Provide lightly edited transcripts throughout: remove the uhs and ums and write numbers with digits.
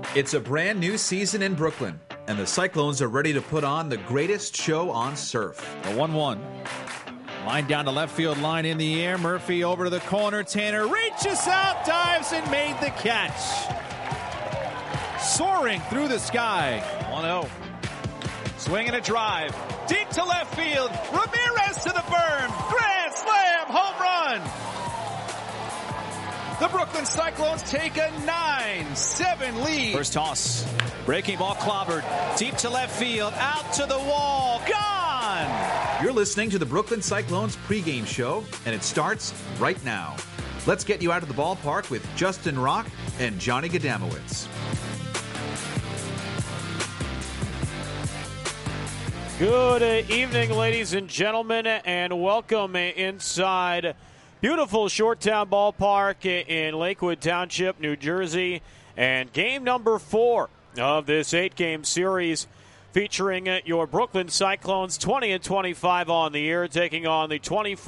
It's a brand new season in Brooklyn, and the Cyclones are ready to put on the greatest show on surf. The 1-1. Line down to left field, line in the air. Murphy over to the corner. Tanner reaches out, dives, and made the catch. Soaring through the sky. 1-0. Swing and a drive. Deep to left field. Ramirez to the berm. Grand slam, home run. The Brooklyn Cyclones take a 9-7 lead. First toss. Breaking ball clobbered. Deep to left field. Out to the wall. Gone! You're listening to the Brooklyn Cyclones pregame show, and it starts right now. Let's get you out of the ballpark with Justin Rock and Johnny Gadamowicz. Good evening, ladies and gentlemen, and welcome inside beautiful Shoretown Ballpark in Lakewood Township, New Jersey, and game number 4 of this 8-game series featuring your Brooklyn Cyclones 20-25 on the year, taking on the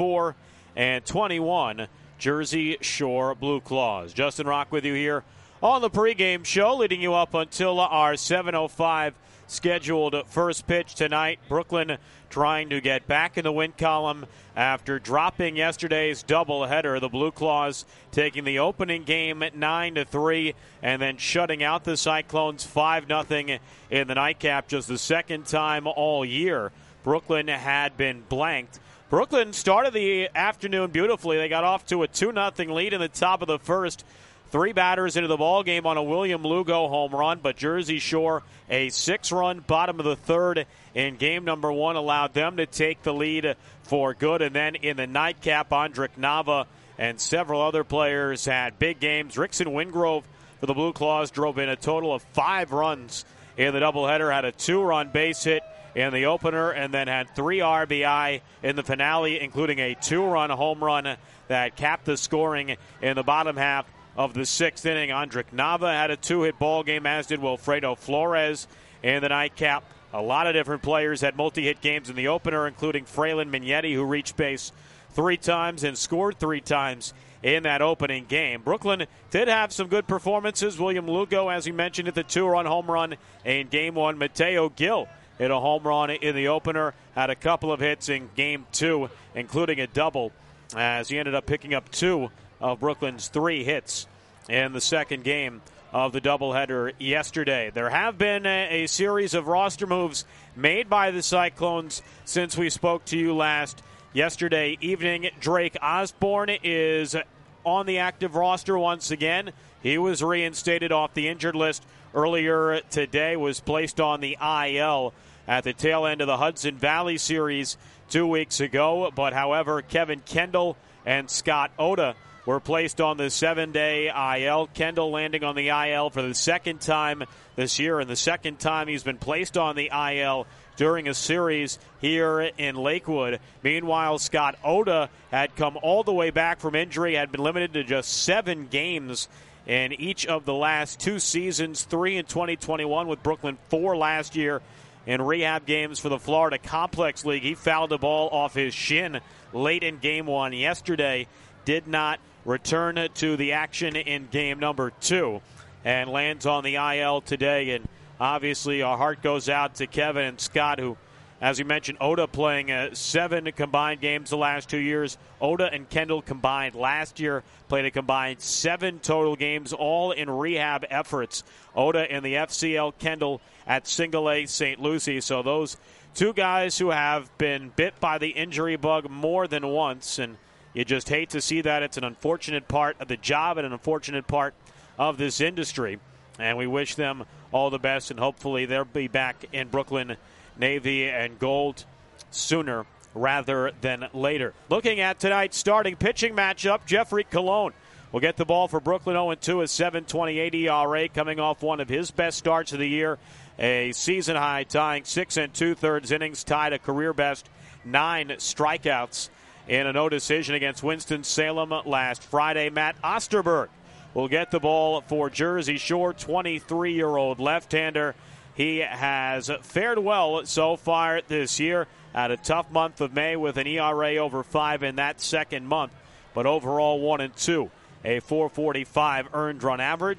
24-21 Jersey Shore Blue Claws. Justin Rock with you here on the pregame show, leading you up until our 7:05 scheduled first pitch tonight. Brooklyn trying to get back in the win column after dropping yesterday's doubleheader. The Blue Claws taking the opening game at 9-3 and then shutting out the Cyclones 5-0 in the nightcap, just the second time all year Brooklyn had been blanked. Brooklyn started the afternoon beautifully. They got off to a 2-0 lead in the top of the first. 3 batters into the ball game on a William Lugo home run, but Jersey Shore, a 6-run bottom of the third in game number 1, allowed them to take the lead for good. And then in the nightcap, Andrik Nava and several other players had big games. Rickson Wingrove for the Blue Claws drove in a total of 5 runs in the doubleheader, had a 2-run base hit in the opener, and then had 3 RBI in the finale, including a 2-run home run that capped the scoring in the bottom half of the 6th inning. Andrik Nava had a 2-hit ball game, as did Wilfredo Flores in the nightcap. A lot of different players had multi-hit games in the opener, including Frelin Mignetti, who reached base 3 times and scored 3 times in that opening game. Brooklyn did have some good performances. William Lugo, as we mentioned, hit the 2-run home run in game 1. Mateo Gil hit a home run in the opener, had a couple of hits in game 2, including a double, as he ended up picking up 2 of Brooklyn's 3 hits in the second game of the doubleheader yesterday. There have been a series of roster moves made by the Cyclones since we spoke to you last yesterday evening. Drake Osborne is on the active roster once again. He was reinstated off the injured list earlier today, was placed on the IL at the tail end of the Hudson Valley series 2 weeks ago. But however, Kevin Kendall and Scott Oda were placed on the 7-day IL. Kendall landing on the IL for the second time this year, and the second time he's been placed on the IL during a series here in Lakewood. Meanwhile, Scott Oda had come all the way back from injury, had been limited to just 7 games in each of the last 2 seasons, 3 in 2021 with Brooklyn, 4 last year in rehab games for the Florida Complex League. He fouled the ball off his shin late in game 1 yesterday, did not return to the action in game number 2 and lands on the IL today. And obviously our heart goes out to Kevin and Scott, who, as we mentioned, Oda playing 7 combined games the last 2 years. Oda and Kendall combined last year played a combined 7 total games, all in rehab efforts. Oda in the FCL, Kendall at Single A St. Lucie. So those 2 guys who have been bit by the injury bug more than once, and you just hate to see that. It's an unfortunate part of the job and an unfortunate part of this industry. And we wish them all the best, and hopefully they'll be back in Brooklyn Navy and gold sooner rather than later. Looking at tonight's starting pitching matchup, Jeffrey Colon will get the ball for Brooklyn. 0-2, a 7.28 ERA, coming off one of his best starts of the year. A season-high tying 6 2/3 innings, tied a career-best 9 strikeouts in a no decision against Winston-Salem last Friday. Matt Osterberg will get the ball for Jersey Shore, 23-year-old left-hander. He has fared well so far this year. Had a tough month of May with an ERA over 5 in that second month, but overall 1-2, a 4.45 earned run average,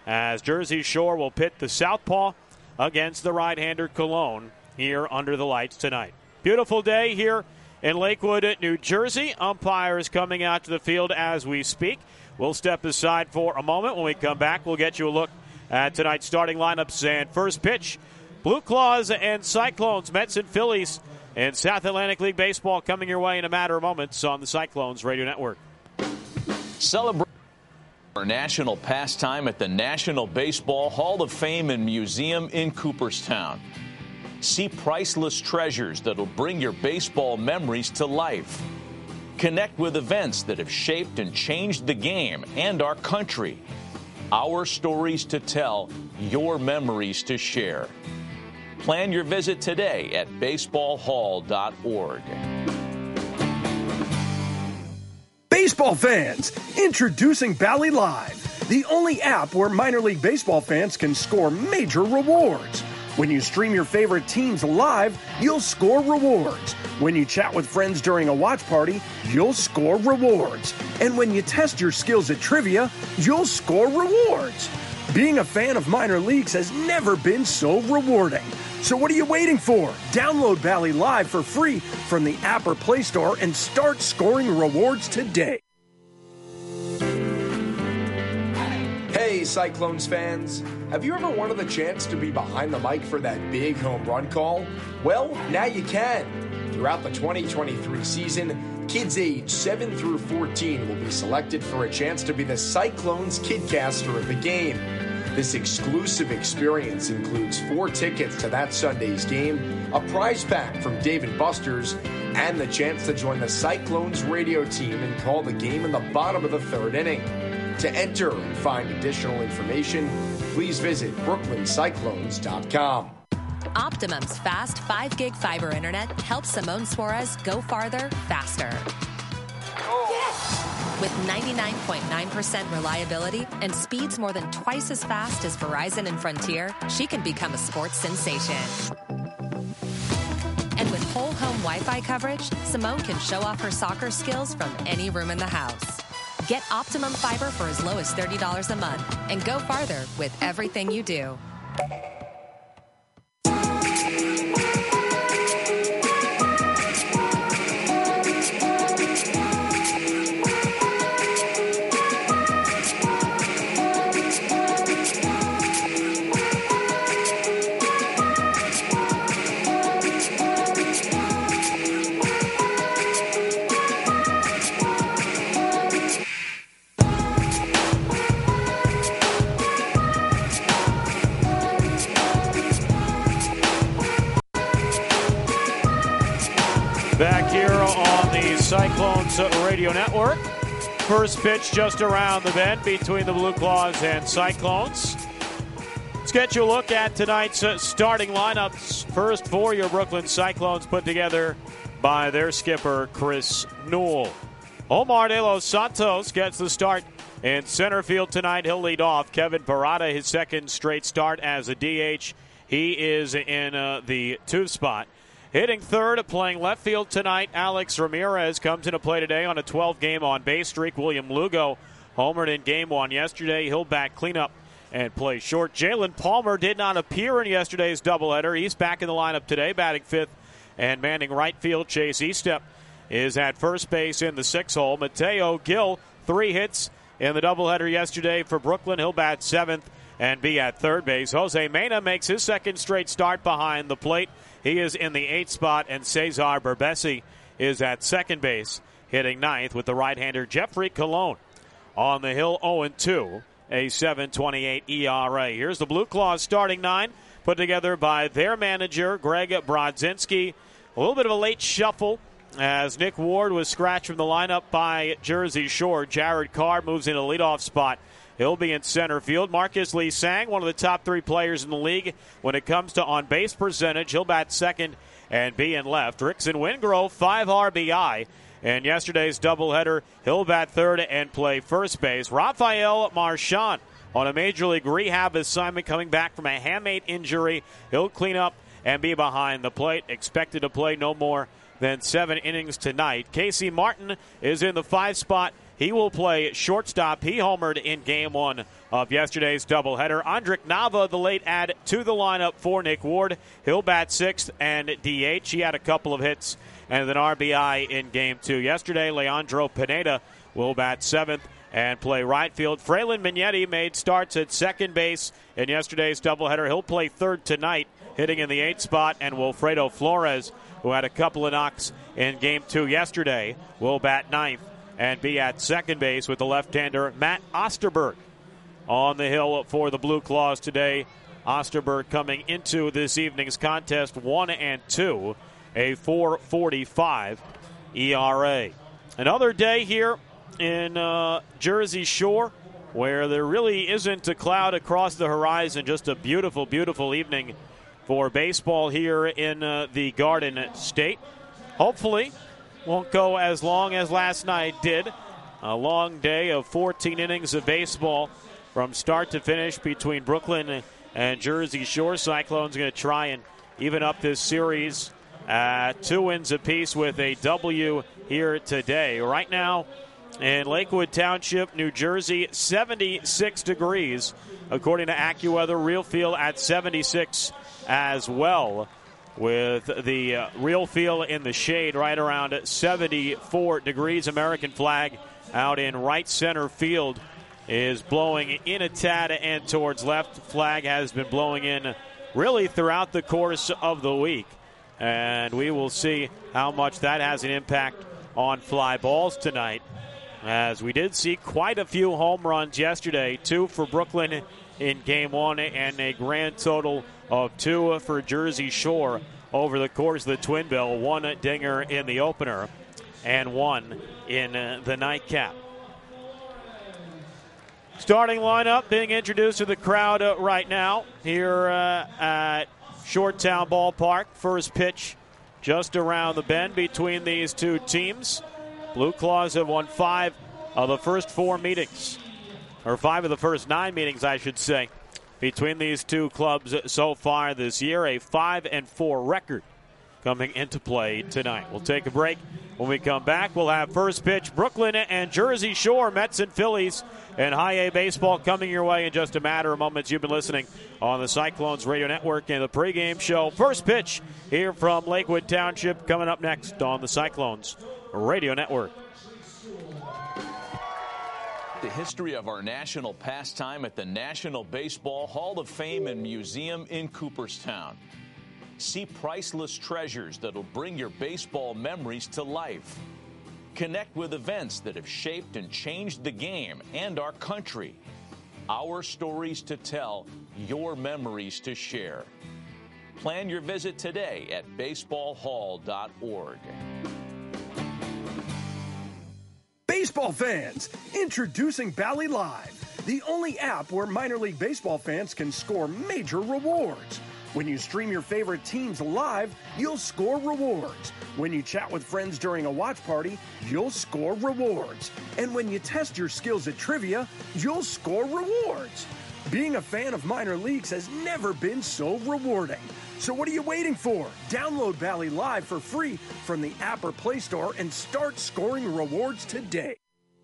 as Jersey Shore will pit the southpaw against the right-hander Cologne here under the lights tonight. Beautiful day here in Lakewood, New Jersey. Umpires coming out to the field as we speak. We'll step aside for a moment. When we come back, we'll get you a look at tonight's starting lineups and first pitch. Blue Claws and Cyclones, Mets and Phillies, and South Atlantic League Baseball coming your way in a matter of moments on the Cyclones Radio Network. Celebrate our national pastime at the National Baseball Hall of Fame and Museum in Cooperstown. See priceless treasures that'll bring your baseball memories to life. Connect with events that have shaped and changed the game and our country. Our stories to tell, your memories to share. Plan your visit today at baseballhall.org. Baseball fans, introducing Bally Live, the only app where minor league baseball fans can score major rewards. When you stream your favorite teams live, you'll score rewards. When you chat with friends during a watch party, you'll score rewards. And when you test your skills at trivia, you'll score rewards. Being a fan of minor leagues has never been so rewarding. So what are you waiting for? Download Bally Live for free from the app or Play Store and start scoring rewards today. Hey, Cyclones fans. Have you ever wanted the chance to be behind the mic for that big home run call? Well, now you can. Throughout the 2023 season, kids aged 7 through 14 will be selected for a chance to be the Cyclones Kidcaster of the game. This exclusive experience includes 4 tickets to that Sunday's game, a prize pack from Dave & Buster's, and the chance to join the Cyclones radio team and call the game in the bottom of the 3rd inning. To enter and find additional information, please visit brooklyncyclones.com. Optimum's fast 5 gig fiber internet helps Simone Suarez go farther, faster. With 99.9% reliability and speeds more than twice as fast as Verizon and Frontier, she can become a sports sensation. And with whole home Wi-Fi coverage, Simone can show off her soccer skills from any room in the house. Get Optimum Fiber for as low as $30 a month and go farther with everything you do. Back here on the Cyclones Radio Network. First pitch just around the bend between the Blue Claws and Cyclones. Let's get you a look at tonight's starting lineups. First for your Brooklyn Cyclones, put together by their skipper, Chris Newell. Omar De Los Santos gets the start in center field tonight. He'll lead off. Kevin Parada, his second straight start as a DH. He is in the 2 spot. Hitting third, playing left field tonight, Alex Ramirez comes into play today on a 12-game on-base streak. William Lugo homered in Game 1 yesterday. He'll bat cleanup and play short. Jalen Palmer did not appear in yesterday's doubleheader. He's back in the lineup today, batting 5th and manning right field. Chase Eastep is at first base in the 6 hole. Mateo Gil, 3 hits in the doubleheader yesterday for Brooklyn. He'll bat 7th and be at third base. Jose Mena makes his second straight start behind the plate. He is in the 8th spot, and Cesar Berbesi is at second base, hitting 9th with the right-hander Jeffrey Colon. On the hill, 0-2, a 7.28 ERA. Here's the Blue Claws starting 9, put together by their manager, Greg Brodzinski. A little bit of a late shuffle as Nick Ward was scratched from the lineup by Jersey Shore. Jared Carr moves in a leadoff spot. He'll be in center field. Marcus Lee Sang, one of the top 3 players in the league when it comes to on-base percentage. He'll bat second and be in left. Rickson Wingrove, 5 RBI. And yesterday's doubleheader, he'll bat third and play first base. Rafael Marchand on a Major League rehab assignment coming back from a hamate injury. He'll clean up and be behind the plate. Expected to play no more than 7 innings tonight. Casey Martin is in the 5 spot. He will play shortstop. He homered in Game 1 of yesterday's doubleheader. Andrik Nava, the late add to the lineup for Nick Ward. He'll bat 6th and DH. He had a couple of hits and an RBI in Game 2 yesterday. Leandro Pineda will bat 7th and play right field. Frelin Mignetti made starts at second base in yesterday's doubleheader. He'll play 3rd tonight, hitting in the 8th spot. And Wilfredo Flores, who had a couple of knocks in Game 2 yesterday, will bat 9th and be at second base with the left-hander Matt Osterberg on the hill for the Blue Claws today. Osterberg coming into this evening's contest 1-2, a 4.45 ERA. Another day here in Jersey Shore where there really isn't a cloud across the horizon. Just a beautiful, beautiful evening for baseball here in the Garden State. Hopefully won't go as long as last night did. A long day of 14 innings of baseball from start to finish between Brooklyn and Jersey Shore. Cyclones going to try and even up this series at 2 wins apiece with a W here today. Right now in Lakewood Township, New Jersey, 76 degrees. According to AccuWeather, real feel at 76 as well, with the real feel in the shade right around 74 degrees. American flag out in right center field is blowing in a tad and towards left. Flag has been blowing in really throughout the course of the week, and we will see how much that has an impact on fly balls tonight, as we did see quite a few home runs yesterday. 2 for Brooklyn in Game 1 and a grand total of 2 for Jersey Shore over the course of the Twin Bill. 1 dinger in the opener and 1 in the nightcap. Starting lineup being introduced to the crowd right now here at Shoretown Ballpark. First pitch just around the bend between these two teams. Blue Claws have won 5 of the first 4 meetings, or 5 of the first 9 meetings, I should say, between these two clubs so far this year. A 5-4 record coming into play tonight. We'll take a break. When we come back, we'll have first pitch Brooklyn and Jersey Shore, Mets and Phillies, and high A baseball coming your way in just a matter of moments. You've been listening on the Cyclones Radio Network and the pregame show. First pitch here from Lakewood Township coming up next on the Cyclones Radio Network. The history of our national pastime at the National Baseball Hall of Fame and Museum in Cooperstown. See priceless treasures that'll bring your baseball memories to life. Connect with events that have shaped and changed the game and our country. Our stories to tell, your memories to share. Plan your visit today at baseballhall.org. Baseball fans, introducing Bally Live, the only app where minor league baseball fans can score major rewards. When you stream your favorite teams live, you'll score rewards. When you chat with friends during a watch party, you'll score rewards. And when you test your skills at trivia, you'll score rewards. Being a fan of minor leagues has never been so rewarding. So what are you waiting for? Download Bally Live for free from the app or Play Store and start scoring rewards today.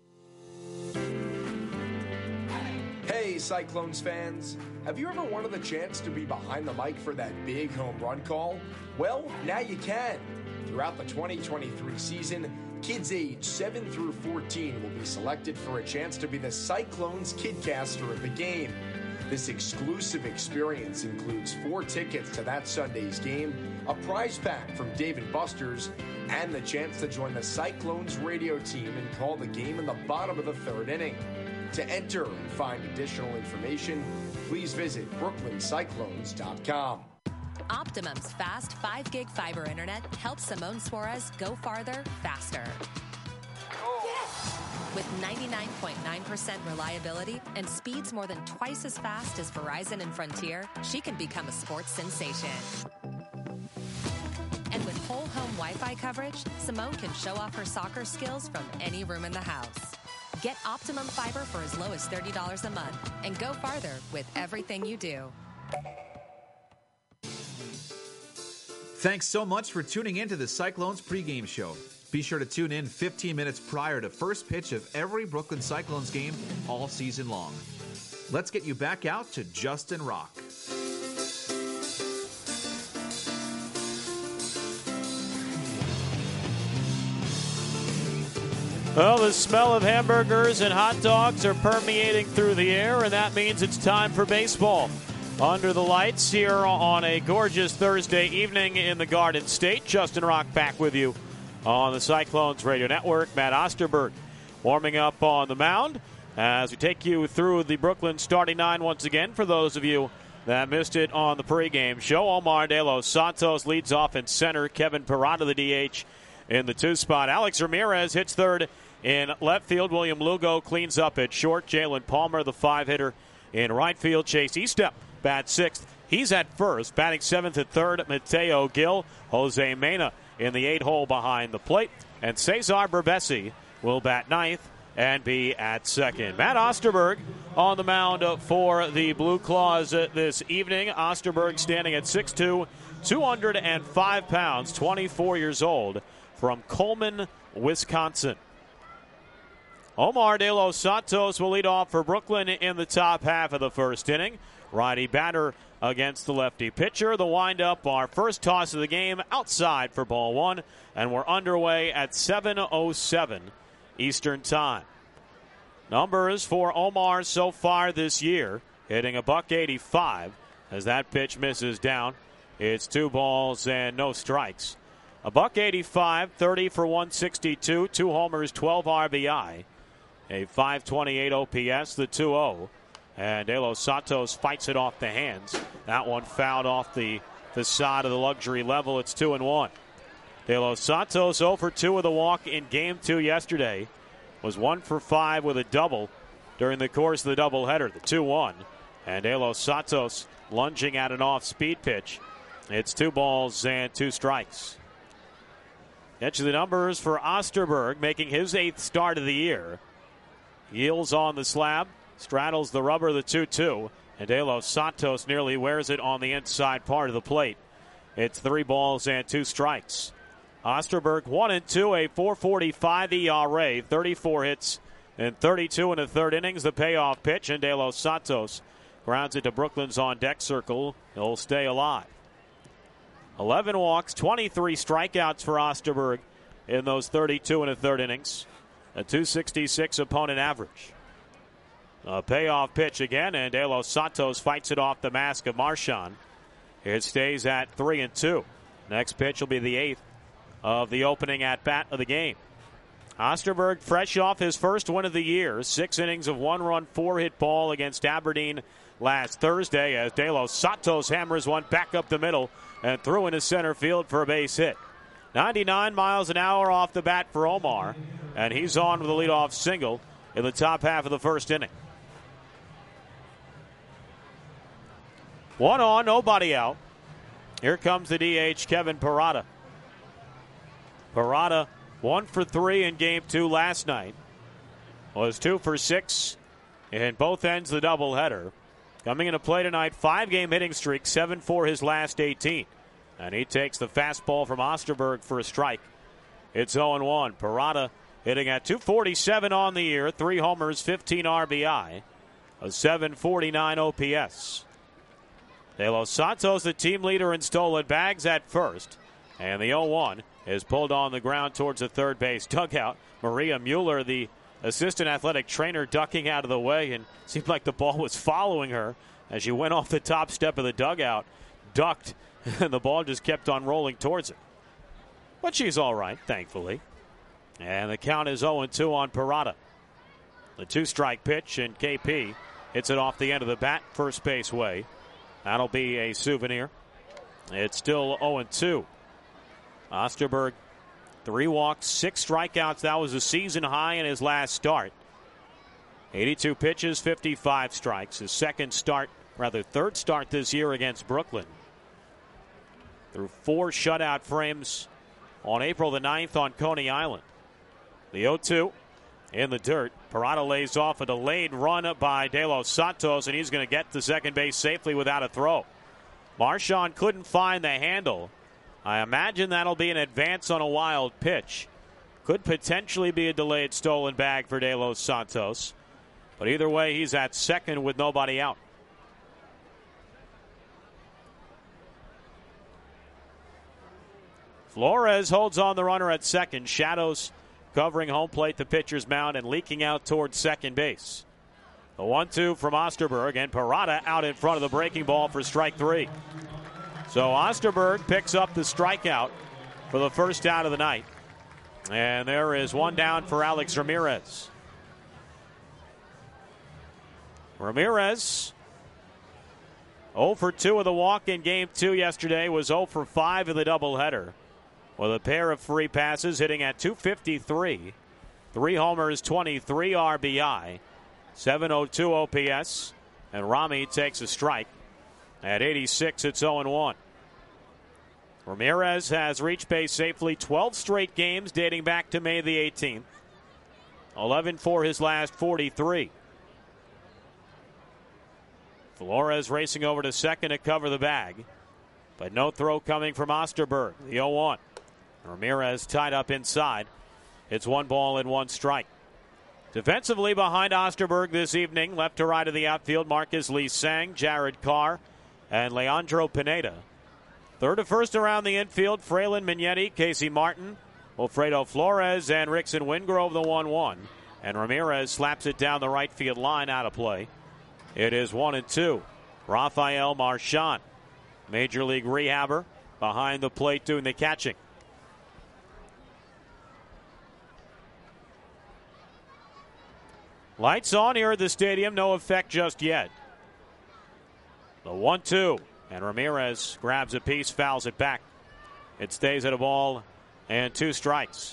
Hey, Cyclones fans. Have you ever wanted the chance to be behind the mic for that big home run call? Well, now you can. Throughout the 2023 season, kids aged 7 through 14 will be selected for a chance to be the Cyclones Kidcaster of the game. This exclusive experience includes 4 tickets to that Sunday's game, a prize pack from Dave & Buster's, and the chance to join the Cyclones radio team and call the game in the bottom of the 3rd inning. To enter and find additional information, please visit brooklyncyclones.com. Optimum's fast 5-gig fiber internet helps Simone Suarez go farther, faster. With 99.9% reliability and speeds more than twice as fast as Verizon and Frontier, she can become a sports sensation. And with whole home Wi-Fi coverage, Simone can show off her soccer skills from any room in the house. Get Optimum Fiber for as low as $30 a month and go farther with everything you do. Thanks so much for tuning in to the Cyclones pregame show. Be sure to tune in 15 minutes prior to first pitch of every Brooklyn Cyclones game all season long. Let's get you back out to Justin Rock. Well, the smell of hamburgers and hot dogs are permeating through the air, and that means it's time for baseball. Under the lights here on a gorgeous Thursday evening in the Garden State. Justin Rock back with you on the Cyclones Radio Network. Matt Osterberg warming up on the mound as we take you through the Brooklyn starting nine once again. For those of you that missed it on the pregame show, Omar De Los Santos leads off in center. Kevin Parada, the DH, in the 2 spot. Alex Ramirez hits third in left field. William Lugo cleans up at short. Jalen Palmer, the 5-hitter, in right field. Chase Eastep bats 6th. He's at first. Batting 7th at third, Mateo Gil. Jose Mena in the 8-hole behind the plate. And Cesar Berbesi will bat 9th and be at second. Matt Osterberg on the mound for the Blue Claws this evening. Osterberg standing at 6'2", 205 pounds, 24 years old, from Coleman, Wisconsin. Omar De Los Santos will lead off for Brooklyn in the top half of the first inning. Righty batter against the lefty pitcher. The windup, our first toss of the game, outside for ball one, and we're underway at 7:07 Eastern Time. Numbers for Omar so far this year, hitting a .185 as that pitch misses down. It's 2 balls and no strikes. A .185, 30 for 162, 2 homers, 12 RBI, a .528 OPS, the 2-0. And De Los Santos fights it off the hands. That one fouled off the facade of the luxury level. It's 2-1. De Los Santos 0 for 2 with a walk in Game 2 yesterday. Was 1 for 5 with a double during the course of the doubleheader, the 2-1. And De Los Santos lunging at an off-speed pitch. It's 2 balls and 2 strikes. Get you the numbers for Osterberg, making his 8th start of the year. Yields on the slab, straddles the rubber, the 2-2, and De Los Santos nearly wears it on the inside part of the plate. It's 3 balls and 2 strikes. Osterberg 1-2, a .445 ERA, 34 hits and 32 in the third innings. The payoff pitch, and De Los Santos grounds it to Brooklyn's on-deck circle. He'll stay alive. 11 walks, 23 strikeouts for Osterberg in those 32 in the third innings. A .266 opponent average. A payoff pitch again, and De Los Santos fights it off the mask of Marchand. It stays at 3-2. Next pitch will be the 8th of the opening at-bat of the game. Osterberg fresh off his first win of the year. 6 innings of 1-run, 4-hit ball against Aberdeen last Thursday as De Los Santos hammers one back up the middle and threw into center field for a base hit. 99 miles an hour off the bat for Omar, and he's on with a leadoff single in the top half of the first inning. 1 on, nobody out. Here comes the DH, Kevin Parada. Parada 1 for 3 in Game 2 last night. Was 2 for 6 in both ends of the doubleheader. Coming into play tonight, 5-game hitting streak, 7 for his last 18. And he takes the fastball from Osterberg for a strike. It's 0-1. Parada hitting at .247 on the year, 3 homers, 15 RBI, a .749 OPS. De Los Santos, the team leader in stolen bags at first. And the 0-1 is pulled on the ground towards the third base dugout. Maria Mueller, the assistant athletic trainer, ducking out of the way, and seemed like the ball was following her as she went off the top step of the dugout, ducked, and the ball just kept on rolling towards her. But she's all right, thankfully. And the count is 0-2 on Parada. The 2-strike pitch, and KP hits it off the end of the bat, first base way. That'll be a souvenir. It's still 0-2. Osterberg, 3 walks, 6 strikeouts. That was a season high in his last start. 82 pitches, 55 strikes. His third start this year against Brooklyn. Through 4 shutout frames on April the 9th on Coney Island. The 0-2 in the dirt. Parada lays off a delayed run by De Los Santos, and he's going to get to second base safely without a throw. Marchand couldn't find the handle. I imagine that'll be an advance on a wild pitch. Could potentially be a delayed stolen bag for De Los Santos. But either way, he's at second with nobody out. Flores holds on the runner at second. Shadows covering home plate, the pitcher's mound, and leaking out towards second base. The 1-2 from Osterberg, and Parada out in front of the breaking ball for strike three. So Osterberg picks up the strikeout for the first out of the night. And there is one down for Alex Ramirez. Ramirez 0 for 2 of the walk in Game 2 yesterday, was 0 for 5 in the doubleheader, with a pair of free passes, hitting at .253. 3 homers, 23 RBI, 702 OPS, and Rami takes a strike. At 86, it's 0-1. Ramirez has reached base safely 12 straight games dating back to May the 18th. 11 for his last 43. Flores racing over to second to cover the bag, but no throw coming from Osterberg. The 0-1. Ramirez tied up inside. It's 1 ball and 1 strike. Defensively behind Osterberg this evening, left to right of the outfield, Marcus Lee Sang, Jared Carr, and Leandro Pineda. Third to first around the infield, Frelin Mignetti, Casey Martin, Wilfredo Flores, and Rickson Wingrove, the 1-1. And Ramirez slaps it down the right field line, out of play. It is 1-2. Rafael Marchand, Major League rehabber, behind the plate doing the catching. Lights on here at the stadium, no effect just yet. The 1-2, and Ramirez grabs a piece, fouls it back. It stays at a ball and 2 strikes.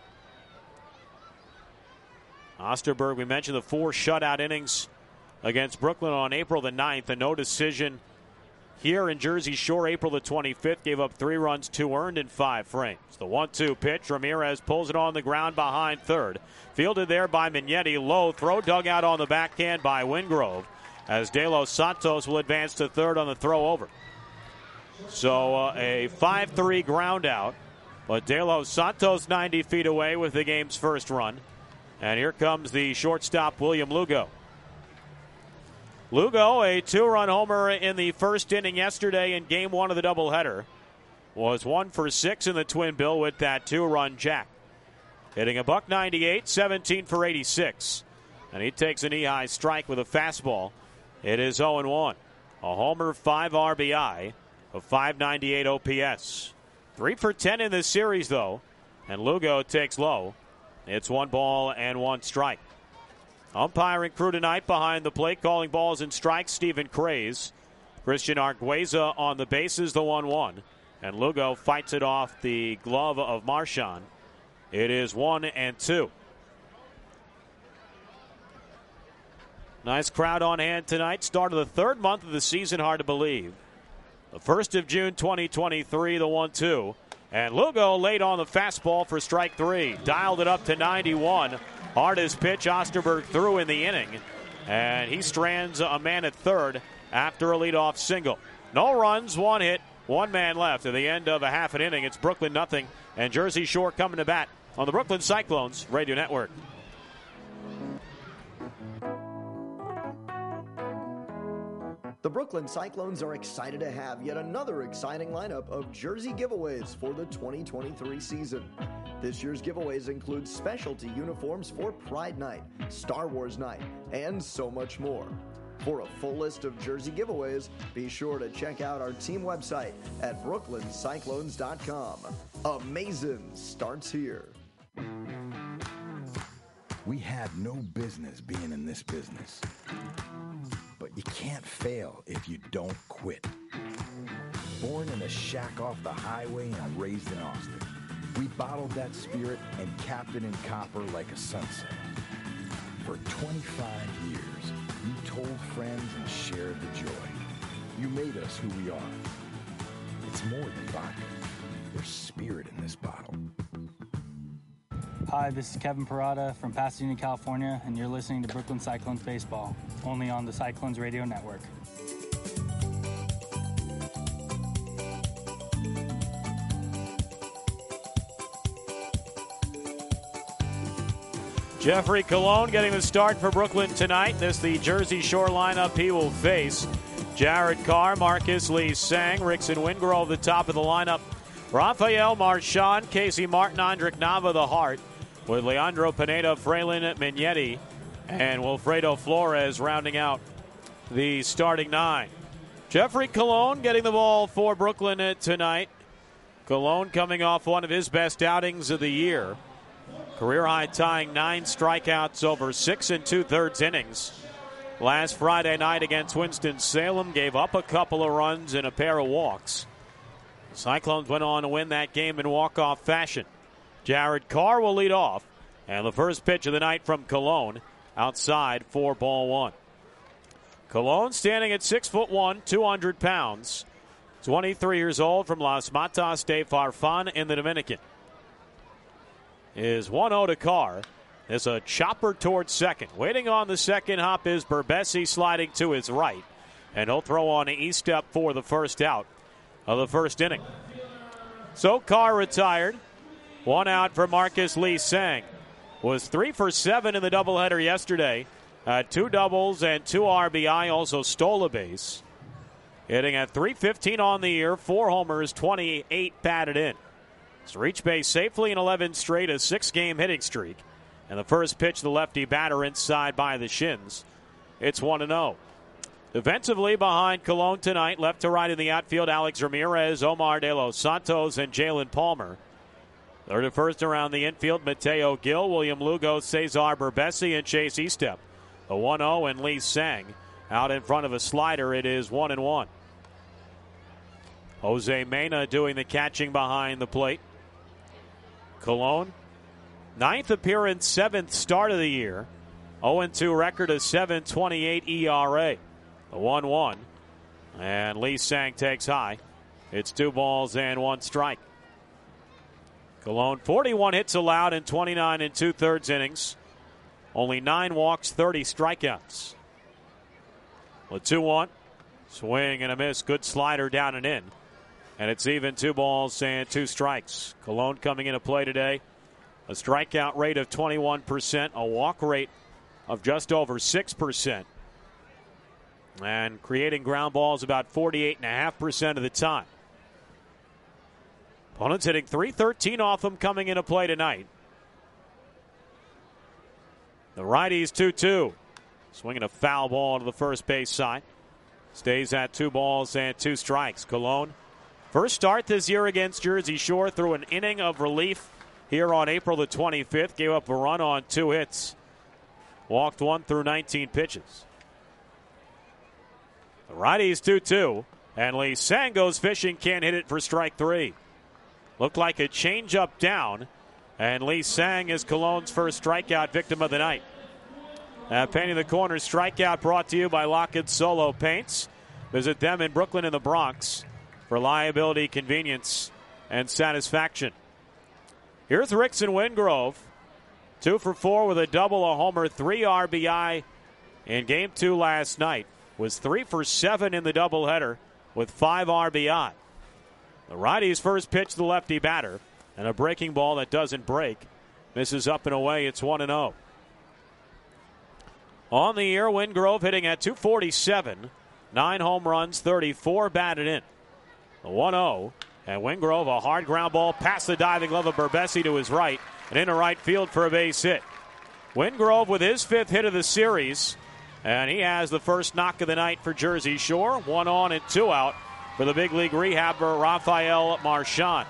Osterberg, we mentioned the 4 shutout innings against Brooklyn on April the 9th. A no decision here in Jersey Shore, April the 25th. Gave up 3 runs, 2 earned in 5 frames. The 1-2 pitch. Ramirez pulls it on the ground behind third. Fielded there by Mignetti. Low throw dug out on the backhand by Wingrove, as De Los Santos will advance to third on the throw over. So a 5-3 ground out. But De Los Santos 90 feet away with the game's first run. And here comes the shortstop, William Lugo. Lugo, a 2-run homer in the first inning yesterday in Game 1 of the doubleheader, was 1 for 6 in the twin bill with that 2-run jack. Hitting a .198, 17 for 86. And he takes a knee-high strike with a fastball. It is 0-1. A homer, 5 RBI, a .598 OPS. 3 for 10 in this series, though. And Lugo takes low. It's 1 ball and 1 strike. Umpiring crew tonight behind the plate, calling balls and strikes, Stephen Craze. Christian Argueza on the bases, the 1-1. And Lugo fights it off the glove of Marchand. It is 1-2. Nice crowd on hand tonight. Start of the 3rd month of the season, hard to believe. The 1st of June, 2023, the 1-2. And Lugo late on the fastball for strike 3. Dialed it up to 91. Hardest pitch Osterberg threw in the inning. And he strands a man at third after a leadoff single. No runs, 1 hit, 1 man left. At the end of a half an inning, it's Brooklyn nothing. And Jersey Shore coming to bat on the Brooklyn Cyclones Radio Network. The Brooklyn Cyclones are excited to have yet another exciting lineup of jersey giveaways for the 2023 season. This year's giveaways include specialty uniforms for Pride Night, Star Wars Night, and so much more. For a full list of jersey giveaways, be sure to check out our team website at brooklyncyclones.com. Amazing starts here. We had no business being in this business. But you can't fail if you don't quit. Born in a shack off the highway and raised in Austin, we bottled that spirit and capped it in copper like a sunset. For 25 years, you told friends and shared the joy. You made us who we are. It's more than vodka. There's spirit in this bottle. Hi, this is Kevin Parada from Pasadena, California, and you're listening to Brooklyn Cyclones Baseball, only on the Cyclones Radio Network. Jeffrey Colon getting the start for Brooklyn tonight. This the Jersey Shore lineup he will face. Jared Carr, Marcus Lee Sang, Rickson Wingrove the top of the lineup. Rafael Marchand, Casey Martin, Andrick Nava the heart, with Leandro Pineda, Frelin Mignetti, and Wilfredo Flores rounding out the starting 9. Jeffrey Colon getting the ball for Brooklyn tonight. Colon coming off one of his best outings of the year. Career high tying 9 strikeouts over 6 2/3 innings. Last Friday night against Winston-Salem, gave up a couple of runs and a pair of walks. The Cyclones went on to win that game in walk-off fashion. Jared Carr will lead off, and the first pitch of the night from Colon outside for ball 1. Colon standing at 6'1", 200 pounds, 23 years old, from Las Matas de Farfan in the Dominican. Is 1-0 to Carr. There's a chopper towards second. Waiting on the second hop is Berbesi sliding to his right, and he'll throw on an E-step for the first out of the first inning. So Carr retired. 1 out for Marcus Lee Sang. Was 3 for 7 in the doubleheader yesterday. 2 doubles and 2 RBI, also stole a base. Hitting at .315 on the year, 4 homers, 28 batted in. He's reached base safely in 11 straight, a 6-game hitting streak. And the first pitch, the lefty batter inside by the shins. It's 1-0. Defensively behind Colon tonight, left to right in the outfield, Alex Ramirez, Omar De Los Santos, and Jalen Palmer. Third to first around the infield, Mateo Gil, William Lugo, Cesar Berbesi, and Chase Estep. A 1-0 and Lee Sang out in front of a slider. It is 1-1. Jose Mena doing the catching behind the plate. Colon, 9th appearance, 7th start of the year. 0-2 record, a 7.28 ERA. A 1-1. And Lee Sang takes high. It's 2 balls and 1 strike. Colon, 41 hits allowed in 29 2/3 innings. Only 9 walks, 30 strikeouts. The 2-1. Swing and a miss. Good slider down and in. And it's even 2 balls and 2 strikes. Colon coming into play today. A strikeout rate of 21%. A walk rate of just over 6%. And creating ground balls about 48.5% of the time. Opponents hitting .313 off him coming into play tonight. The righty's 2-2. Swinging a foul ball to the first base side. Stays at 2 balls and 2 strikes. Colon, first start this year against Jersey Shore, through an inning of relief here on April the 25th. Gave up a run on 2 hits. Walked 1 through 19 pitches. The righty's 2-2. And Lee Sang goes fishing, can't hit it for strike 3. Looked like a changeup down. And Lee Sang is Colon's first strikeout victim of the night. Painting the corner strikeout brought to you by Lockett Solo Paints. Visit them in Brooklyn and the Bronx for reliability, convenience, and satisfaction. Here's Rickson Wingrove. 2 for 4 with a double, a homer, 3 RBI in Game 2 last night. Was 3 for 7 in the doubleheader with 5 RBI. The righty's first pitch to the lefty batter. And a breaking ball that doesn't break. Misses up and away. It's 1-0. On the year, Wingrove hitting at .247. 9 home runs, 34 batted in. The 1-0. And Wingrove, a hard ground ball past the diving glove of Berbesi to his right. And into right field for a base hit. Wingrove with his 5th hit of the series. And he has the first knock of the night for Jersey Shore. 1 on and 2 out for the big league rehabber Rafael Marchand.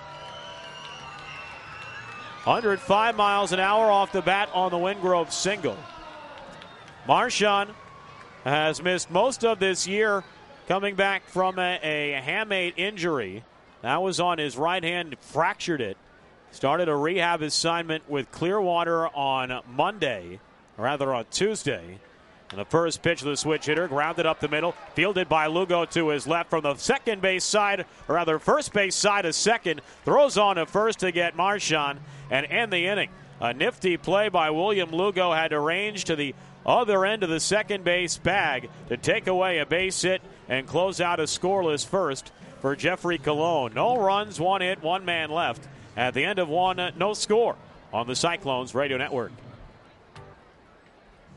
105 miles an hour off the bat on the Wingrove single. Marchand has missed most of this year, coming back from a hamate injury. That was on his right hand, fractured it. Started a rehab assignment with Clearwater on Monday, or rather on Tuesday. And the first pitch of the switch hitter, grounded up the middle, fielded by Lugo to his left from the second base side, or rather first base side of second, throws on to first to get Marchand and end the inning. A nifty play by William Lugo, had to range to the other end of the second base bag to take away a base hit and close out a scoreless first for Jeffrey Colon. No runs, 1 hit, 1 man left. At the end of 1, no score on the Cyclones Radio Network.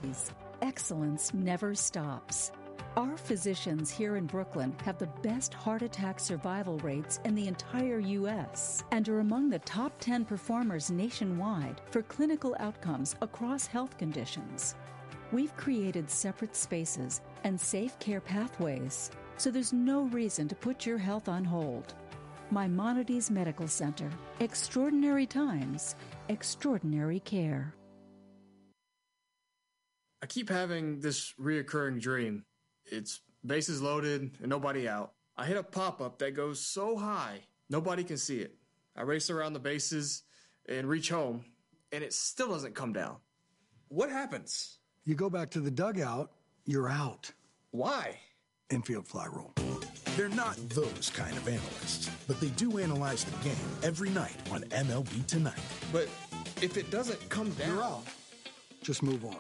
Excellence never stops. Our physicians here in Brooklyn have the best heart attack survival rates in the entire U.S. and are among the top 10 performers nationwide for clinical outcomes across health conditions. We've created separate spaces and safe care pathways, so there's no reason to put your health on hold. Maimonides Medical Center. Extraordinary times, extraordinary care. I keep having this reoccurring dream. It's bases loaded and nobody out. I hit a pop-up that goes so high, nobody can see it. I race around the bases and reach home, and it still doesn't come down. What happens? You go back to the dugout, you're out. Why? Infield fly rule. They're not those kind of analysts, but they do analyze the game every night on MLB Tonight. But if it doesn't come down, you're out. Just move on.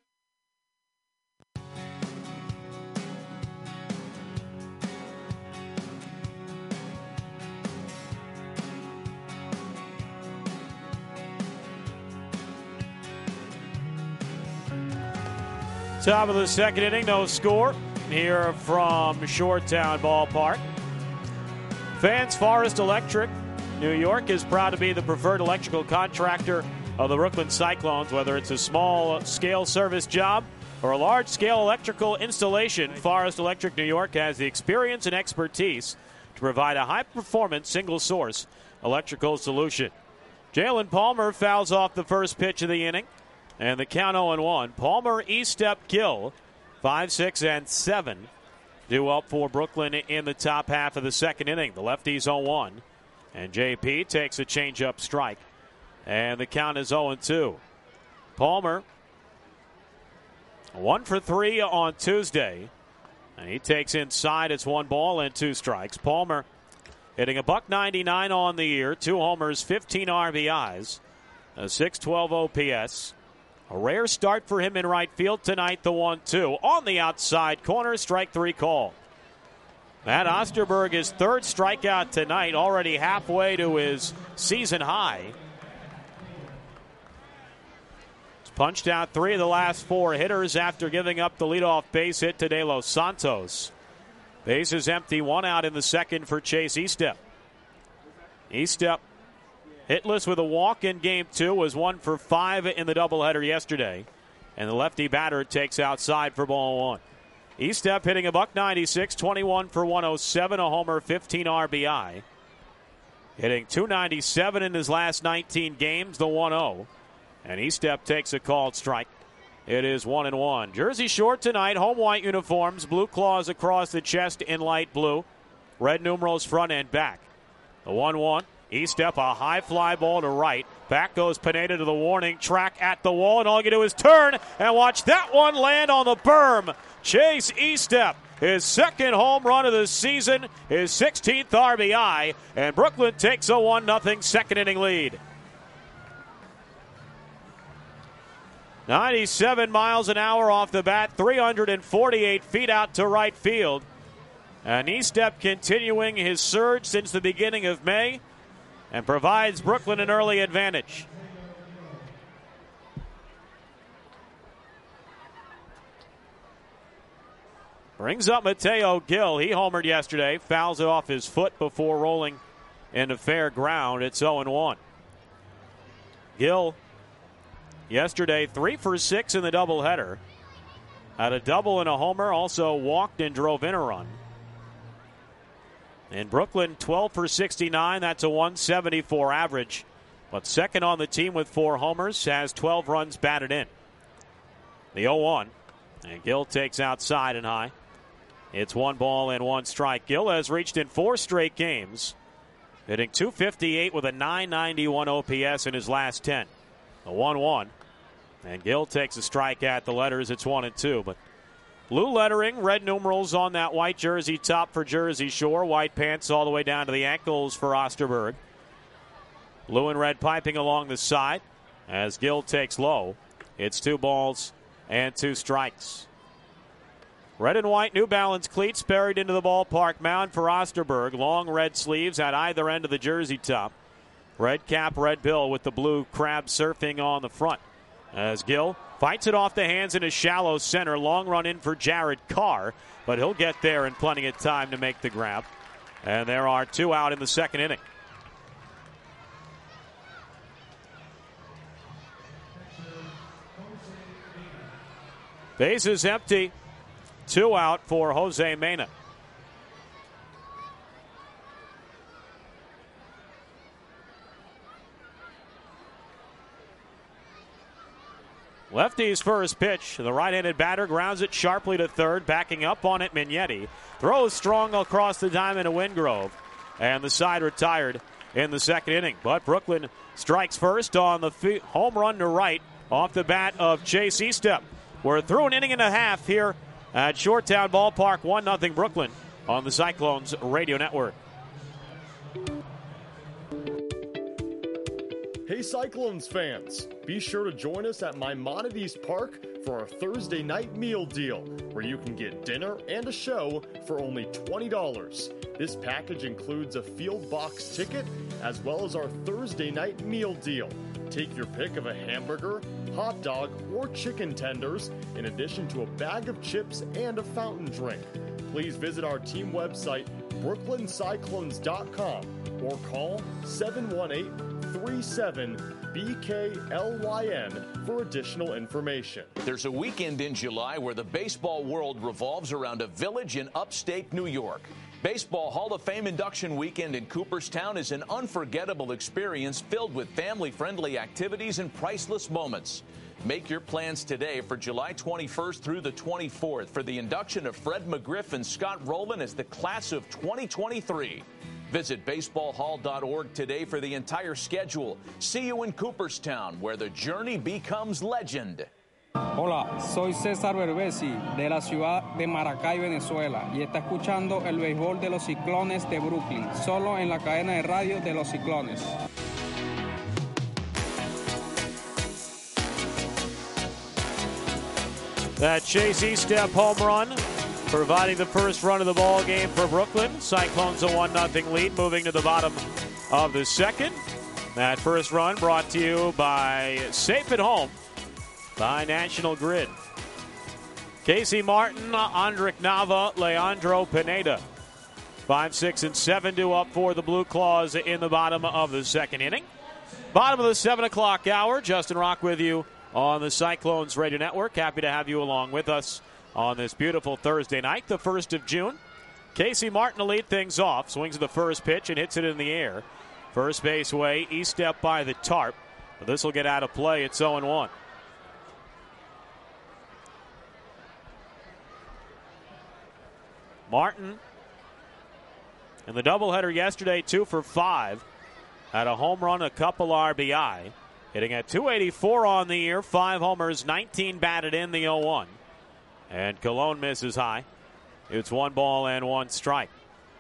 Top of the second inning, no score here from Shoretown Ballpark. Fans, Forest Electric, New York is proud to be the preferred electrical contractor of the Brooklyn Cyclones. Whether it's a small-scale service job or a large-scale electrical installation, Forest Electric New York has the experience and expertise to provide a high-performance, single-source electrical solution. Jalen Palmer fouls off the first pitch of the inning. And the count 0-1. Palmer, Estep, Gill, 5, 6, and 7 due up for Brooklyn in the top half of the second inning. The lefties 0-1. And JP takes a changeup strike. And the count is 0-2. Palmer, 1 for 3 on Tuesday. And he takes inside. It's 1 ball and 2 strikes. Palmer hitting a .199 on the year. 2 homers, 15 RBIs, a .612 OPS. A rare start for him in right field tonight, the 1-2. On the outside corner, strike 3 call. Matt Osterberg, his third strikeout tonight, already halfway to his season high. He's punched out 3 of the last 4 hitters after giving up the leadoff base hit to De Los Santos. Base is empty, 1 out in the second for Chase Estep. Estep hitless with a walk in Game 2, was 1 for 5 in the doubleheader yesterday. And the lefty batter takes outside for ball 1. Estep hitting a .196, 21 for 107, a homer, 15 RBI. Hitting .297 in his last 19 games, the 1-0. And Estep takes a called strike. It is 1-1. Jersey Shore tonight, home white uniforms, blue claws across the chest in light blue. Red numerals front and back. The 1-1. Estep, a high fly ball to right. Back goes Pineda to the warning track at the wall, and all you can do is turn and watch that one land on the berm. Chase Estep, his second home run of the season, his 16th RBI, and Brooklyn takes a 1-0 second inning lead. 97 miles an hour off the bat, 348 feet out to right field. And Estep continuing his surge since the beginning of May, and provides Brooklyn an early advantage. Brings up Mateo Gill. He homered yesterday, fouls it off his foot before rolling into fair ground. It's 0-1. Gill, yesterday, 3 for 6 in the doubleheader. Had a double and a homer, also walked and drove in a run. In Brooklyn, 12 for 69. That's a 174 average. But second on the team with 4 homers, has 12 runs batted in. The 0-1. And Gill takes outside and high. It's 1 ball and 1 strike. Gill has reached in 4 straight games, hitting .258 with a .991 OPS in his last 10. The 1-1. And Gill takes a strike at the letters. It's 1-2. But blue lettering, red numerals on that white jersey top for Jersey Shore. White pants all the way down to the ankles for Osterberg. Blue and red piping along the side as Gill takes low. It's 2 balls and 2 strikes. Red and white New Balance cleats buried into the ballpark mound for Osterberg. Long red sleeves at either end of the jersey top. Red cap, red bill with the blue crab surfing on the front. As Gill Fights it off the hands in a shallow center. Long run in for Jared Carr, but he'll get there in plenty of time to make the grab. And there are 2 out in the second inning. Bases empty. 2 out for Jose Mena. Lefty's first pitch. The right-handed batter grounds it sharply to third. Backing up on it, Mignetti. Throws strong across the diamond to Wingrove. And the side retired in the second inning. But Brooklyn strikes first on the home run to right off the bat of Chase Estep. We're through an inning and a half here at Shoretown Ballpark. 1-0 Brooklyn on the Cyclones Radio Network. Hey Cyclones fans, be sure to join us at Maimonides Park for our Thursday night meal deal, where you can get dinner and a show for only $20. This package includes a field box ticket as well as our Thursday night meal deal. Take your pick of a hamburger, hot dog, or chicken tenders, in addition to a bag of chips and a fountain drink. Please visit our team website, brooklyncyclones.com, or call 718-37-BKLYN for additional information. There's a weekend in July where the baseball world revolves around a village in upstate New York. Baseball Hall of Fame induction weekend in Cooperstown is an unforgettable experience filled with family-friendly activities and priceless moments. Make your plans today for July 21st through the 24th for the induction of Fred McGriff and Scott Rowland as the class of 2023. Visit baseballhall.org today for the entire schedule. See you in Cooperstown, where the journey becomes legend. Hola, soy César Berbesi de la ciudad de Maracay, Venezuela, y está escuchando el béisbol de los Ciclones de Brooklyn, solo en la cadena de radio de los Ciclones. That Chase Estep home run, providing the first run of the ball game for Brooklyn. Cyclones a 1-0 lead, moving to the bottom of the second. That first run brought to you by Safe at Home by National Grid. Casey Martin, Andrick Nava, Leandro Pineda. 5, 6, and 7 due up for the Blue Claws in the bottom of the second inning. Bottom of the 7 o'clock hour. Justin Rock with you on the Cyclones Radio Network. Happy to have you along with us on this beautiful Thursday night, the 1st of June. Casey Martin to lead things off. Swings at the first pitch and hits it in the air. First base way, Estep by the tarp. But this will get out of play. It's 0-1. Martin in the doubleheader yesterday, 2 for 5. Had a home run, a couple RBI. Hitting at 284 on the year, 5 homers, 19 batted in, the 0-1. And Colon misses high. It's 1 ball and 1 strike.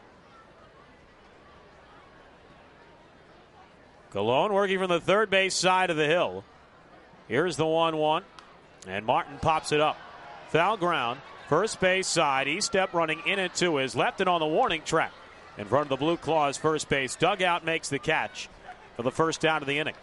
Colon working from the third base side of the hill. Here's the 1-1. And Martin pops it up. Foul ground. First base side. Estep running in and to his left and on the warning track. In front of the Blue Claws first base dugout, makes the catch for the first out of the inning.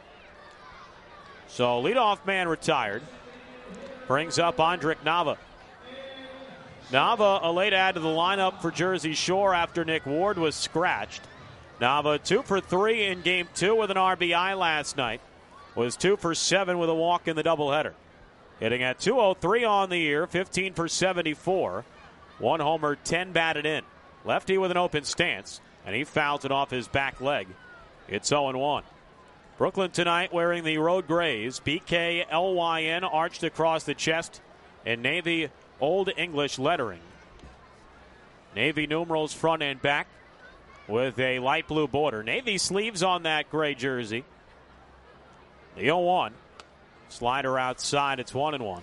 So leadoff man retired. Brings up Andrick Nava. Nava, a late add to the lineup for Jersey Shore after Nick Ward was scratched. Nava 2 for 3 in game 2 with an RBI last night. Was 2 for 7 with a walk in the doubleheader. Hitting at 203 on the year, 15 for 74. 1 homer, 10 batted in. Lefty with an open stance, and he fouls it off his back leg. It's 0-1. Brooklyn tonight wearing the road grays. BKLYN arched across the chest in Navy Old English lettering. Navy numerals front and back with a light blue border. Navy sleeves on that gray jersey. The 0-1. Slider outside. It's 1-1.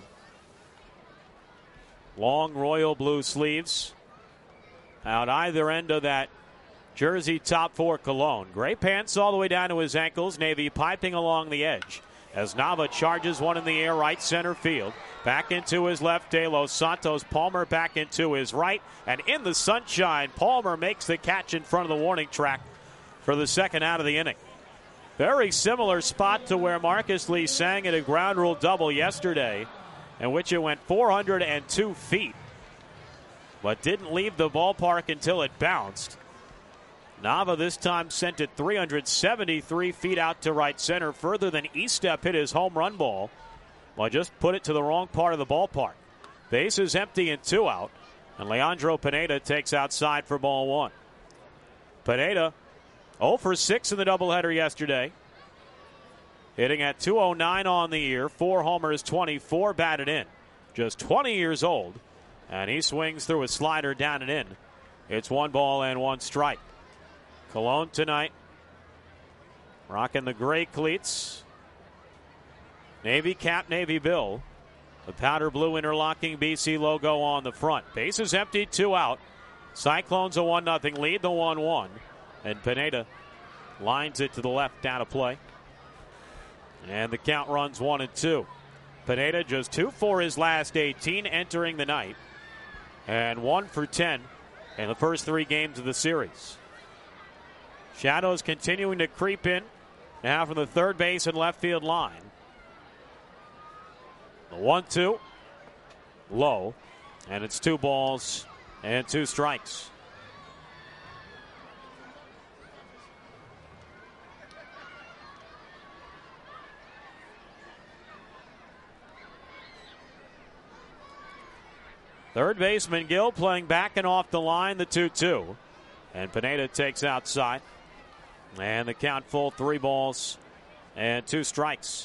Long royal blue sleeves out either end of that jersey top for Colon. Gray pants all the way down to his ankles. Navy piping along the edge as Nava charges one in the air, right center field. Back into his left, De Los Santos. Palmer back into his right. And in the sunshine, Palmer makes the catch in front of the warning track for the second out of the inning. Very similar spot to where Marcus Lee sang at a ground rule double yesterday, in which it went 402 feet, but didn't leave the ballpark until it bounced. Nava this time sent it 373 feet out to right center, further than Estep hit his home run ball, but just put it to the wrong part of the ballpark. Base is empty and 2 out, and Leandro Pineda takes outside for ball 1. Pineda 0 for 6 in the doubleheader yesterday, hitting at .209 on the year, 4 homers, 24 batted in. Just 20 years old, and he swings through a slider down and in. It's 1 ball and 1 strike. Colon tonight rocking the gray cleats. Navy cap, Navy bill. The powder blue interlocking BC logo on the front. Base is empty, 2 out. Cyclones a 1-0 lead, the 1-1. And Pineda lines it to the left, down a play. And the count runs 1-2. Pineda just 2 for his last 18 entering the night. And 1 for 10 in the first 3 games of the series. Shadows continuing to creep in now from the third base and left field line. The 1-2 low, and it's 2 balls and 2 strikes. Third baseman Gill playing back and off the line, the 2-2. And Pineda takes outside. And the count full, 3 balls and 2 strikes.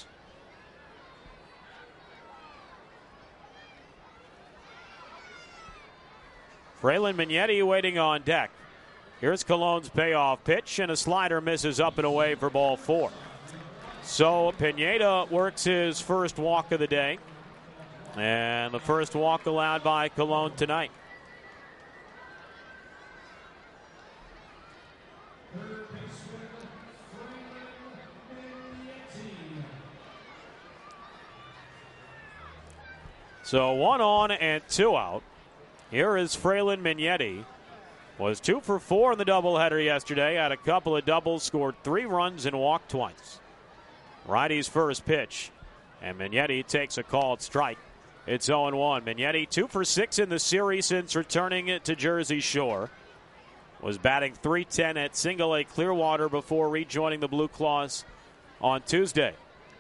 Fralin Mignetti waiting on deck. Here's Colon's payoff pitch, and a slider misses up and away for ball 4. So Pineda works his first walk of the day, and the first walk allowed by Colon tonight. So 1 on and 2 out. Here is Fralin Mignetti. Was 2 for 4 in the doubleheader yesterday. Had a couple of doubles, scored 3 runs and walked twice. Righty's first pitch, and Mignetti takes a called strike. It's 0-1. Mignetti 2 for 6 in the series since returning it to Jersey Shore. Was batting .310 at Single A Clearwater before rejoining the Blue Claws on Tuesday.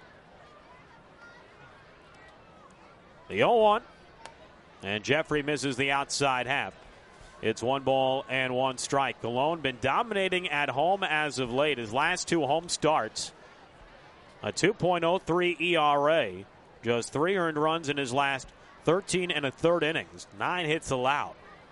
The 0-1, and Jeffrey misses the outside half. It's 1 ball and 1 strike. Colon been dominating at home as of late. His last 2 home starts, a 2.03 ERA, just 3 earned runs in his last 13 1/3 innings, 9 hits allowed.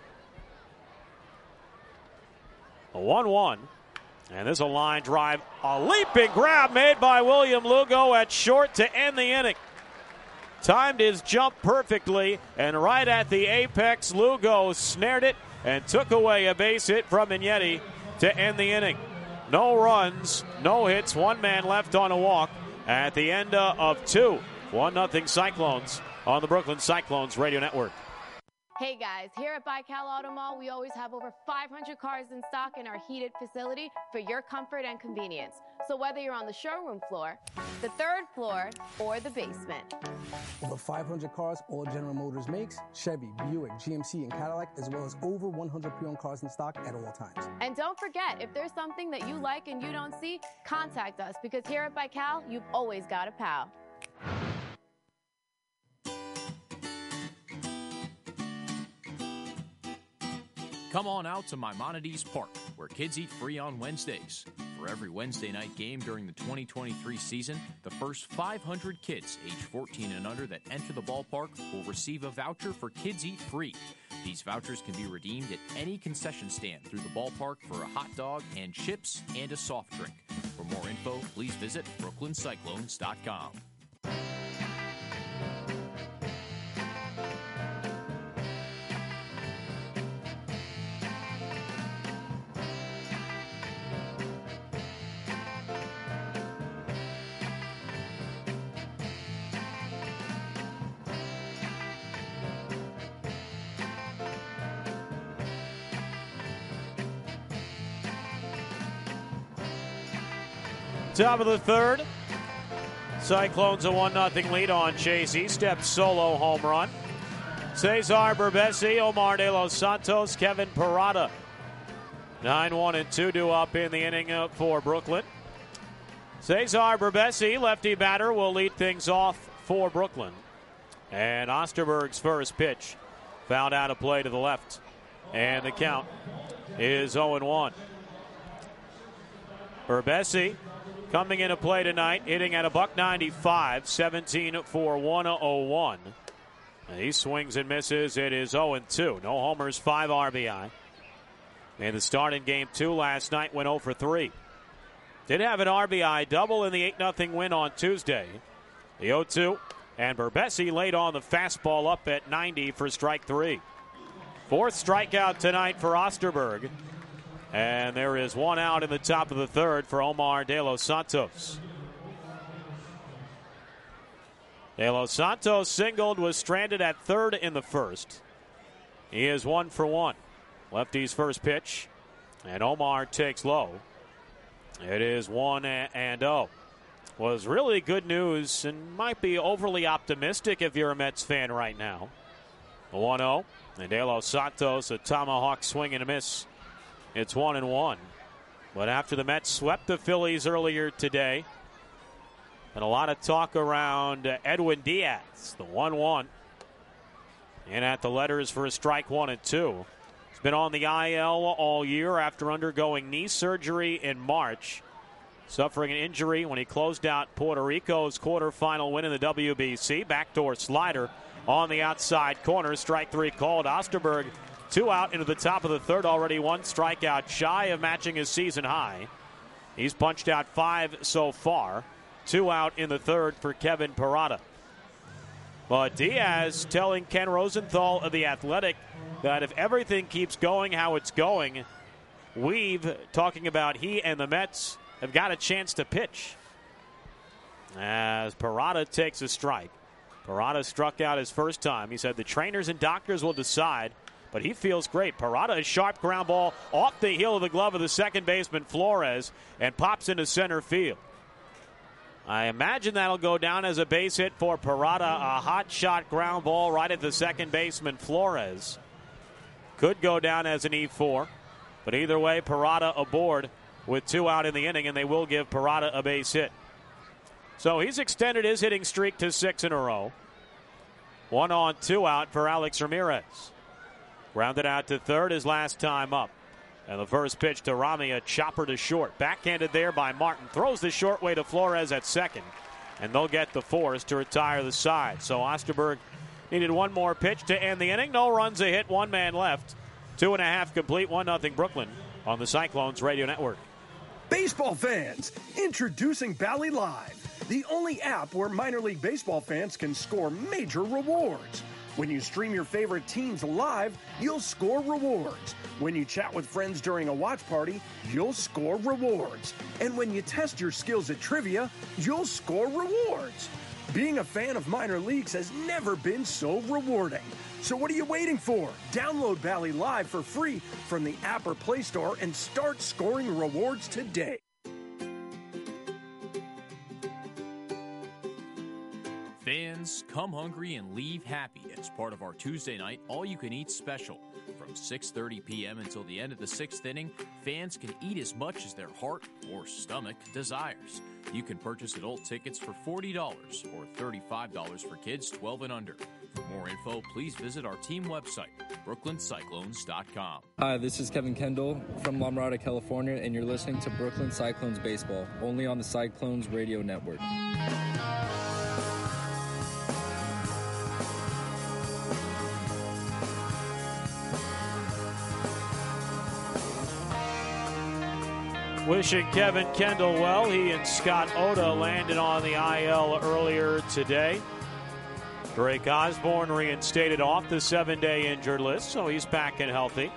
A 1-1, and this is a line drive, a leaping grab made by William Lugo at short to end the inning. Timed his jump perfectly, and right at the apex, Lugo snared it and took away a base hit from Mignetti to end the inning. No runs, no hits, 1 man left on a walk at the end of 2. 1-0 Cyclones on the Brooklyn Cyclones Radio Network. Hey guys, here at Baikal Auto Mall, we always have over 500 cars in stock in our heated facility for your comfort and convenience. So whether you're on the showroom floor, the 3rd floor, or the basement. Over 500 cars all General Motors makes, Chevy, Buick, GMC, and Cadillac, as well as over 100 pre-owned cars in stock at all times. And don't forget, if there's something that you like and you don't see, contact us, because here at Baikal, you've always got a pal. Come on out to Maimonides Park, where kids eat free on Wednesdays. For every Wednesday night game during the 2023 season, the first 500 kids age 14 and under that enter the ballpark will receive a voucher for Kids Eat Free. These vouchers can be redeemed at any concession stand through the ballpark for a hot dog and chips and a soft drink. For more info, please visit brooklyncyclones.com. Top of the third. Cyclones a 1-0 lead on Chazy. Step solo home run. Cesar Berbesi, Omar De Los Santos, Kevin Parada. 9-1 and 2 up in the inning for Brooklyn. Cesar Berbesi, lefty batter, will lead things off for Brooklyn. And Osterberg's first pitch found out a play to the left. And the count is 0-1. Berbesi coming into play tonight, hitting at $195, 17 for 101. And he swings and misses. It is 0-2. No homers, 5 RBI. And the start in game 2 last night went 0 for 3. Did have an RBI double in the 8-0 win on Tuesday. The 0-2. And Berbesi laid on the fastball up at 90 for strike 3. Fourth strikeout tonight for Osterberg. And there is one out in the top of the third for Omar De Los Santos. De Los Santos singled, was stranded at third in the first. He is 1 for 1. Lefty's first pitch. And Omar takes low. It is 1-0. Was really good news and might be overly optimistic if you're a Mets fan right now. 1-0. And De Los Santos, a tomahawk swing and a miss. It's 1-1. But after the Mets swept the Phillies earlier today, and a lot of talk around Edwin Diaz, the 1-1. In at the letters for a strike 1 and 2. He's been on the IL all year after undergoing knee surgery in March. Suffering an injury when he closed out Puerto Rico's quarterfinal win in the WBC. Backdoor slider on the outside corner. Strike 3 called. Osterberg 2 out into the top of the third. Already 1 strikeout shy of matching his season high. He's punched out 5 so far. 2 out in the third for Kevin Parada. But Diaz telling Ken Rosenthal of The Athletic that if everything keeps going how it's going, Weave, talking about he and the Mets, have got a chance to pitch. As Parada takes a strike. Parada struck out his first time. He said the trainers and doctors will decide, but he feels great. Parada, a sharp ground ball off the heel of the glove of the second baseman Flores and pops into center field. I imagine that'll go down as a base hit for Parada. A hot shot ground ball right at the second baseman Flores. Could go down as an E4. But either way, Parada aboard with 2 out in the inning, and they will give Parada a base hit. So he's extended his hitting streak to 6 in a row. 1 on, 2 out for Alex Ramirez. Grounded out to third his last time up. And the first pitch to Rami, a chopper to short. Backhanded there by Martin. Throws the short way to Flores at second. And they'll get the force to retire the side. So Osterberg needed 1 more pitch to end the inning. No runs, a hit, 1 man left. 2.5 complete, 1-0 Brooklyn on the Cyclones Radio Network. Baseball fans, introducing Bally Live, the only app where minor league baseball fans can score major rewards. When you stream your favorite teams live, you'll score rewards. When you chat with friends during a watch party, you'll score rewards. And when you test your skills at trivia, you'll score rewards. Being a fan of minor leagues has never been so rewarding. So what are you waiting for? Download Bally Live for free from the app or Play Store and start scoring rewards today. Fans, come hungry and leave happy as part of our Tuesday night all-you-can-eat special. From 6:30 p.m. until the end of the 6th inning, fans can eat as much as their heart or stomach desires. You can purchase adult tickets for $40 or $35 for kids 12 and under. For more info, please visit our team website, brooklyncyclones.com. Hi, this is Kevin Kendall from La Mirada, California, and you're listening to Brooklyn Cyclones Baseball, only on the Cyclones Radio Network. Wishing Kevin Kendall well. He and Scott Oda landed on the IL earlier today. Drake Osborne reinstated off the 7-day injured list, so he's back and healthy.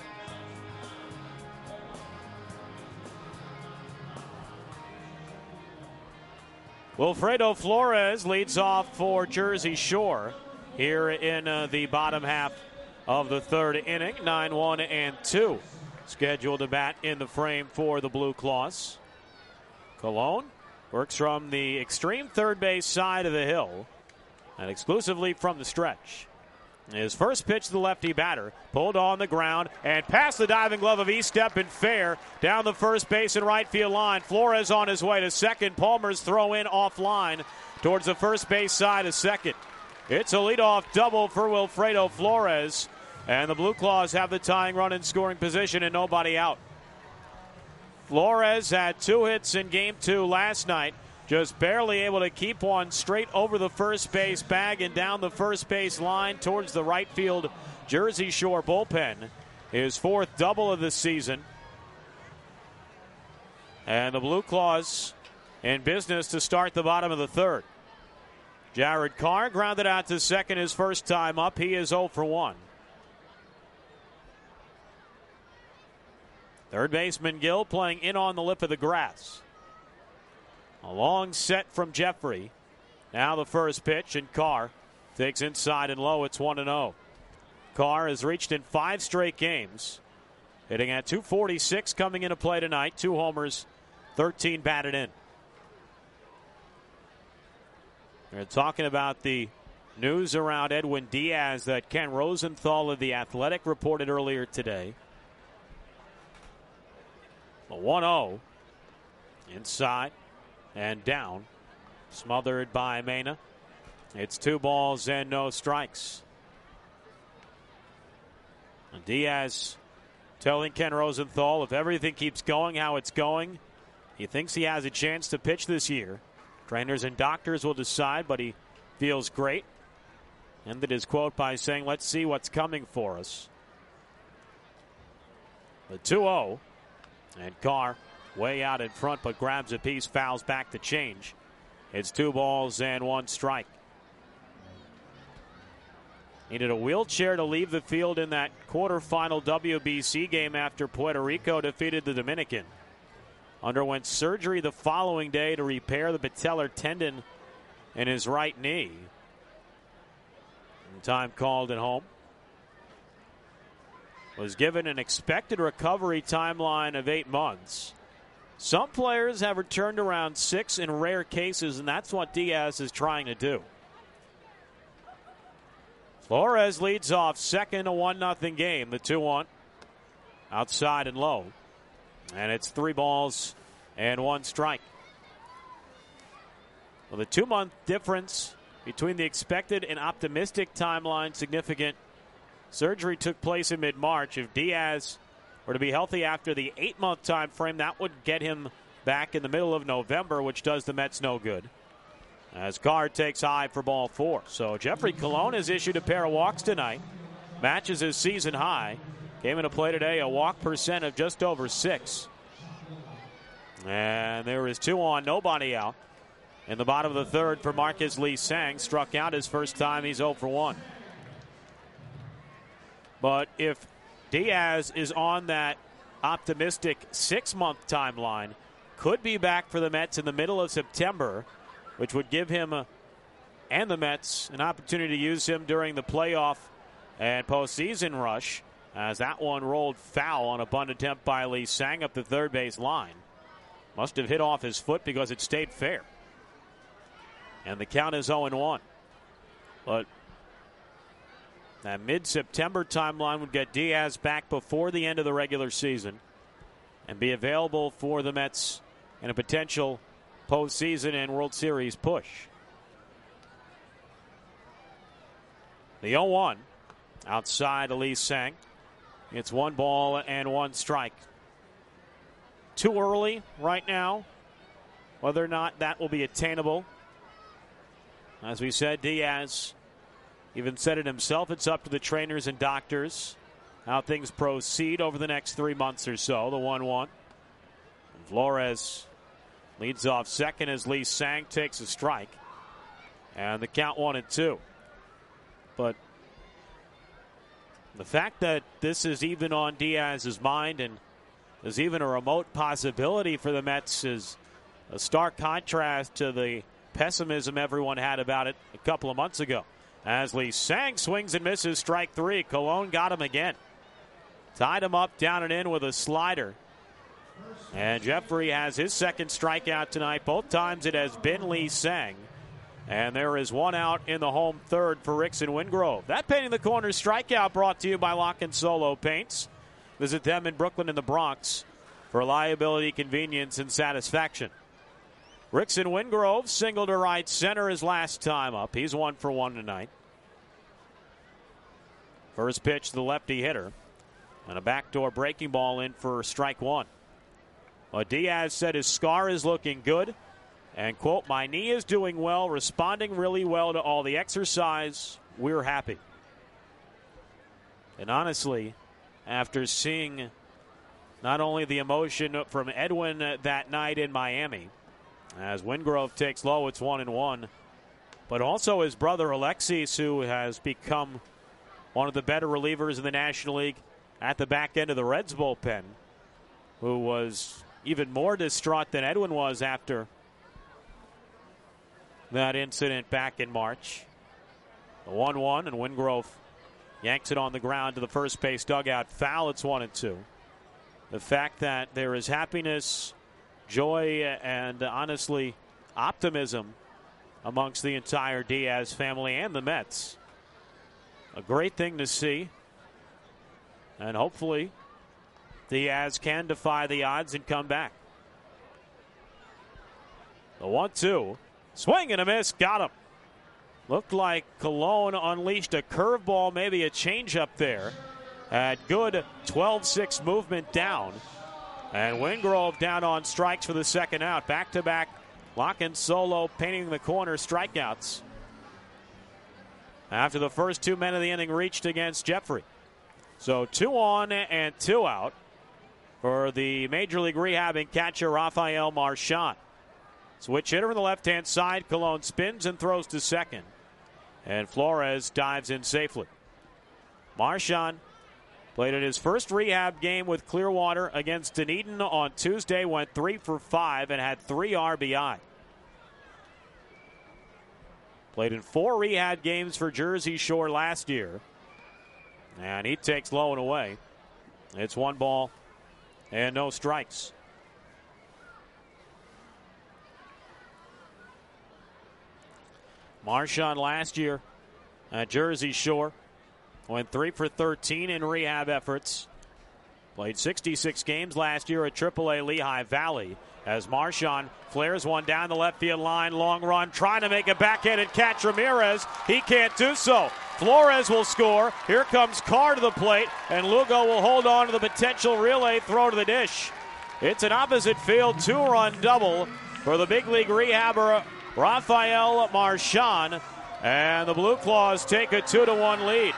Wilfredo Flores leads off for Jersey Shore here in the bottom half of the third inning. 9-1 and 2 scheduled to bat in the frame for the Blue Claws. Colon Works from the extreme third base side of the hill and exclusively from the stretch. His first pitch to the lefty batter, pulled on the ground and past the diving glove of Estep and fair down the first base and right field line. Flores on his way to second. Palmer's throw in offline towards the first base side of second. It's a leadoff double for Wilfredo Flores, and the Blue Claws have the tying run in scoring position and nobody out. Flores had 2 hits in Game 2 last night, just barely able to keep one straight over the first base bag and down the first base line towards the right field Jersey Shore bullpen. His 4th double of the season. And the Blue Claws in business to start the bottom of the 3rd. Jared Carr grounded out to second his first time up. He is 0 for 1. Third baseman Gill playing in on the lip of the grass. A long set from Jeffrey. Now the first pitch, and Carr takes inside and low. It's 1-0. Carr has reached in 5 straight games, hitting at .246 coming into play tonight. 2 homers, 13 batted in. They're talking about the news around Edwin Diaz that Ken Rosenthal of The Athletic reported earlier today. The 1-0 inside and down, smothered by Mena. It's 2 balls and no strikes. And Diaz telling Ken Rosenthal if everything keeps going how it's going, he thinks he has a chance to pitch this year. Trainers and doctors will decide, but he feels great. Ended his quote by saying, "Let's see what's coming for us." The 2-0. And Carr way out in front, but grabs a piece, fouls back to change. It's 2 balls and 1 strike. Needed a wheelchair to leave the field in that quarterfinal WBC game after Puerto Rico defeated the Dominican. Underwent surgery the following day to repair the patellar tendon in his right knee. And time called at home. Was given an expected recovery timeline of 8 months. Some players have returned around 6 in rare cases, and that's what Diaz is trying to do. Flores leads off second, a 1-0 game. The 2-1 outside and low. And it's 3 balls and 1 strike. Well, the 2-month difference between the expected and optimistic timeline significant. Surgery took place in mid-March. If Diaz were to be healthy after the 8-month time frame, that would get him back in the middle of November, which does the Mets no good. As Carr takes high for ball 4. So Jeffrey Colon has issued a pair of walks tonight. Matches his season high. Came into play today a walk percent of just over 6. And there is 2 on, nobody out. In the bottom of the 3rd for Marcus Lee Sang. Struck out his first time. He's 0 for 1. But if Diaz is on that optimistic 6-month timeline, could be back for the Mets in the middle of September, which would give him and the Mets an opportunity to use him during the playoff and postseason rush, as that one rolled foul on a bunt attempt by Lee Sang up the third base line. Must have hit off his foot because it stayed fair. And the count is 0-1. But that mid-September timeline would get Diaz back before the end of the regular season and be available for the Mets in a potential postseason and World Series push. The 0-1 outside Elise Sang. It's 1 ball and 1 strike. Too early right now, whether or not that will be attainable. As we said, Diaz even said it himself. It's up to the trainers and doctors how things proceed over the next 3 months or so. The 1-1. Flores leads off second as Lee Sang takes a strike. And the count 1-2. But the fact that this is even on Diaz's mind and there's even a remote possibility for the Mets is a stark contrast to the pessimism everyone had about it a couple of months ago. As Lee Sang swings and misses, strike 3. Colon got him again. Tied him up, down and in with a slider. And Jeffrey has his second strikeout tonight. Both times it has been Lee Sang. And there is one out in the home third for Rickson Wingrove. That Painting the Corner strikeout brought to you by Lock & Solo Paints. Visit them in Brooklyn and the Bronx for reliability, convenience, and satisfaction. Rickson Wingrove single to right center his last time up. He's 1 for 1 tonight. First pitch to the lefty hitter. And a backdoor breaking ball in for strike one. Well, Diaz said his scar is looking good. And, quote, my knee is doing well, responding really well to all the exercise. We're happy. And honestly, after seeing not only the emotion from Edwin that night in Miami, as Wingrove takes low, it's 1-1, but also his brother Alexis, who has become one of the better relievers in the National League at the back end of the Reds bullpen, who was even more distraught than Edwin was after that incident back in March. The 1-1, and Wingrove yanks it on the ground to the first base dugout. Foul, it's 1-2. The fact that there is happiness, joy, and honestly optimism amongst the entire Diaz family and the Mets. A great thing to see. And hopefully Diaz can defy the odds and come back. The 1-2. Swing and a miss. Got him. Looked like Colon unleashed a curveball, maybe a changeup there. Had good 12-6 movement down. And Wingrove down on strikes for the second out. Back-to-back Lock & Solo Painting the Corner strikeouts after the first 2 men of the inning reached against Jeffrey. So 2 on and 2 out for the Major League rehabbing catcher Rafael Marchand. Switch hitter on the left-hand side. Colon spins and throws to second. And Flores dives in safely. Marchand played in his first rehab game with Clearwater against Dunedin on Tuesday. Went 3 for 5 and had 3 RBI. Played in 4 rehab games for Jersey Shore last year. And he takes low and away. It's 1 ball and no strikes. Marchand last year at Jersey Shore went 3 for 13 in rehab efforts. Played 66 games last year at AAA Lehigh Valley as Marchand flares one down the left field line. Long run, trying to make a backhanded catch. Ramirez, he can't do so. Flores will score. Here comes Carr to the plate, and Lugo will hold on to the potential relay throw to the dish. It's an opposite field 2-run double for the big league rehabber Rafael Marchand, and the Blue Claws take a 2-1 lead.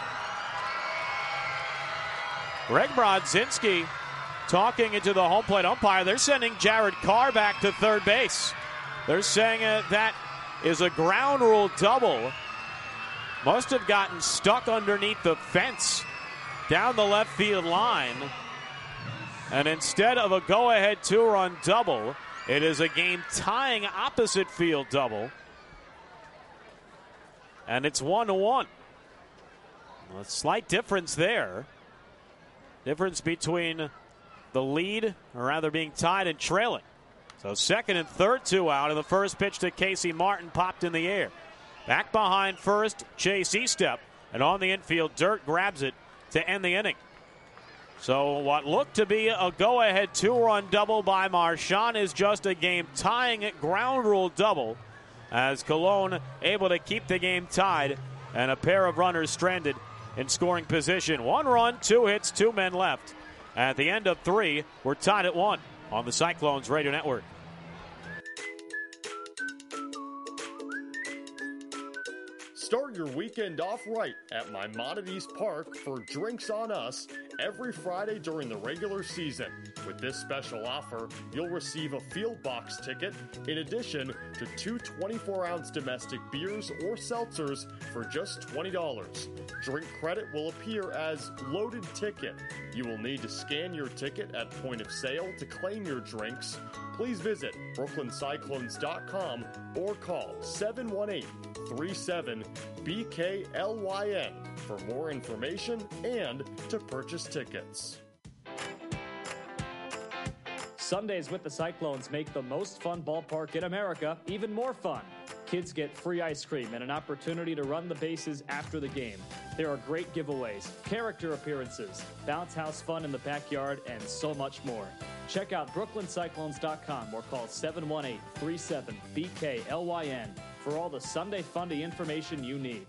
Greg Brodzinski talking into the home plate umpire. They're sending Jared Carr back to third base. They're saying that is a ground rule double. Must have gotten stuck underneath the fence down the left field line. And instead of a go-ahead 2-run double, it is a game-tying opposite field double. And it's 1-1. A slight difference there. Difference between the lead, or rather being tied and trailing. So second and third 2 out, and the first pitch to Casey Martin popped in the air. Back behind first, Chase Estep. And on the infield, Dirt grabs it to end the inning. So what looked to be a go-ahead 2-run double by Marchand is just a game-tying ground rule double, as Colon able to keep the game tied and a pair of runners stranded in scoring position. 1 run, 2 hits, 2 men left. At the end of 3, we're tied at 1 on the Cyclones Radio Network. Start your weekend off right at Maimonides Park for Drinks on Us every Friday during the regular season. With this special offer, you'll receive a field box ticket in addition to 2 24-ounce domestic beers or seltzers for just $20. Drink credit will appear as loaded ticket. You will need to scan your ticket at point of sale to claim your drinks. Please visit BrooklynCyclones.com or call 718-37-BKLYN for more information and to purchase tickets. Sundays with the Cyclones make the most fun ballpark in America even more fun. Kids get free ice cream and an opportunity to run the bases after the game. There are great giveaways, character appearances, bounce house fun in the backyard, and so much more. Check out BrooklynCyclones.com or call 718-37-BKLYN for all the Sunday Fundy information you need.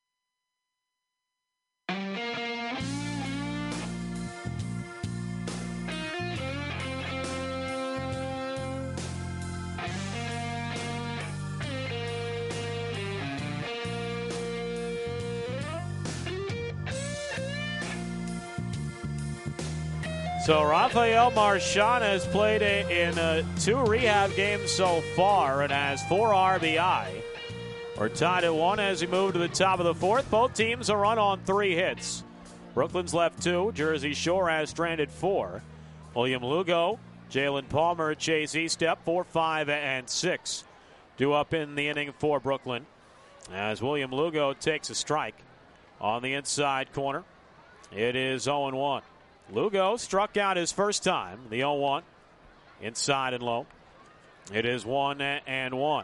So Rafael Marchand has played in 2 rehab games so far and has 4 RBI. We're tied at 1 as we move to the top of the 4th. Both teams are run on 3 hits. Brooklyn's left 2. Jersey Shore has stranded 4. William Lugo, Jalen Palmer, Chase Estep, 4, 5, and 6 due up in the inning for Brooklyn as William Lugo takes a strike on the inside corner. It is 0-1. Lugo struck out his first time, the 0-1, inside and low. It is 1-1.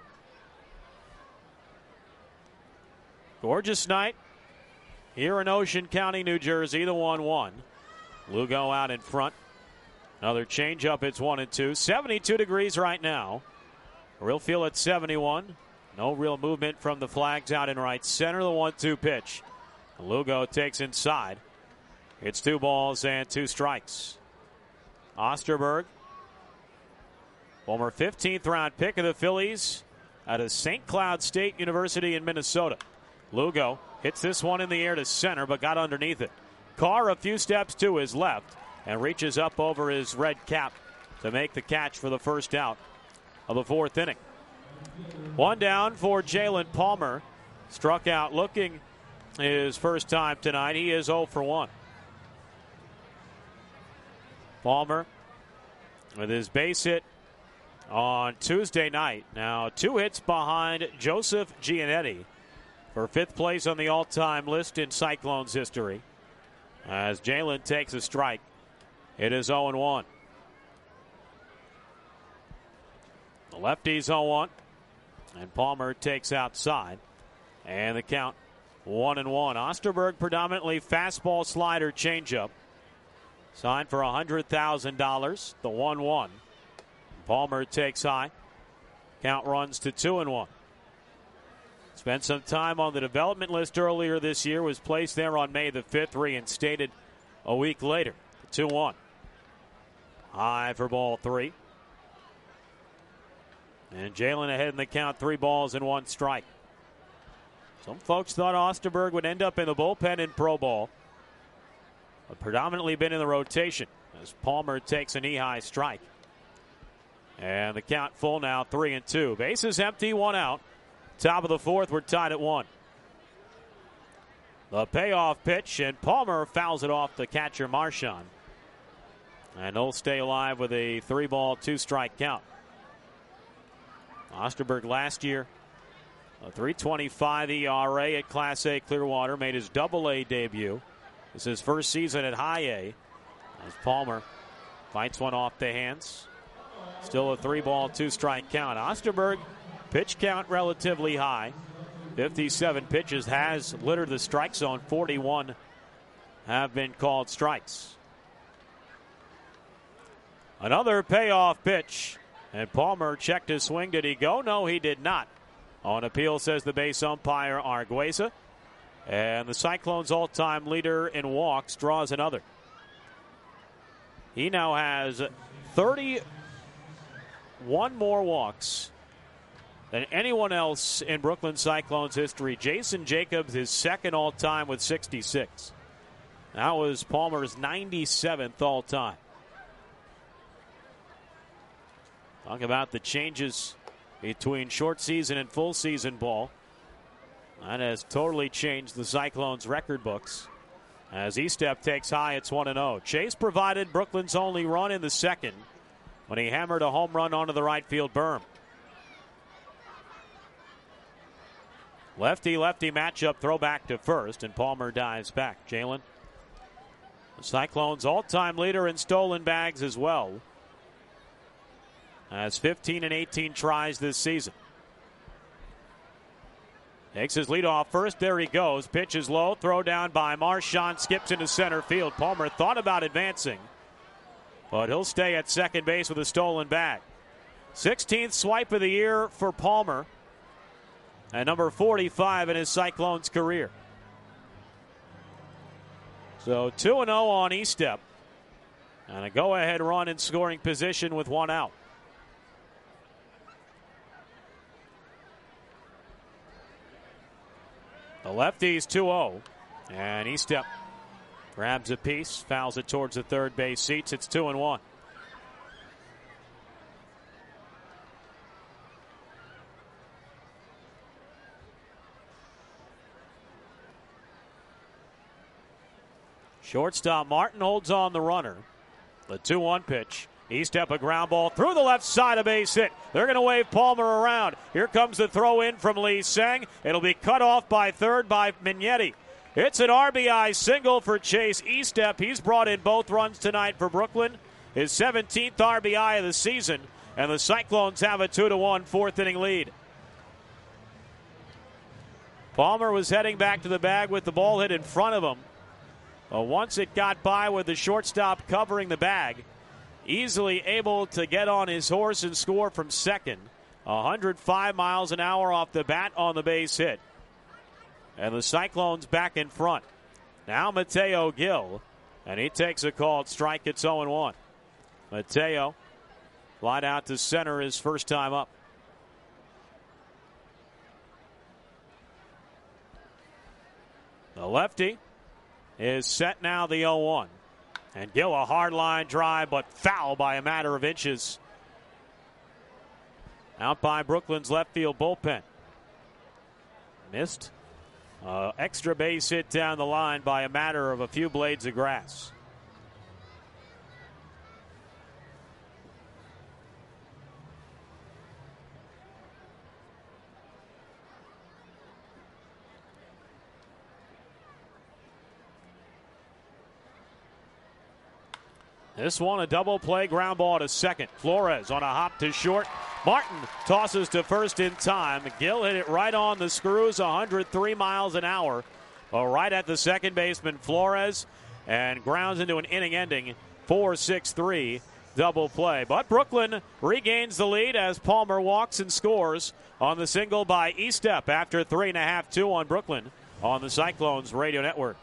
Gorgeous night here in Ocean County, New Jersey, the 1-1. Lugo out in front. Another changeup, it's 1-2. 72 degrees right now. Real feel at 71. No real movement from the flags out in right center. The 1-2 pitch. Lugo takes inside. It's 2 balls and 2 strikes. Osterberg, former 15th round pick of the Phillies out of St. Cloud State University in Minnesota. Lugo hits this one in the air to center but got underneath it. Carr a few steps to his left and reaches up over his red cap to make the catch for the first out of the 4th inning. 1 down for Jalen Palmer. Struck out looking his first time tonight. He is 0 for 1. Palmer with his base hit on Tuesday night. Now 2 hits behind Joseph Giannetti for 5th place on the all-time list in Cyclones history. As Jalen takes a strike, it is 0-1. The lefty's 0-1, and Palmer takes outside, and the count 1-1. Osterberg predominantly fastball, slider, changeup. Signed for $100,000, the 1-1. Palmer takes high. Count runs to 2-1. Spent some time on the development list earlier this year. Was placed there on May the 5th, reinstated a week later. 2-1. High for ball 3. And Jalen ahead in the count, 3 balls and 1 strike. Some folks thought Osterberg would end up in the bullpen in pro ball, but predominantly been in the rotation as Palmer takes a knee-high strike. And the count full now, 3-2. Bases empty, 1 out. Top of the 4th, we're tied at 1. The payoff pitch, and Palmer fouls it off the catcher Marchand. And he'll stay alive with a 3-ball, 2-strike count. Osterberg last year, a .325 ERA at Class A Clearwater, made his Double-A debut. This is his first season at High A as Palmer fights one off the hands. Still a 3-ball, 2-strike count. Osterberg, pitch count relatively high. 57 pitches has littered the strike zone. 41 have been called strikes. Another payoff pitch. And Palmer checked his swing. Did he go? No, he did not. On appeal, says the base umpire Argueza. And the Cyclones' all-time leader in walks draws another. He now has 31 more walks than anyone else in Brooklyn Cyclones history. Jason Jacobs is second all-time with 66. That was Palmer's 97th all-time. Talk about the changes between short season and full season ball. That has totally changed the Cyclones' record books. As Estep takes high, it's 1-0. Chase provided Brooklyn's only run in the second when he hammered a home run onto the right field berm. Lefty-lefty matchup, throw back to first, and Palmer dives back. Jalen, the Cyclones' all-time leader in stolen bags as well. Has 15 and 18 tries this season. Takes his lead off first. There he goes. Pitch is low. Throw down by Marchand. Skips into center field. Palmer thought about advancing, but he'll stay at second base with a stolen bag. 16th swipe of the year for Palmer, and number 45 in his Cyclones career. So 2-0 on Estep, and a go-ahead run in scoring position with one out. The lefty's 2-0, and Estep grabs a piece, fouls it towards the third base seats. It's 2-1. Shortstop Martin holds on the runner. The 2-1 pitch. Estep a ground ball through the left side, a base hit. They're going to wave Palmer around. Here comes the throw in from Lee Seng. It'll be cut off by third by Mignetti. It's an RBI single for Chase Estep. He's brought in both runs tonight for Brooklyn. His 17th RBI of the season, and the Cyclones have a 2-1 fourth inning lead. Palmer was heading back to the bag with the ball hit in front of him. But once it got by with the shortstop covering the bag, easily able to get on his horse and score from second. 105 miles an hour off the bat on the base hit. And the Cyclones back in front. Now Mateo Gil, and he takes a called strike. It's 0-1. Mateo flied out to center his first time up. The lefty is set now, the 0-1. And Gil, a hard line drive, but foul by a matter of inches. Out by Brooklyn's left field bullpen. Missed. Extra base hit down the line by a matter of a few blades of grass. This one, a double play ground ball to second. Flores on a hop to short. Martin tosses to first in time. Gill hit it right on the screws, 103 miles an hour. Right at the second baseman, Flores, and grounds into an inning-ending 4-6-3 double play. But Brooklyn regains the lead as Palmer walks and scores on the single by Estep after 3.5, 2 on Brooklyn on the Cyclones Radio Network.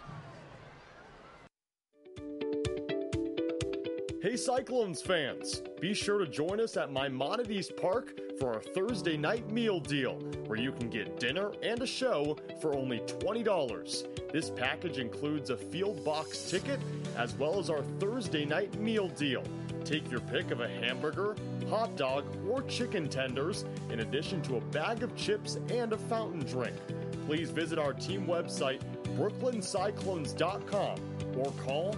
Hey Cyclones fans, be sure to join us at Maimonides Park for our Thursday night meal deal, where you can get dinner and a show for only $20. This package includes a field box ticket as well as our Thursday night meal deal. Take your pick of a hamburger, hot dog, or chicken tenders, in addition to a bag of chips and a fountain drink. Please visit our team website, brooklyncyclones.com, or call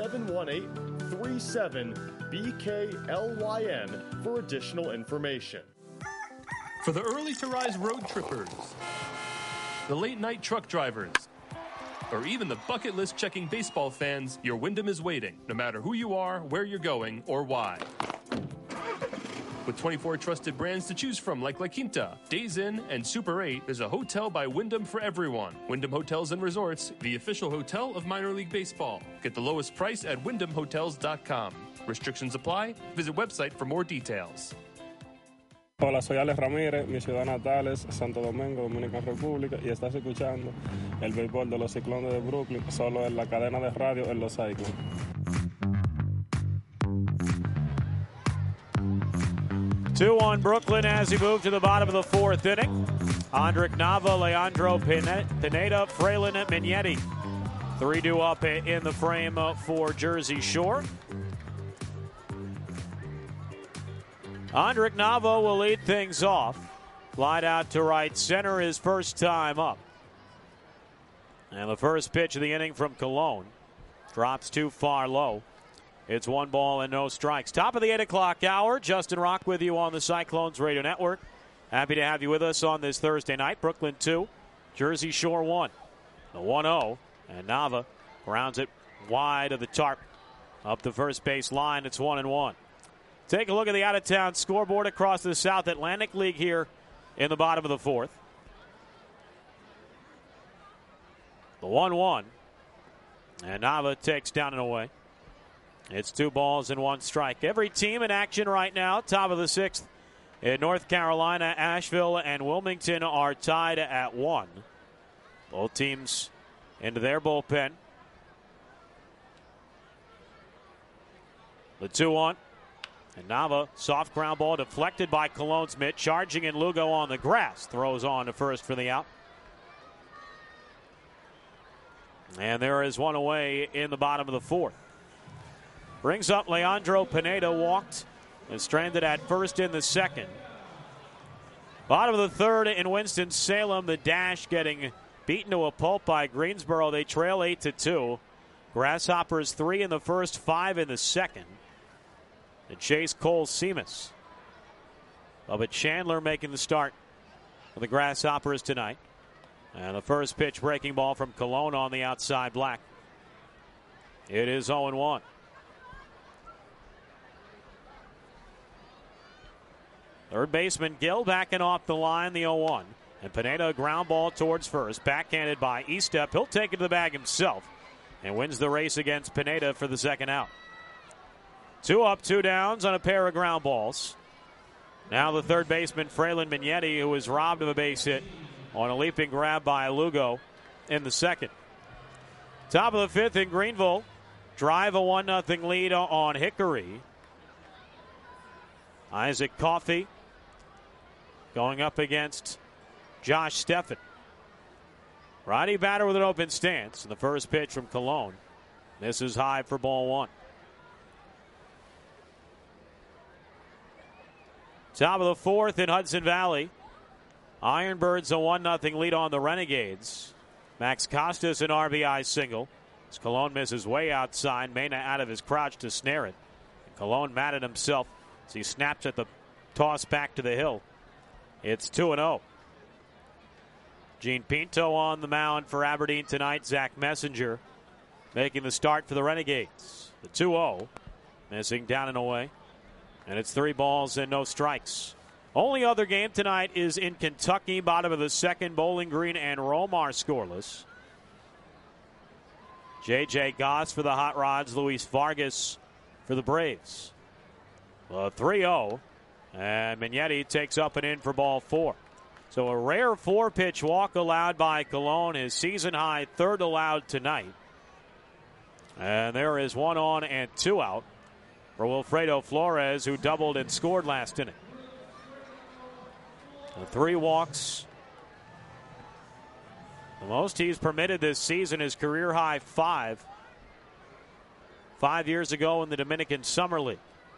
718-37-BKLYN for additional information. For the early to rise road trippers, the late night truck drivers, or even the bucket list checking baseball fans, your Wyndham is waiting, no matter who you are, where you're going, or why. With 24 trusted brands to choose from like La Quinta, Days Inn, and Super 8, there's a hotel by Wyndham for everyone. Wyndham Hotels and Resorts, the official hotel of minor league baseball. Get the lowest price at wyndhamhotels.com. Restrictions apply. Visit website for more details. Hola, soy Alex Ramírez, mi ciudad natal es Santo Domingo, Dominicana República, y estás escuchando el béisbol de los Ciclones de Brooklyn, solo en la cadena de radio en Los Cyclones. 2-1 Brooklyn as he moved to the bottom of the fourth inning. Andrick Nava, Leandro Pineda, Frelin, Mignetti. 3-2 up in the frame for Jersey Shore. Andrick Nava will lead things off. Flied out to right center his first time up. And the first pitch of the inning from Cologne drops too far low. It's 1 ball and no strikes. Top of the 8 o'clock hour. Justin Rock with you on the Cyclones Radio Network. Happy to have you with us on this Thursday night. Brooklyn 2, Jersey Shore 1. The 1-0, and Nava grounds it wide of the tarp. Up the first base line, it's 1-1. Take a look at the out-of-town scoreboard across the South Atlantic League here in the bottom of the fourth. The 1-1. And Nava takes down and away. It's 2 balls and 1 strike. Every team in action right now. Top of the 6th in North Carolina. Asheville and Wilmington are tied at 1. Both teams into their bullpen. The 2-1. And Nava, soft ground ball deflected by Cologne's mitt. Charging in Lugo on the grass. Throws on to first for the out. And there is 1 away in the bottom of the 4th. Brings up Leandro Pineda, walked and stranded at first in the 2nd. Bottom of the 3rd in Winston-Salem, the Dash getting beaten to a pulp by Greensboro. They trail 8-2. Grasshoppers 3 in the 1st, 5 in the 2nd. And Chase Cole-Seamus. Bubba Chandler making the start for the Grasshoppers tonight. And the first pitch breaking ball from Cologne on the outside black. It is 0-1. Third baseman Gill backing off the line, the 0-1. And Pineda, a ground ball towards first. Backhanded by Estep. He'll take it to the bag himself and wins the race against Pineda for the second out. 2 up, 2 downs on a pair of ground balls. Now the third baseman, Frelin Mignetti, who was robbed of a base hit on a leaping grab by Lugo in the 2nd. Top of the 5th in Greenville. Drive a 1-0 lead on Hickory. Isaac Coffey going up against Josh Steffen. Righty batter with an open stance. And the first pitch from Cologne. This is high for ball 1. Top of the 4th in Hudson Valley. Ironbirds a 1-0 lead on the Renegades. Max Costas an RBI single. As Cologne misses way outside. Mena out of his crouch to snare it. And Cologne mad at himself as he snaps at the toss back to the hill. It's 2-0. Gene Pinto on the mound for Aberdeen tonight. Zach Messenger making the start for the Renegades. The 2-0. Missing down and away. And it's 3 balls and no strikes. Only other game tonight is in Kentucky. Bottom of the 2nd, Bowling Green and Romar scoreless. J.J. Goss for the Hot Rods. Luis Vargas for the Braves. 3-0. And Mignetti takes up and in for ball 4. So a rare 4-pitch walk allowed by Cologne. His season high 3rd allowed tonight. And there is 1 on and 2 out for Wilfredo Flores, who doubled and scored last inning. 3 walks. The most he's permitted this season is career high 5. 5 years ago in the Dominican Summer League.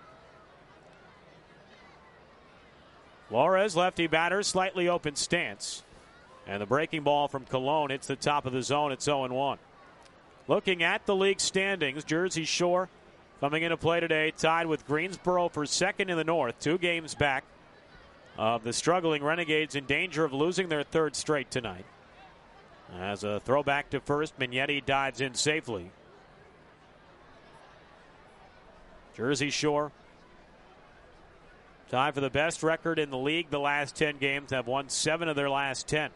Flores, lefty batter, slightly open stance. And the breaking ball from Cologne hits the top of the zone. It's 0-1. Looking at the league standings, Jersey Shore coming into play today, tied with Greensboro for 2nd in the North, 2 games back of the struggling Renegades, in danger of losing their 3rd straight tonight. As a throwback to first, Mignetti dives in safely. Jersey Shore tied for the best record in the league the last 10 games, have won 7 of their last 10.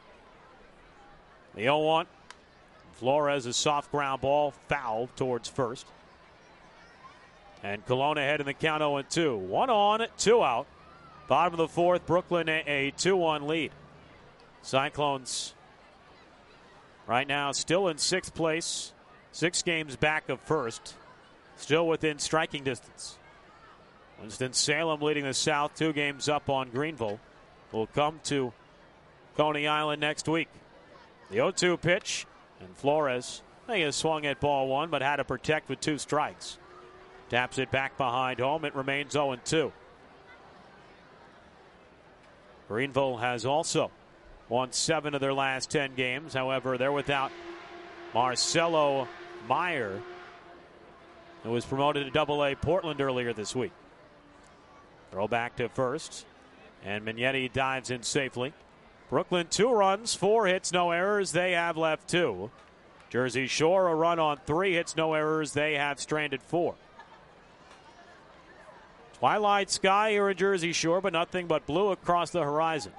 The 0-1. Flores, a soft ground ball, foul towards first. And Cologne ahead in the count 0-2. 1 on, 2 out. Bottom of the 4th, Brooklyn a 2-1 lead. Cyclones right now still in 6th place, 6 games back of first, still within striking distance. Winston-Salem leading the South, 2 games up on Greenville. Will come to Coney Island next week. The 0-2 pitch, and Flores, he has swung at ball 1, but had to protect with 2 strikes. Taps it back behind home. It remains 0-2. Greenville has also won 7 of their last 10 games. However, they're without Marcelo Meyer, who was promoted to Double-A Portland earlier this week. Throw back to first, and Mignetti dives in safely. Brooklyn 2 runs, 4 hits, no errors. They have left 2. Jersey Shore a run on 3 hits, no errors. They have stranded 4. Twilight sky here in Jersey Shore, but nothing but blue across the horizon.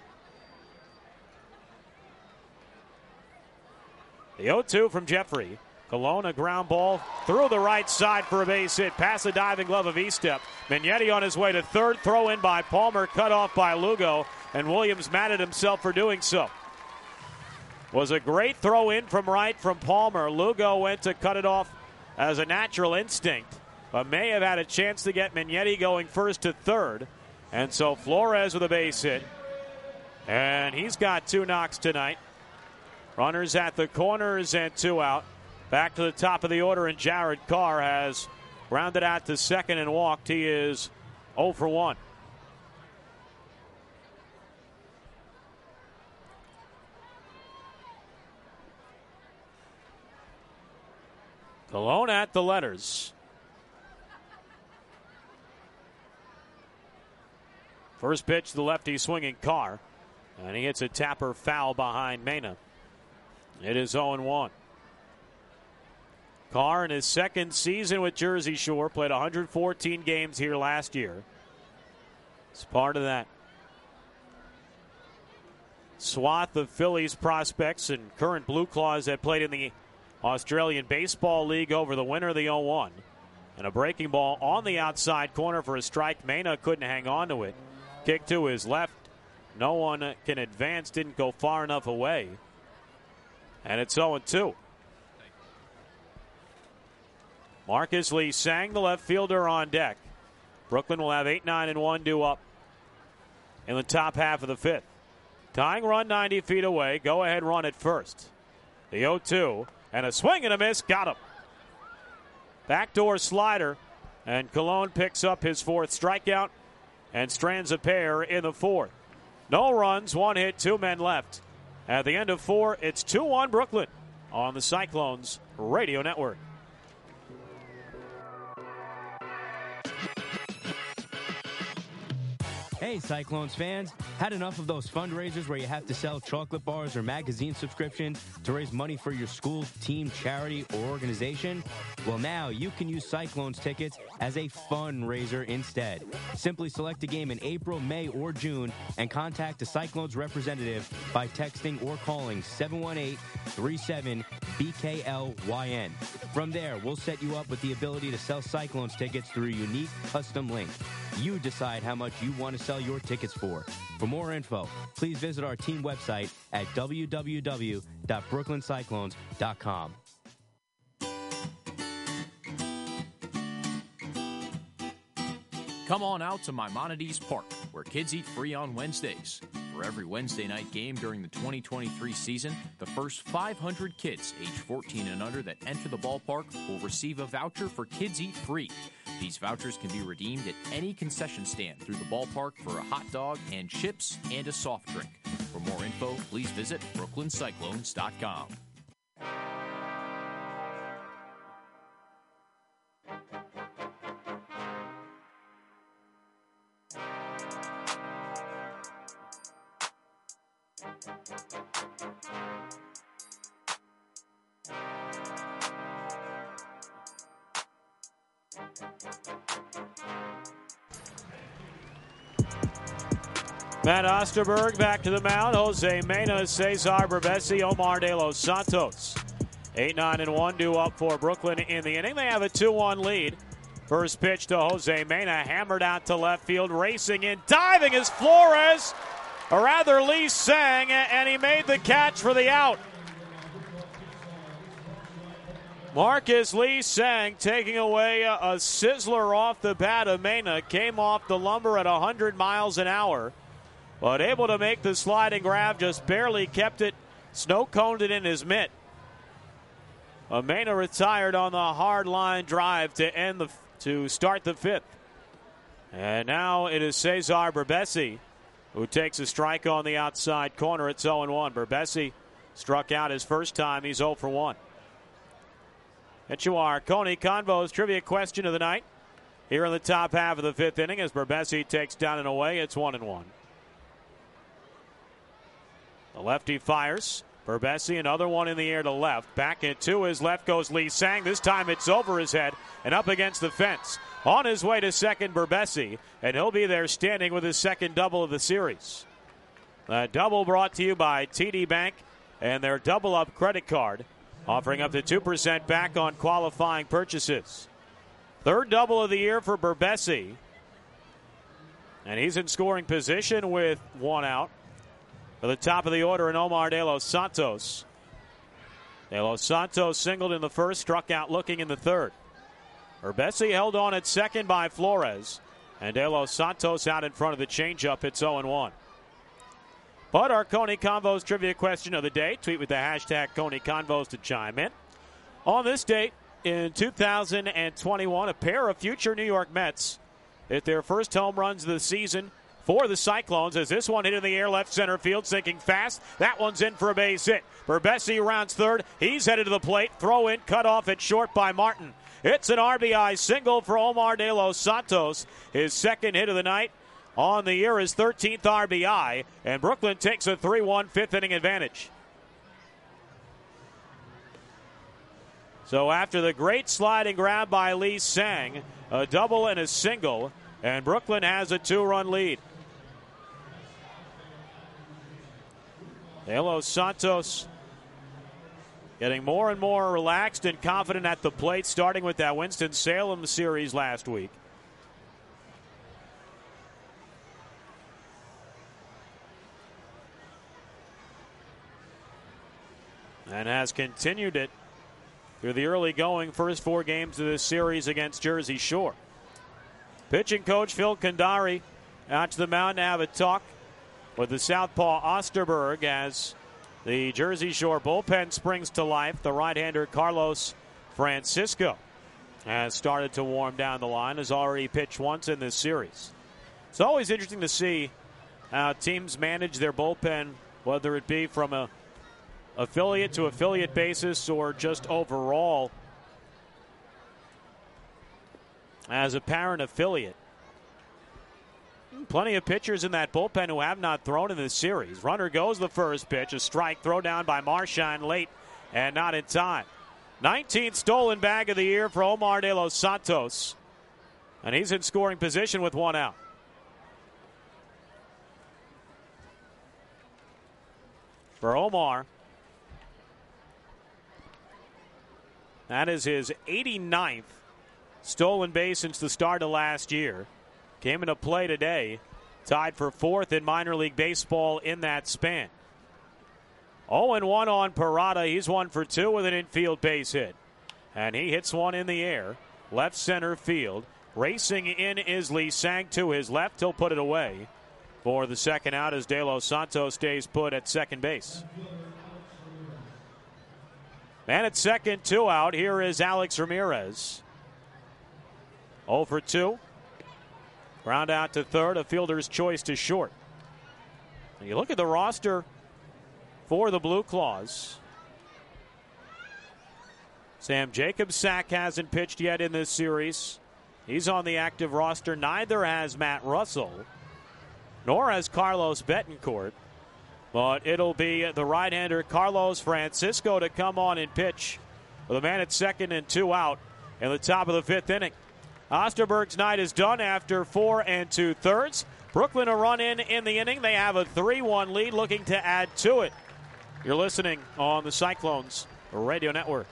The 0-2 from Jeffrey. Colon, a ground ball through the right side for a base hit. Past the diving glove of Estep. Mignetti on his way to third. Throw in by Palmer, cut off by Lugo, and Williams mad at himself for doing so. Was a great throw in from right from Palmer. Lugo went to cut it off as a natural instinct, but may have had a chance to get Mignetti going first to third. And so Flores with a base hit. And he's got 2 knocks tonight. Runners at the corners and 2 out. Back to the top of the order, and Jared Carr has rounded out to second and walked. He is 0 for 1. Colon at the letters. First pitch, the lefty swinging Carr, and he hits a tapper foul behind Mena. It is 0-1. Carr in his second season with Jersey Shore played 114 games here last year. It's part of that swath of Phillies prospects and current Blue Claws that played in the Australian Baseball League over the winter of the 0-1. And a breaking ball on the outside corner for a strike. Mena couldn't hang on to it. Kick to his left. No one can advance. Didn't go far enough away. And it's 0-2. Marcus Lee Sang, the left fielder, on deck. Brooklyn will have 8, 9, and 1 due up in the top half of the 5th. Tying run 90 feet away. Go ahead run at first. The 0-2 and a swing and a miss. Got him. Backdoor slider, and Colon picks up his 4th strikeout and strands a pair in the 4th. No runs, 1 hit, 2 men left. At the end of 4, it's 2-1 Brooklyn on the Cyclones Radio Network. Hey, Cyclones fans. Had enough of those fundraisers where you have to sell chocolate bars or magazine subscriptions to raise money for your school, team, charity, or organization? Well, now you can use Cyclones tickets as a fundraiser instead. Simply select a game in April, May, or June and contact a Cyclones representative by texting or calling 718-37-BKLYN. From there, we'll set you up with the ability to sell Cyclones tickets through a unique custom link. You decide how much you want to sell your tickets for. For more info, please visit our team website at www.brooklyncyclones.com. Come on out to Maimonides Park, where kids eat free on Wednesdays. For every Wednesday night game during the 2023 season, the first 500 kids age 14 and under that enter the ballpark will receive a voucher for Kids Eat Free. These vouchers can be redeemed at any concession stand through the ballpark for a hot dog and chips and a soft drink. For more info, please visit brooklyncyclones.com. Matt Osterberg back to the mound. Jose Mena, Cesar Berbesi, Omar De Los Santos. 8, 9, and 1 due up for Brooklyn in the inning. They have a 2-1 lead. First pitch to Jose Mena, hammered out to left field. Racing in, diving is Flores, or rather Lee Sang, and he made the catch for the out. Marcus Lee Sang taking away a sizzler off the bat of Mena. Came off the lumber at 100 miles an hour. But able to make the sliding grab, just barely kept it, snow-coned it in his mitt. Mena retired on the hard line drive to start the 5th. And now it is Cesar Berbesi who takes a strike on the outside corner. It's 0-1. Berbesi struck out his first time. He's 0 for 1. At you are, Coney Convo's trivia question of the night. Here in the top half of the 5th inning as Berbesi takes down and away, it's 1-1. The lefty fires. Berbesi, another one in the air to left. Back into his left goes Lee Sang. This time it's over his head and up against the fence. On his way to second, Berbesi, and he'll be there standing with his second double of the series. A double brought to you by TD Bank and their Double Up credit card, offering up to 2% back on qualifying purchases. Third double of the year for Berbesi. And he's in scoring position with one out. For the top of the order in Omar De Los Santos. De Los Santos singled in the first, struck out looking in the third. Berbesi held on at second by Flores. And De Los Santos out in front of the changeup. It's 0-1. But our Coney Convos trivia question of the day. Tweet with the hashtag Coney Convos to chime in. On this date in 2021, a pair of future New York Mets hit their first home runs of the season for the Cyclones as this one hit in the air left center field, sinking fast. That one's in for a base hit. Berbesi rounds third. He's headed to the plate. Throw in, cut off at short by Martin. It's an RBI single for Omar De Los Santos. His second hit of the night. On the year, his 13th RBI, and Brooklyn takes a 3-1 fifth inning advantage. So after the great sliding grab by Lee Sang, a double and a single, and Brooklyn has a 2-run lead. De Los Santos getting more and more relaxed and confident at the plate, starting with that Winston-Salem series last week. And has continued it through the early going first 4 games of this series against Jersey Shore. Pitching coach Phil Kandari out to the mound to have a talk with the southpaw Osterberg as the Jersey Shore bullpen springs to life. The right-hander Carlos Francisco has started to warm down the line, has already pitched once in this series. It's always interesting to see how teams manage their bullpen, whether it be from a affiliate to affiliate basis or just overall as a parent affiliate. Plenty of pitchers in that bullpen who have not thrown in this series. Runner goes the first pitch, a strike, throw down by Marchand late and not in time. 19th stolen bag of the year for Omar De Los Santos, and he's in scoring position with one out. For Omar, that is his 89th stolen base since the start of last year. Came into play today, tied for 4th in minor league baseball in that span. 0-1 on Parada. He's 1 for 2 with an infield base hit. And he hits one in the air, left center field. Racing in is Lee Sang to his left. He'll put it away for the second out as De Los Santos stays put at second base. And at second, 2 out. Here is Alex Ramirez. 0 for 2. Ground out to third. A fielder's choice to short. And you look at the roster for the Blue Claws. Sam Jacobsack hasn't pitched yet in this series. He's on the active roster. Neither has Matt Russell, nor has Carlos Betancourt. But it'll be the right-hander Carlos Francisco to come on and pitch with a man at second and 2 out in the top of the 5th inning. Osterberg's night is done after 4 2/3. Brooklyn a run in the inning. They have a 3-1 lead, looking to add to it. You're listening on the Cyclones Radio Network.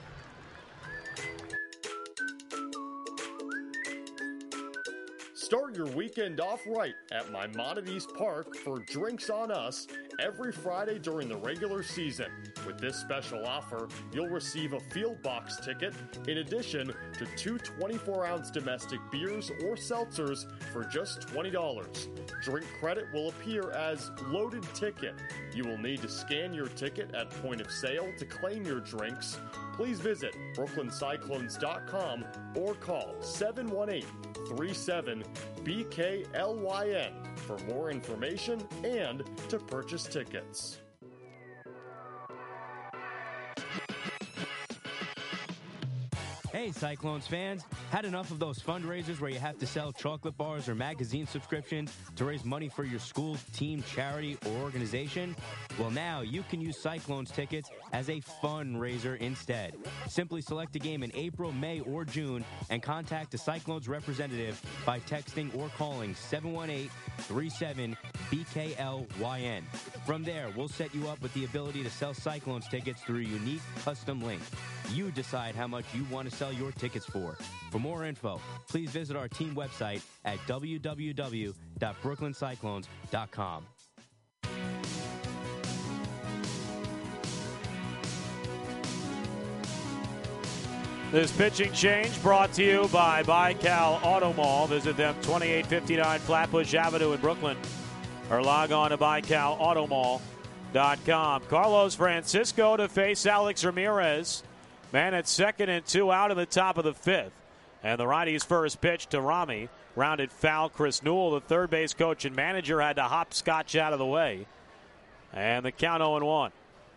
Start your weekend off right at Maimonides Park for Drinks on Us every Friday during the regular season. With this special offer, you'll receive a field box ticket in addition to 2 24-ounce domestic beers or seltzers for just $20. Drink credit will appear as loaded ticket. You will need to scan your ticket at point of sale to claim your drinks. Please visit BrooklynCyclones.com or call 718-37-BKLYN for more information and to purchase tickets. Hey, Cyclones fans. Had enough of those fundraisers where you have to sell chocolate bars or magazine subscriptions to raise money for your school, team, charity, or organization? Well, now you can use Cyclones tickets as a fundraiser instead. Simply select a game in April, May, or June and contact a Cyclones representative by texting or calling 718-37-BKLYN. From there, we'll set you up with the ability to sell Cyclones tickets through a unique custom link. You decide how much you want to sell your tickets for. For more info, please visit our team website at www.brooklyncyclones.com. This pitching change brought to you by Baikal Auto Mall. Visit them 2859 Flatbush Avenue in Brooklyn or log on to BaikalAutomall.com. Carlos Francisco to face Alex Ramirez. Man at second and 2 out in the top of the 5th. And the righty's first pitch to Rami. Rounded foul. Chris Newell, the third base coach and manager, had to hopscotch out of the way. And the count 0-1.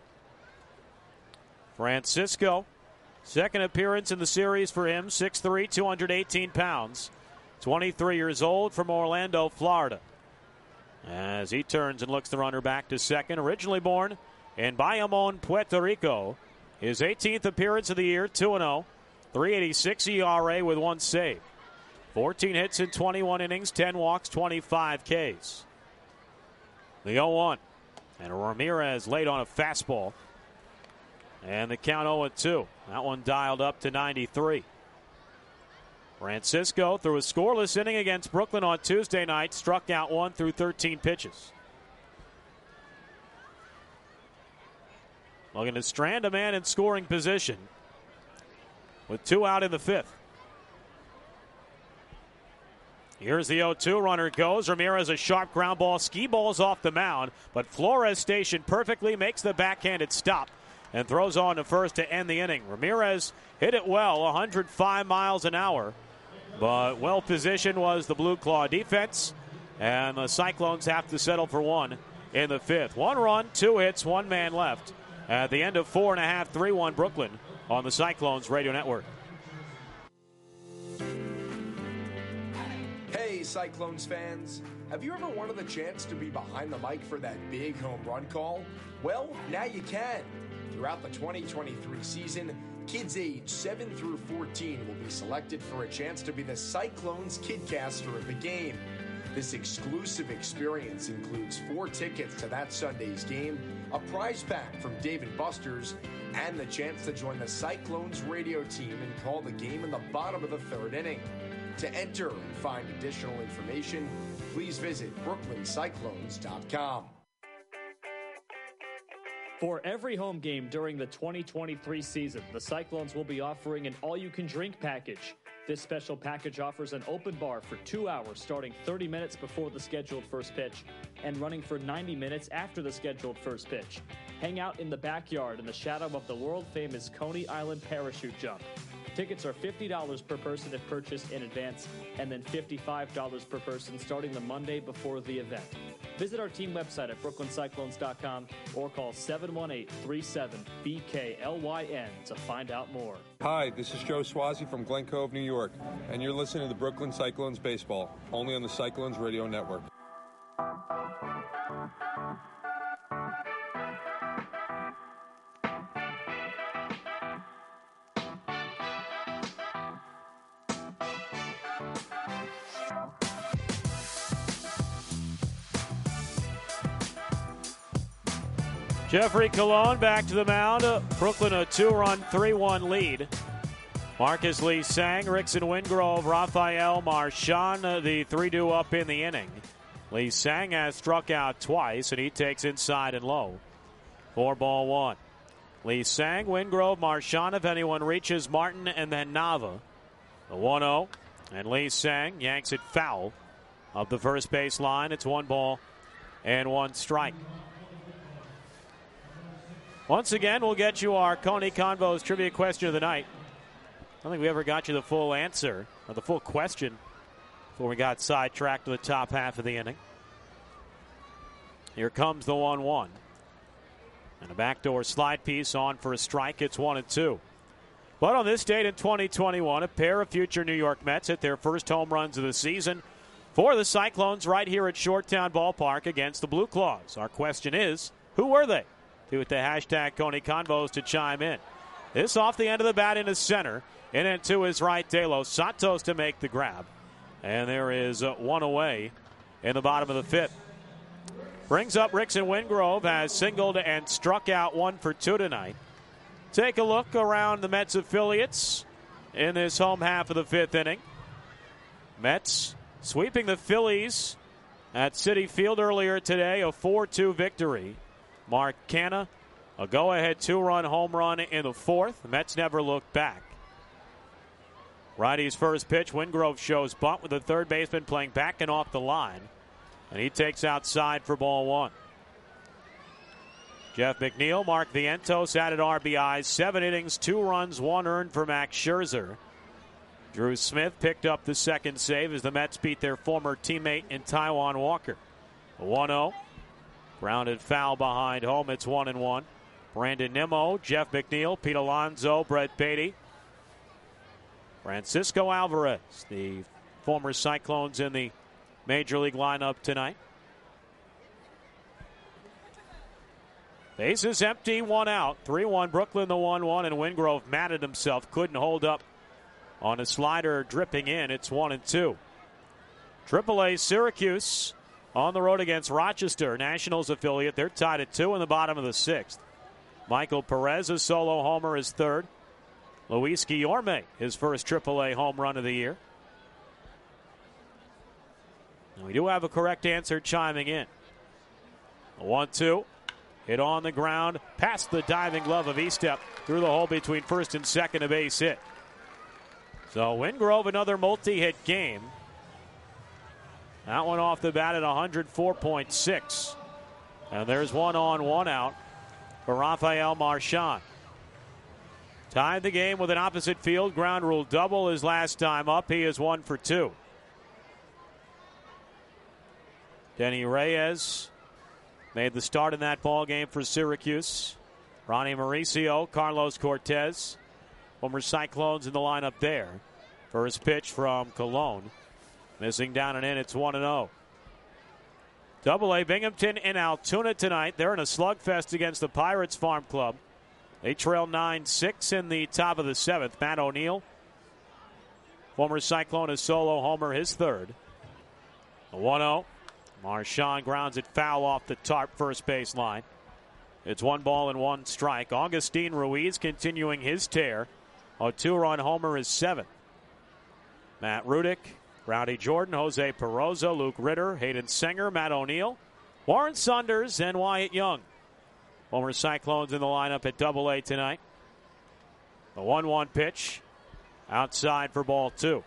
Francisco, second appearance in the series for him. 6'3", 218 pounds. 23 years old, from Orlando, Florida. As he turns and looks the runner back to second. Originally born in Bayamon, Puerto Rico. His 18th appearance of the year, 2-0, 3.86 ERA with 1 save. 14 hits in 21 innings, 10 walks, 25 Ks. The 0-1. And Ramirez late on a fastball. And the count 0-2. That one dialed up to 93. Francisco, through a scoreless inning against Brooklyn on Tuesday night, struck out 1 through 13 pitches. Looking to strand a man in scoring position with 2 out in the 5th. Here's the 0-2. Runner goes. Ramirez, a sharp ground ball. Ski balls off the mound, but Flores stationed perfectly, makes the backhanded stop, and throws on to first to end the inning. Ramirez hit it well, 105 miles an hour, but well positioned was the Blue Claw defense, and the Cyclones have to settle for 1 in the 5th. 1 run, 2 hits, 1 man left. At the end of 4 1/2, 3-1 Brooklyn on the Cyclones Radio Network. Hey, Cyclones fans. Have you ever wanted the chance to be behind the mic for that big home run call? Well, now you can. Throughout the 2023 season, kids aged 7 through 14 will be selected for a chance to be the Cyclones Kidcaster of the game. This exclusive experience includes 4 tickets to that Sunday's game, a prize pack from Dave & Buster's, and the chance to join the Cyclones radio team and call the game in the bottom of the 3rd inning. To enter and find additional information, please visit BrooklynCyclones.com. For every home game during the 2023 season, the Cyclones will be offering an all-you-can-drink package. This special package offers an open bar for 2 hours starting 30 minutes before the scheduled first pitch and running for 90 minutes after the scheduled first pitch. Hang out in the backyard in the shadow of the world-famous Coney Island parachute jump. Tickets are $50 per person if purchased in advance, and then $55 per person starting the Monday before the event. Visit our team website at BrooklynCyclones.com or call 718-37-BKLYN to find out more. Hi, this is Joe Swazi from Glen Cove, New York, and you're listening to the Brooklyn Cyclones Baseball, only on the Cyclones Radio Network. Jeffrey Colon back to the mound. Brooklyn a 2-run, 3-1 lead. Marcus Lee Sang, Rickson Wingrove, Rafael Marchand, the 3-2 up in the inning. Lee Sang has struck out twice, and he takes inside and low. 4-1. Lee Sang, Wingrove, Marchand, if anyone reaches, Martin, and then Nava. The 1-0, and Lee Sang yanks it foul up the first base line. It's 1 strike. Once again, we'll get you our Coney Convos trivia question of the night. I don't think we ever got you the full answer, or the full question, before we got sidetracked to the top half of the inning. Here comes the 1-1. And a backdoor slide piece on for a strike. It's 1-2. But on this date in 2021, a pair of future New York Mets hit their first home runs of the season for the Cyclones right here at Shoretown Ballpark against the Blue Claws. Our question is, who were they? Do it to hashtag Coney Convos to chime in. This off the end of the bat into center. In and to his right, De Los Santos to make the grab. And there is one away in the bottom of the fifth. Brings up Rickson Wingrove, has singled and struck out 1 for 2 tonight. Take a look around the Mets affiliates in this home half of the fifth inning. Mets sweeping the Phillies at Citi Field earlier today, a 4-2 victory. Mark Canha, a go-ahead 2-run home run in the fourth. The Mets never looked back. Righty's first pitch, Wingrove shows bunt with the third baseman playing back and off the line. And he takes outside for ball 1. Jeff McNeil, Mark Vientos added RBIs, 7 innings, 2 runs, 1 earned for Max Scherzer. Drew Smith picked up the second save as the Mets beat their former teammate in Taijuan Walker. 1-0. Grounded foul behind home. It's 1-1. Brandon Nimmo, Jeff McNeil, Pete Alonso, Brett Beatty. Francisco Alvarez, the former Cyclones in the Major League lineup tonight. Base is empty, 1 out. 3-1 Brooklyn, the 1-1, and Wingrove mad at himself. Couldn't hold up on a slider dripping in. It's 1-2. AAA Syracuse on the road against Rochester, Nationals affiliate. They're tied at 2 in the bottom of the 6th. Michael Perez, a solo homer, is third. Luis Guillorme, his first AAA home run of the year. And we do have a correct answer chiming in. A 1-2. Hit on the ground, past the diving glove of Estep, through the hole between first and second, a base hit. So Wingrove, another multi-hit game. That one off the bat at 104.6. And there's 1 on, 1 out for Rafael Marchand. Tied the game with an opposite field ground rule double his last time up. He is 1 for 2. Denny Reyes made the start in that ball game for Syracuse. Ronnie Mauricio, Carlos Cortez, former Cyclones in the lineup there. First pitch from Colon. Missing down and in, it's 1-0. Double-A Binghamton in Altoona tonight. They're in a slugfest against the Pirates Farm Club. They trail 9-6 in the top of the 7th. Matt O'Neill, former Cyclone, a solo homer, his third. A 1-0. Marchand grounds it foul off the tarp first base line. It's 1 ball and 1 strike. Augustine Ruiz continuing his tear. A 2-run homer is 7th. Matt Rudick, Rowdy Jordan, Jose Peroza, Luke Ritter, Hayden Singer, Matt O'Neill, Warren Saunders, and Wyatt Young. Former Cyclones in the lineup at Double-A tonight. The 1-1 pitch outside for ball 2.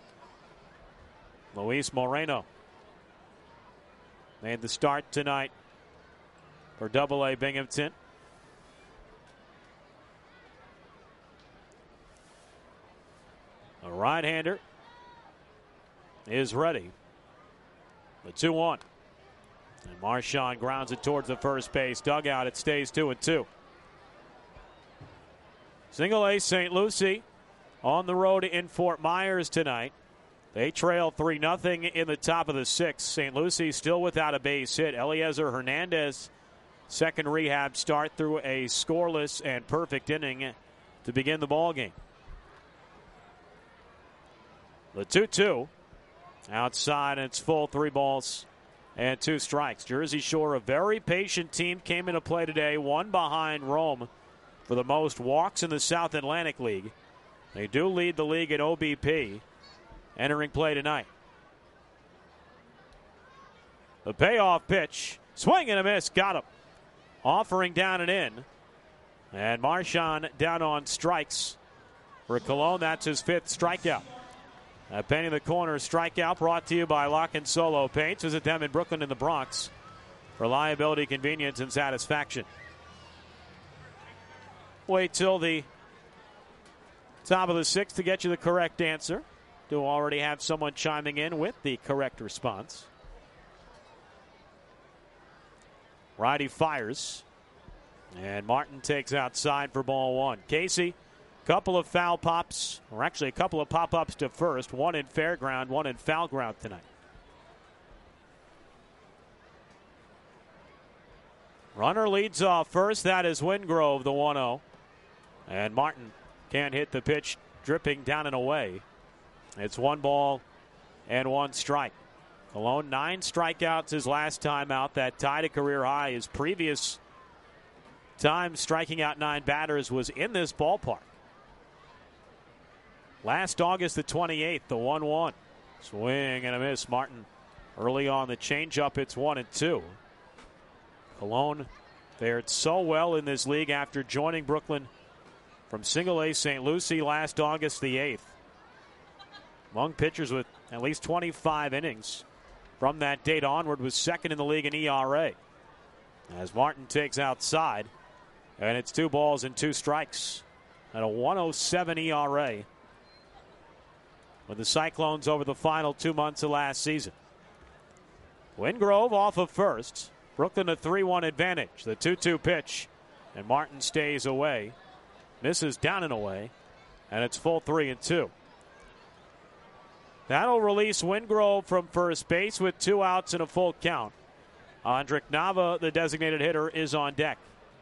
Luis Moreno made the start tonight for Double-A Binghamton. A right-hander is ready. The 2-1. And Marchand grounds it towards the first base dugout. It stays 2-2. Single A St. Lucie on the road in Fort Myers tonight. They trail 3-0 in the top of the 6th. St. Lucie still without a base hit. Eliezer Hernandez, second rehab start through a scoreless and perfect inning to begin the ball game. The 2-2 outside, and it's full, 3 balls and 2 strikes. Jersey Shore, a very patient team, came into play today, 1 behind Rome for the most walks in the South Atlantic League. They do lead the league at OBP. Entering play tonight. The payoff pitch. Swing and a miss. Got him. Offering down and in. And Marchand down on strikes for Colon. That's his 5th strikeout. Painting the corner strikeout brought to you by Lock and Solo Paints. Visit them in Brooklyn and the Bronx. Reliability, convenience, and satisfaction. Wait till the top of the 6th to get you the correct answer. Do already have someone chiming in with the correct response. Righty fires. And Martin takes outside for ball 1. Casey Couple of foul pops, or actually a couple of pop-ups to first. One in fair ground, one in foul ground tonight. Runner leads off first. That is Wingrove, the 1-0. And Martin can't hit the pitch, dripping down and away. It's 1 ball and 1 strike. Colon, 9 strikeouts his last time out. That tied a career high. His previous time striking out 9 batters was in this ballpark. Last August the 28th, the 1-1. Swing and a miss. Martin early on the changeup. It's 1-2. Colon fared so well in this league after joining Brooklyn from Single-A St. Lucie last August the 8th. Among pitchers with at least 25 innings from that date onward, was second in the league in ERA. As Martin takes outside, and it's 2 balls and 2 strikes at a 1.07 ERA with the Cyclones over the final 2 months of last season. Wingrove off of first. Brooklyn a 3-1 advantage. The 2-2 pitch, and Martin stays away. Misses down and away, and it's full 3-2. That'll release Wingrove from first base with 2 outs and a full count. Andrik Nava, the designated hitter, is on deck.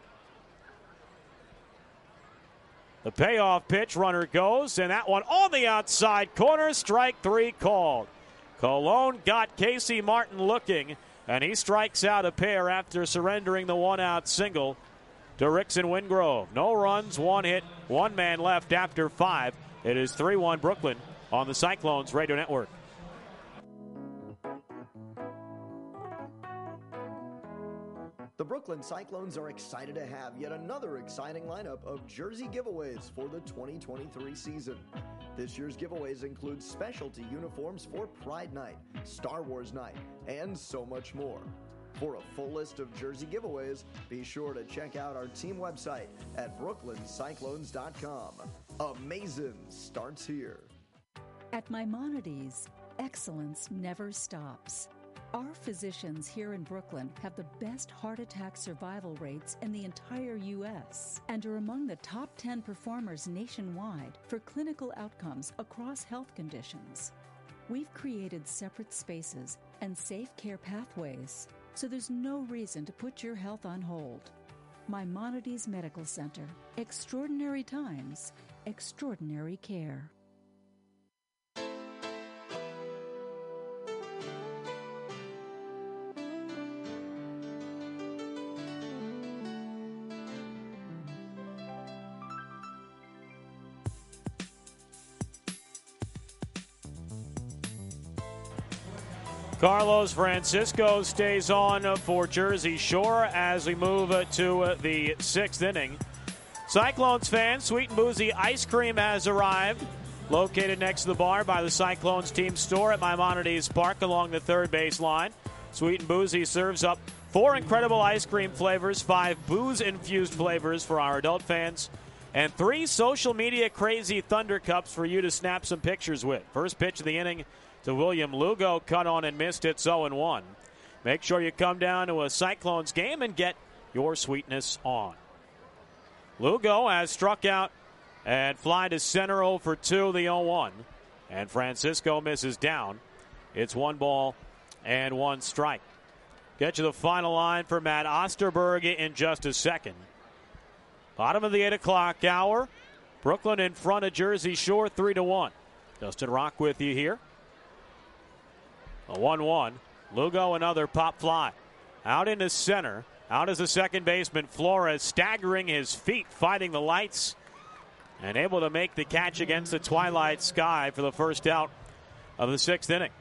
The payoff pitch, runner goes, and that one on the outside corner, strike 3 called. Colon got Casey Martin looking, and he strikes out a pair after surrendering the 1-out single to Rickson Wingrove. No runs, 1 hit, 1 man left after 5. It is 3-1 Brooklyn on the Cyclones Radio Network. The Brooklyn Cyclones are excited to have yet another exciting lineup of jersey giveaways for the 2023 season. This year's giveaways include specialty uniforms for Pride Night, Star Wars Night, and so much more. For a full list of jersey giveaways, be sure to check out our team website at brooklyncyclones.com. Amazing starts here. At Maimonides, excellence never stops. Our physicians here in Brooklyn have the best heart attack survival rates in the entire U.S. and are among the top 10 performers nationwide for clinical outcomes across health conditions. We've created separate spaces and safe care pathways, so there's no reason to put your health on hold. Maimonides Medical Center. Extraordinary times, extraordinary care. Carlos Francisco stays on for Jersey Shore as we move to the 6th inning. Cyclones fans, Sweet and Boozy Ice Cream has arrived. Located next to the bar by the Cyclones team store at Maimonides Park along the third base line. Sweet and Boozy serves up 4 incredible ice cream flavors, 5 booze-infused flavors for our adult fans, and 3 social media crazy Thunder Cups for you to snap some pictures with. First pitch of the inning to William Lugo, cut on and missed. It's 0-1. Make sure you come down to a Cyclones game and get your sweetness on. Lugo has struck out and fly to center 0 for 2, the 0-1. And Francisco misses down. It's 1 ball and 1 strike. Get you the final line for Matt Osterberg in just a second. Bottom of the 8 o'clock hour. Brooklyn in front of Jersey Shore 3-1. Justin Rock with you here. A 1-1. Lugo, another pop fly. Out into center. Out as the second baseman, Flores, staggering his feet, fighting the lights, and able to make the catch against the twilight sky for the first out of the 6th inning.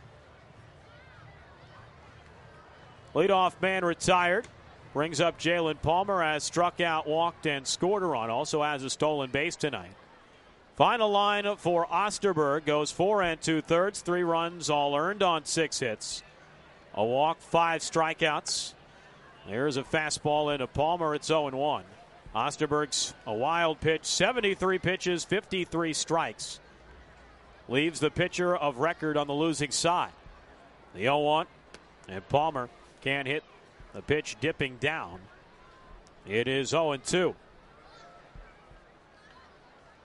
Leadoff man retired. Brings up Jalen Palmer, has struck out, walked, and scored a run. Also has a stolen base tonight. Final line for Osterberg goes 4 2/3, 3 runs, all earned on 6 hits. A walk, 5 strikeouts. There's a fastball into Palmer. It's 0-1. Osterberg's a wild pitch, 73 pitches, 53 strikes. Leaves the pitcher of record on the losing side. The 0-1, and Palmer can't hit the pitch dipping down. It is 0-2.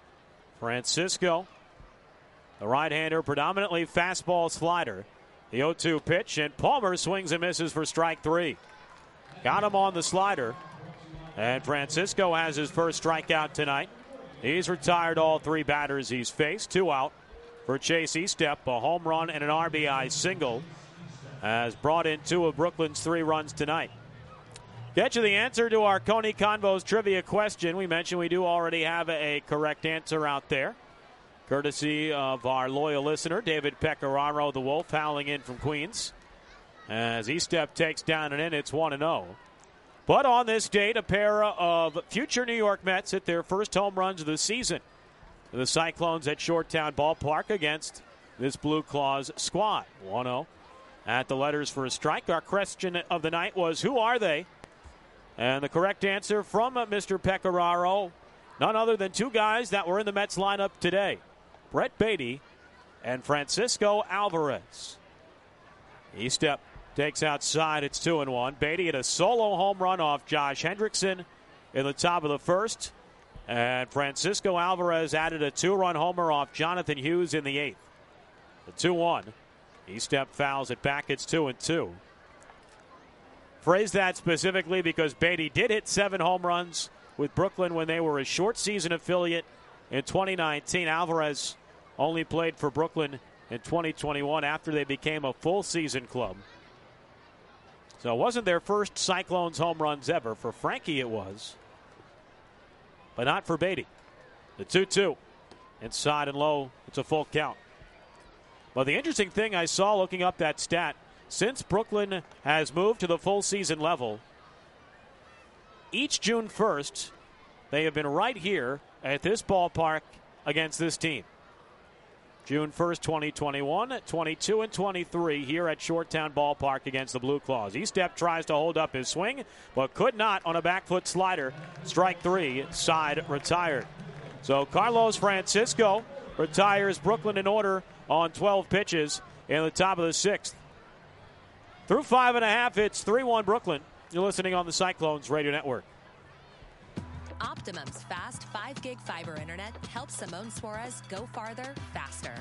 Francisco, the right-hander, predominantly fastball slider. The 0-2 pitch, and Palmer swings and misses for strike 3. Got him on the slider, and Francisco has his first strikeout tonight. He's retired all 3 batters he's faced. 2 out for Chase Estep. A home run and an RBI single has brought in 2 of Brooklyn's 3 runs tonight. Get you the answer to our Coney Convos trivia question. We mentioned we do already have a correct answer out there, courtesy of our loyal listener, David Pecoraro, the Wolf, howling in from Queens. As Estep takes down an in, it's 1-0. But on this date, a pair of future New York Mets hit their first home runs of the season. The Cyclones at Shoretown Ballpark against this Blue Claws squad. 1-0 at the letters for a strike. Our question of the night was, who are they? And the correct answer from Mr. Pecoraro, none other than 2 guys that were in the Mets lineup today. Brett Baty and Francisco Alvarez. Estep takes outside. It's 2-1. Baty hit a solo home run off Josh Hendrickson in the top of the first. And Francisco Alvarez added a 2-run homer off Jonathan Hughes in the 8th. The 2-1. Estep fouls it back. It's 2-2. Phrase that specifically because Baty did hit 7 home runs with Brooklyn when they were a short season affiliate in 2019. Alvarez only played for Brooklyn in 2021 after they became a full season club. So it wasn't their first Cyclones home runs ever. For Frankie it was, but not for Baty. The 2-2. Inside and low. It's a full count. But the interesting thing I saw looking up that stat, since Brooklyn has moved to the full season level, each June 1st, they have been right here at this ballpark against this team. June 1st, 2021, 22 and 23 here at Shoretown Ballpark against the Blue Claws. Estep tries to hold up his swing, but could not on a back foot slider. Strike 3, side retired. So Carlos Francisco retires Brooklyn in order on 12 pitches in the top of the 6th. Through 5.5, it's 3-1 Brooklyn. You're listening on the Cyclones Radio Network. Optimum's fast 5-gig fiber internet helps Simone Suarez go farther, faster.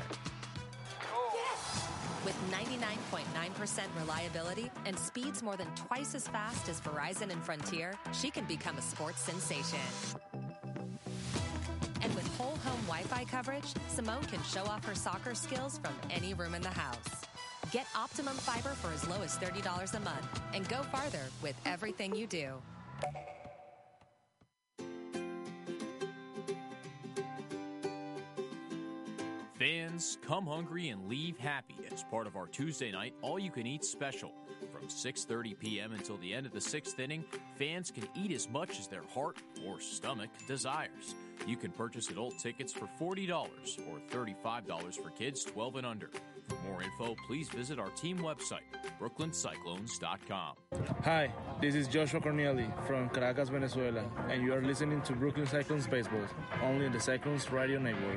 With 99.9% reliability and speeds more than twice as fast as Verizon and Frontier, she can become a sports sensation. And with whole home Wi-Fi coverage, Simone can show off her soccer skills from any room in the house. Get Optimum Fiber for as low as $30 a month and go farther with everything you do. Fans, come hungry and leave happy as part of our Tuesday night all-you-can-eat special. From 6:30 p.m. until the end of the 6th inning, fans can eat as much as their heart or stomach desires. You can purchase adult tickets for $40 or $35 for kids 12 and under. For more info, please visit our team website, brooklyncyclones.com. Hi, this is Joshua Corneli from Caracas, Venezuela, and you are listening to Brooklyn Cyclones Baseball, only in the Cyclones Radio Network.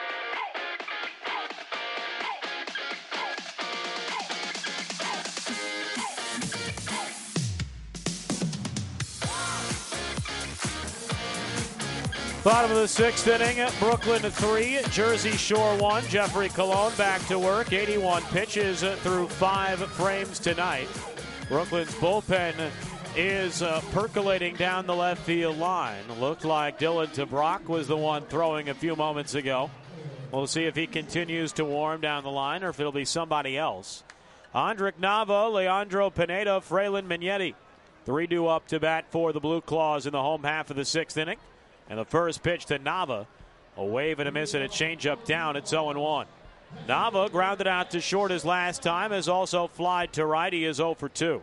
Bottom of the 6th inning, Brooklyn 3, Jersey Shore 1. Jeffrey Colon back to work. 81 pitches through 5 frames tonight. Brooklyn's bullpen is percolating down the left field line. Looked like Dylan DeBrock was the one throwing a few moments ago. We'll see if he continues to warm down the line or if it'll be somebody else. Andrick Nava, Leandro Pineda, Frelin Mignetti. 3 due up to bat for the Blue Claws in the home half of the 6th inning. And the first pitch to Nava, a wave and a miss and a changeup down. It's 0-1. Nava grounded out to short his last time, has also flied to right. He is 0 for 2.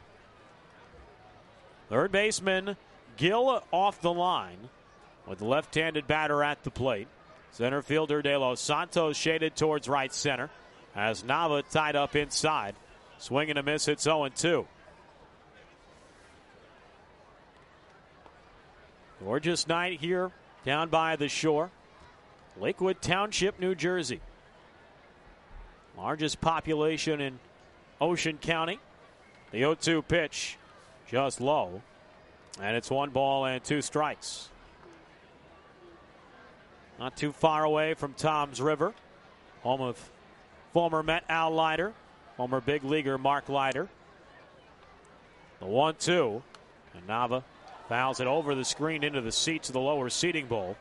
Third baseman Gill off the line with the left-handed batter at the plate. Center fielder De Los Santos shaded towards right center as Nava tied up inside. Swing and a miss. It's 0-2. Gorgeous night here down by the shore. Lakewood Township, New Jersey. Largest population in Ocean County. The 0-2 pitch just low. And it's 1 ball and 2 strikes. not too far away from Toms River, home of former Met Al Leiter, former big leaguer Mark Leiter. The 1-2, and Nava fouls it over the screen into the seats of the lower seating bowl.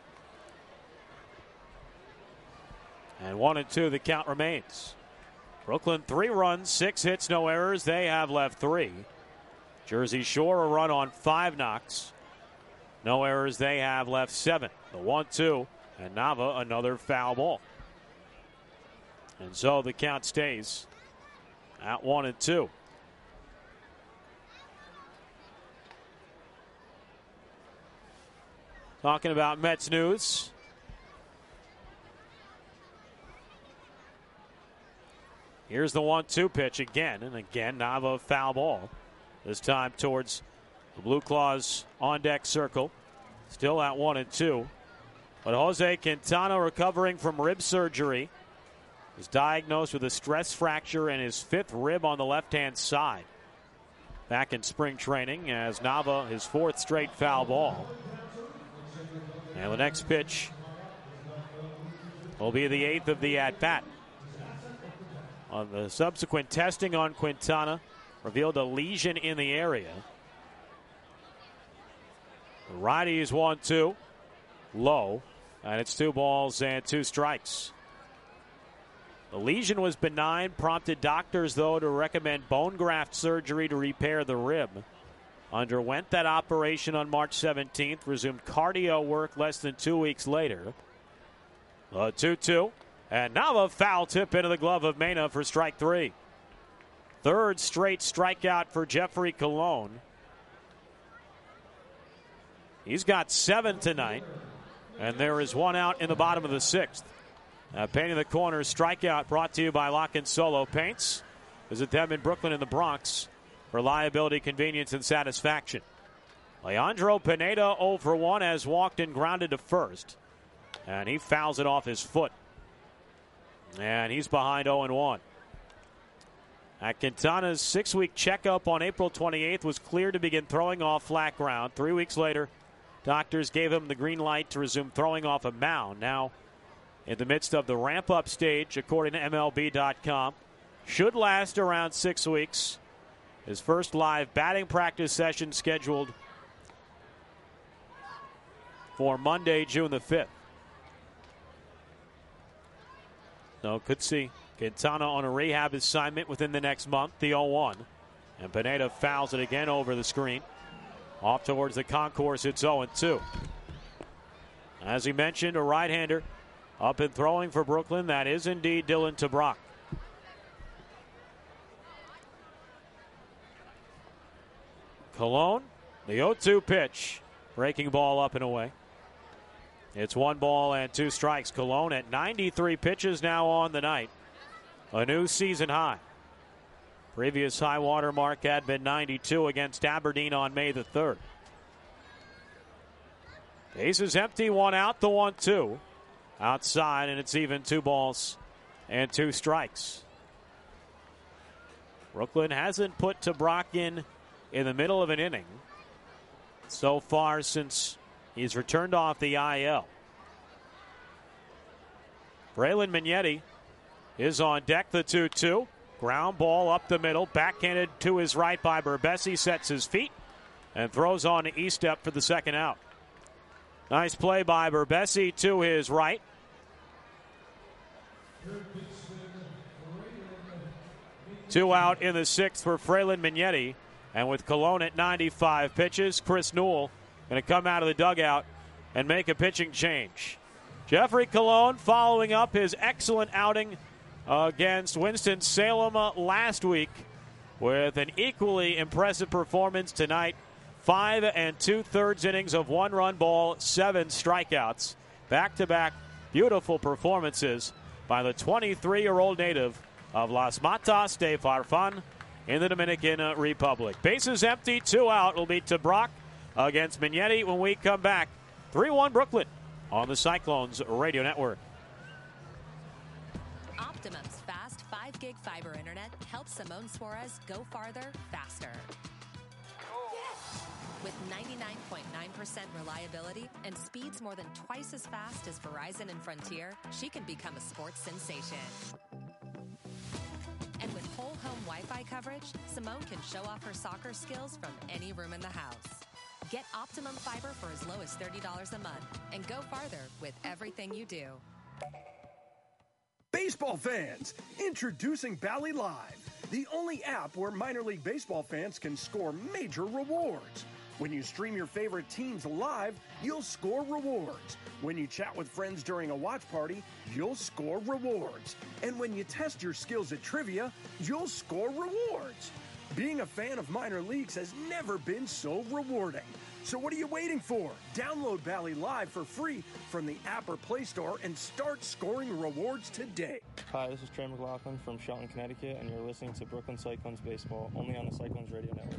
And 1-2, the count remains. Brooklyn 3 runs, 6 hits, no errors. They have left 3. Jersey Shore a run on 5 knocks. No errors, they have left 7. The 1-2, and Nava another foul ball. And so the count stays at 1-2. Talking about Mets news. Here's the 1-2 pitch again, and again Nava foul ball. This time towards the Blue Claws on deck circle. Still at 1-2. But Jose Quintana, recovering from rib surgery, is diagnosed with a stress fracture in his 5th rib on the left-hand side. Back in spring training as Nava, his 4th straight foul ball. And the next pitch will be the 8th of the at-bat. On the subsequent testing on Quintana, revealed a lesion in the area. The righty is 1-2, low, and it's 2 balls and 2 strikes. The lesion was benign, prompted doctors, though, to recommend bone graft surgery to repair the rib. Underwent that operation on March 17th, resumed cardio work less than 2 weeks later. 2-2, and Nava foul tip into the glove of Mena for strike 3. 3rd straight strikeout for Jeffrey Colon. He's got 7 tonight, and there is 1 out in the bottom of the 6th. Painting the corner strikeout brought to you by Lock & Solo Paints. Visit them in Brooklyn and the Bronx. Reliability, convenience, and satisfaction. Leandro Pineda 0 for 1 has walked and grounded to first. And he fouls it off his foot. And he's behind 0-1. At Quintana's 6-week checkup on April 28th was cleared to begin throwing off flat ground. 3 weeks later, doctors gave him the green light to resume throwing off a mound. Now, in the midst of the ramp-up stage, according to MLB.com, should last around 6 weeks. His first live batting practice session scheduled for Monday, June the 5th. So could see Quintana on a rehab assignment within the next month, the 0-1. And Pineda fouls it again over the screen. Off towards the concourse, it's 0-2. As he mentioned, a right-hander up and throwing for Brooklyn. That is indeed Dylan Tabrock. Colon, the 0-2 pitch. Breaking ball up and away. It's 1 ball and 2 strikes. Colon at 93 pitches now on the night. A new season high. Previous high water mark had been 92 against Aberdeen on May the 3rd. Base is empty, 1 out, the 1-2. Outside, and it's even 2 balls and 2 strikes. Brooklyn hasn't put Tabrock in the middle of an inning so far since he's returned off the IL. Braylon Magnetti is on deck, the 2-2. Ground ball up the middle, backhanded to his right by Berbesi, sets his feet and throws on to E-step for the 2nd out. Nice play by Berbesi to his right. Two out in the 6th for Braylon Magnetti. And with Colon at 95 pitches, Chris Newell going to come out of the dugout and make a pitching change. Jeffrey Colon following up his excellent outing against Winston-Salem last week with an equally impressive performance tonight. 5 2/3 innings of 1-run ball, 7 strikeouts. Back-to-back beautiful performances by the 23-year-old native of Las Matas de Farfan in the Dominican Republic. Bases empty, 2 out. Will be Tabrock against Magnetti when we come back. 3-1 Brooklyn on the Cyclones Radio Network. Optimum's fast 5-gig fiber internet helps Simone Suarez go farther, faster. With 99.9% reliability and speeds more than twice as fast as Verizon and Frontier, she can become a sports sensation. And with whole home Wi-Fi coverage, Simone can show off her soccer skills from any room in the house. Get Optimum Fiber for as low as $30 a month and go farther with everything you do. Baseball fans, introducing Bally Live, the only app where minor league baseball fans can score major rewards. When you stream your favorite teams live, you'll score rewards. When you chat with friends during a watch party, you'll score rewards. And when you test your skills at trivia, you'll score rewards. Being a fan of minor leagues has never been so rewarding. So what are you waiting for? Download Bally Live for free from the app or Play Store and start scoring rewards today. Hi, this is Trey McLaughlin from Shelton, Connecticut, and you're listening to Brooklyn Cyclones Baseball, only on the Cyclones Radio Network.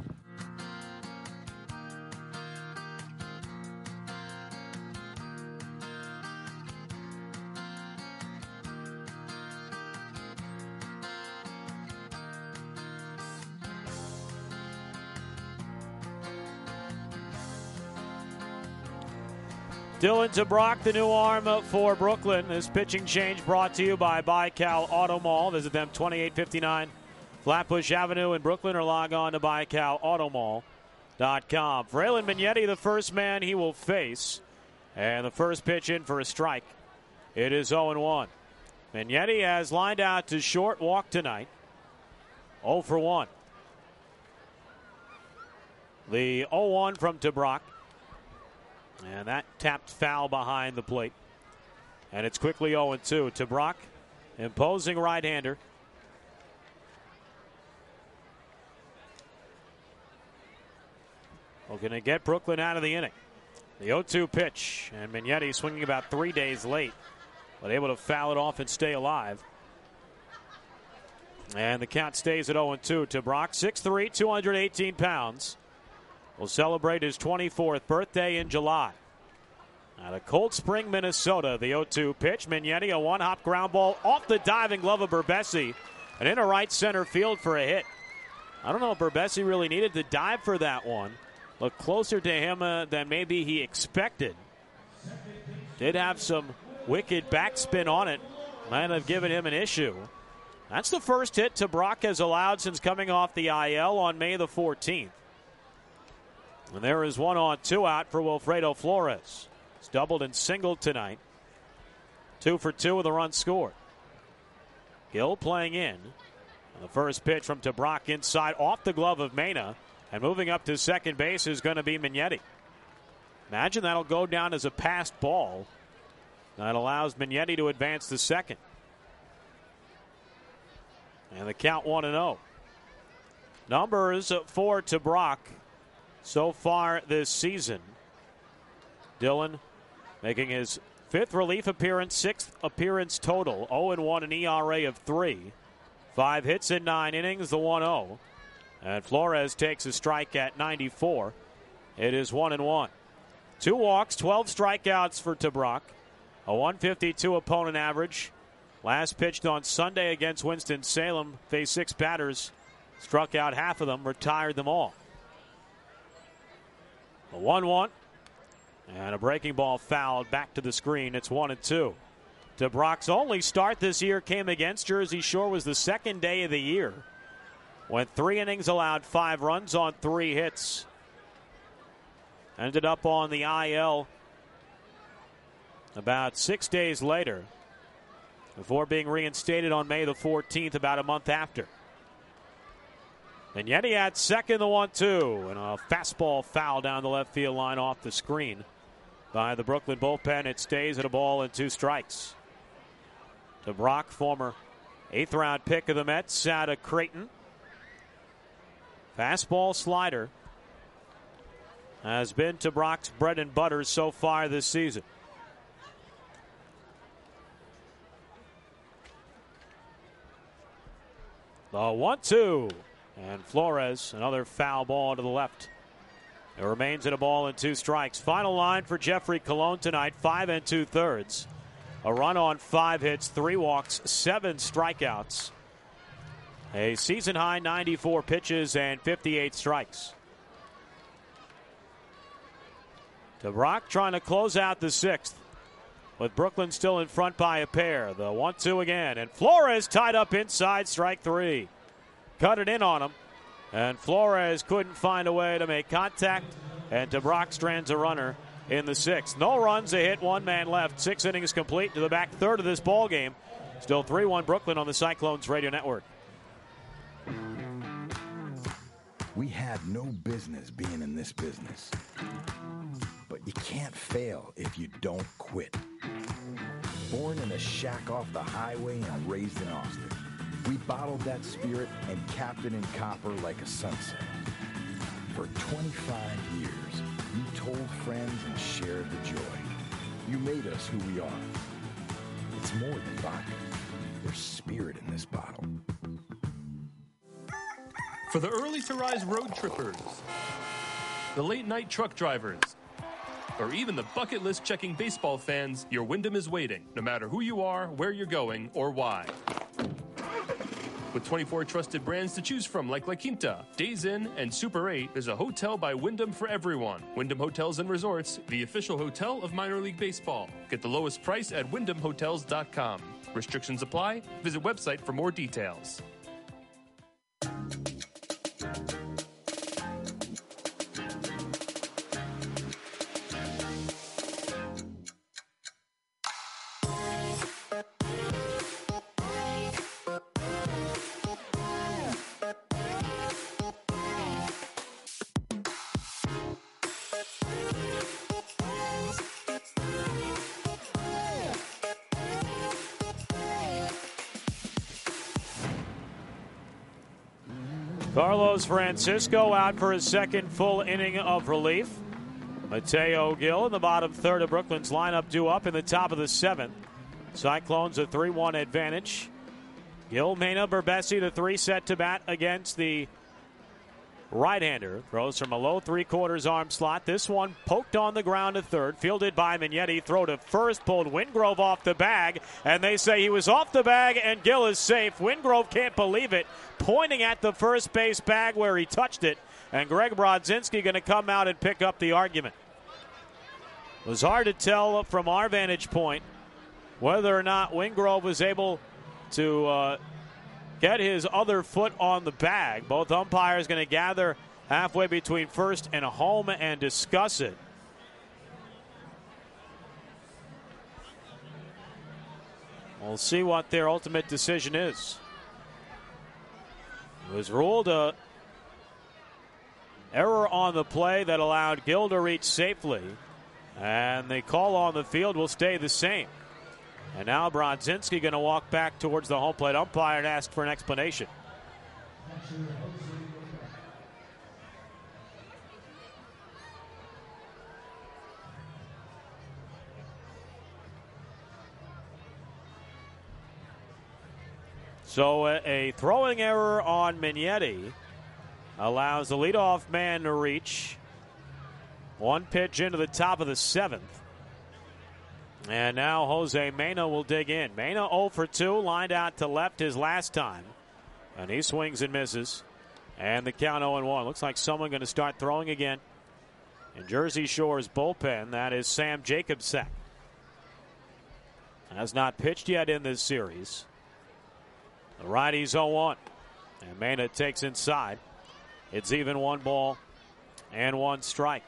Dylan DeBrock, the new arm for Brooklyn. This pitching change brought to you by Baikal Auto Mall. Visit them 2859 Flatbush Avenue in Brooklyn or log on to BaikalAutomall.com. For Aylin Magnetti, the first man he will face. And the first pitch in for a strike. It is 0-1. Magnetti has lined out to short walk tonight. 0 for 1. The 0-1 from DeBrock. And that tapped foul behind the plate. And it's quickly 0-2. DeBrock, imposing right-hander. Looking to get Brooklyn out of the inning. The 0-2 pitch. And Magnetti swinging about 3 days late, but able to foul it off and stay alive. And the count stays at 0-2. DeBrock, 6'3", 218 pounds. Will celebrate his 24th birthday in July. Out of Cold Spring, Minnesota, the 0-2 pitch. Magnetti, a one-hop ground ball off the diving glove of Berbesi and into right center field for a hit. I don't know if Berbesi really needed to dive for that one. Looked closer to him than maybe he expected. Did have some wicked backspin on it. Might have given him an issue. That's the first hit DeBrock has allowed since coming off the IL on May the 14th. And there is 1 on, 2 out for Wilfredo Flores. He's doubled and singled tonight. 2 for 2 with a run scored. Gill playing in. And the first pitch from DeBrock inside off the glove of Mena. And moving up to second base is going to be Magnetti. Imagine that'll go down as a passed ball. That allows Magnetti to advance to second. And the count 1-0. Numbers for DeBrock so far this season. Dylan making his 5th relief appearance, 6th appearance total. 0-1, an ERA of 3. 5 hits in 9 innings, the 1-0. And Flores takes a strike at 94. It is 1-1. 2 walks, 12 strikeouts for DeBrock. A 152 opponent average. Last pitched on Sunday against Winston-Salem. Faced 6 batters. Struck out half of them, retired them all. A 1-1. And a breaking ball fouled back to the screen. It's 1-2. DeBrock's only start this year came against Jersey Shore. Was the second day of the year. Went 3 innings, allowed 5 runs on 3 hits. Ended up on the IL about 6 days later before being reinstated on May the 14th, about a month after. Magnetti at second, the 1-2, and a fastball foul down the left field line off the screen by the Brooklyn bullpen. It stays at a ball and 2 strikes. DeBrock, former 8th round pick of the Mets out of Creighton. Fastball slider has been DeBrock's bread and butter so far this season. The 1-2. And Flores, another foul ball to the left. It remains at a ball and 2 strikes. Final line for Jeffrey Colon tonight, 5 2/3. A run on 5 hits, 3 walks, 7 strikeouts. A season high 94 pitches and 58 strikes. DeBrock trying to close out the sixth, with Brooklyn still in front by a pair. The 1-2 again, and Flores tied up inside, strike three. Cut it in on him, and Flores couldn't find a way to make contact, and DeBrock strands a runner in the sixth. No runs, a hit, one man left. 6 innings complete to the back third of this ball game. Still 3-1 Brooklyn on the Cyclones Radio Network. We had no business being in this business. But you can't fail if you don't quit. Born in a shack off the highway and raised in Austin, we bottled that spirit and capped it in copper like a sunset. For 25 years, you told friends and shared the joy. You made us who we are. It's more than vodka. There's spirit in this bottle. For the early to rise road trippers, the late night truck drivers, or even the bucket list checking baseball fans, your Wyndham is waiting, no matter who you are, where you're going, or why. With 24 trusted brands to choose from like La Quinta, Days Inn, and Super 8, there's a hotel by Wyndham for everyone. Wyndham Hotels and Resorts, the official hotel of minor league baseball. Get the lowest price at wyndhamhotels.com. Restrictions apply. Visit website for more details. Carlos Francisco out for his second full inning of relief. Mateo Gil in the bottom third of Brooklyn's lineup due up in the top of the seventh. Cyclones a 3-1 advantage. Gil, Mena, Berbesi, the three set to bat against the right-hander. Throws from a low three-quarters arm slot. This one poked on the ground to third. Fielded by Mignetti. Throw to first. Pulled Wingrove off the bag. And they say he was off the bag and Gil is safe. Wingrove can't believe it. Pointing at the first base bag where he touched it. And Greg Brodzinski going to come out and pick up the argument. It was hard to tell from our vantage point whether or not Wingrove was able to get his other foot on the bag. Both umpires going to gather halfway between first and home and discuss it. We'll see what their ultimate decision is. It was ruled a error on the play that allowed Gil to reach safely, and the call on the field will stay the same. And now Brodzinski going to walk back towards the home plate umpire and ask for an explanation. So a throwing error on Mignetti allows the leadoff man to reach. One pitch into the top of the seventh. And now Jose Mena will dig in. Mena 0 for 2, lined out to left his last time. And he swings and misses. And the count 0-1. Looks like someone going to start throwing again. In Jersey Shore's bullpen, that is Sam Jacobsack. Has not pitched yet in this series. The righty's 0-1. And Mena takes inside. It's even 1 ball and 1 strike.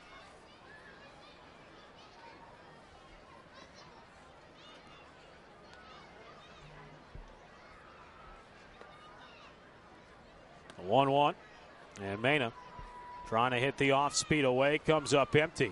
The 1-1. And Mena trying to hit the off speed away. Comes up empty.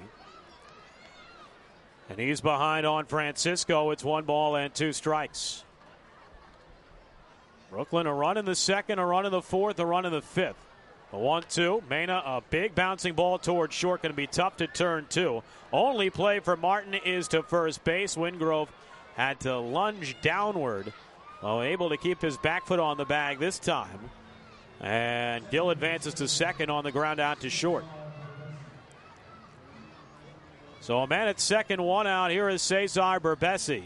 And he's behind on Francisco. It's 1 ball and 2 strikes. Brooklyn a run in the second, a run in the fourth, a run in the fifth. The 1-2. Mena, a big bouncing ball towards short. Going to be tough to turn to. Only play for Martin is to first base. Wingrove had to lunge downward. Well, able to keep his back foot on the bag this time. And Gil advances to second on the ground out to short. So a man at second, 1 out. Here is Cesar Berbesi.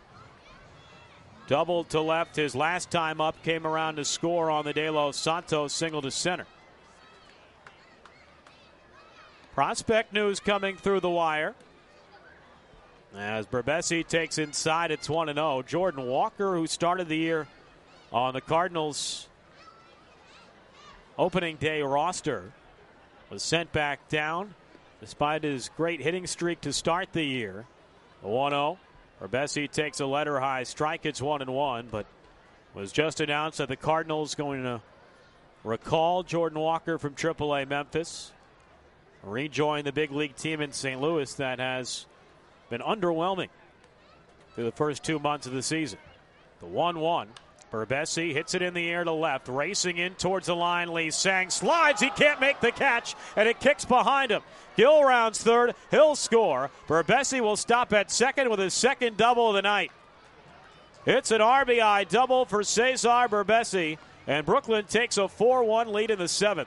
Doubled to left his last time up. Came around to score on the De Los Santos single to center. Prospect news coming through the wire. As Berbesi takes inside, it's 1-0. Jordan Walker, who started the year on the Cardinals' opening day roster, was sent back down despite his great hitting streak to start the year. 1-0. Berbesi takes a letter-high strike. It's 1-1, but was just announced that the Cardinals going to recall Jordan Walker from AAA Memphis, rejoin the big league team in St. Louis that has been underwhelming through the first 2 months of the season. The 1-1. Berbesi hits it in the air to left, racing in towards the line. Lee Sang slides. He can't make the catch, and it kicks behind him. Gill rounds third. He'll score. Berbesi will stop at second with his second double of the night. It's an RBI double for Cesar Berbesi, and Brooklyn takes a 4-1 lead in the seventh.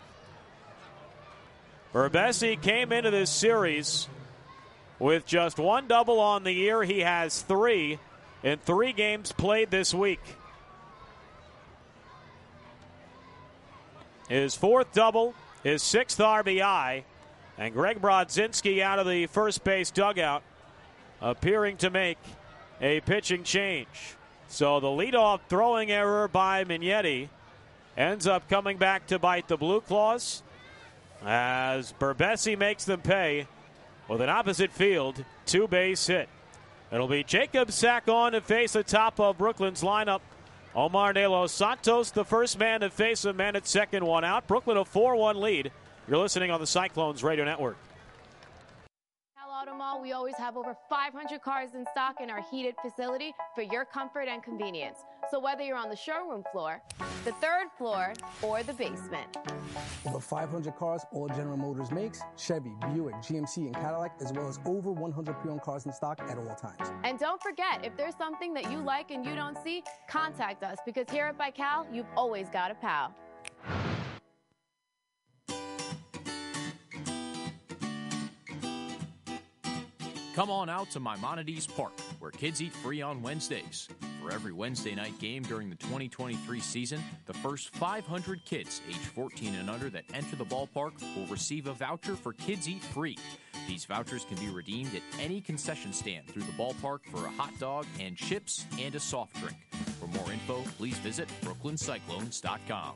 Berbesi came into this series with just one double on the year. He has 3 in 3 games played this week. His 4th double, his 6th RBI, and Greg Brodzinski out of the first base dugout appearing to make a pitching change. So the leadoff throwing error by Mignetti ends up coming back to bite the Blue Claws as Berbesi makes them pay with an opposite field 2-base hit. It'll be Jacob Sack on to face the top of Brooklyn's lineup. Omar De Los Santos, the first man to face him, man at second, 1 out. Brooklyn a 4-1 lead. You're listening on the Cyclones Radio Network. Auto Mall, we always have over 500 cars in stock in our heated facility for your comfort and convenience. So whether you're on the showroom floor, the 3rd floor, or the basement. Over 500 cars all General Motors makes, Chevy, Buick, GMC, and Cadillac, as well as over 100 pre-owned cars in stock at all times. And don't forget, if there's something that you like and you don't see, contact us, because here at Baikal, you've always got a pal. Come on out to Maimonides Park, where kids eat free on Wednesdays. For every Wednesday night game during the 2023 season, the first 500 kids age 14 and under that enter the ballpark will receive a voucher for Kids Eat Free. These vouchers can be redeemed at any concession stand through the ballpark for a hot dog and chips and a soft drink. For more info, please visit BrooklynCyclones.com.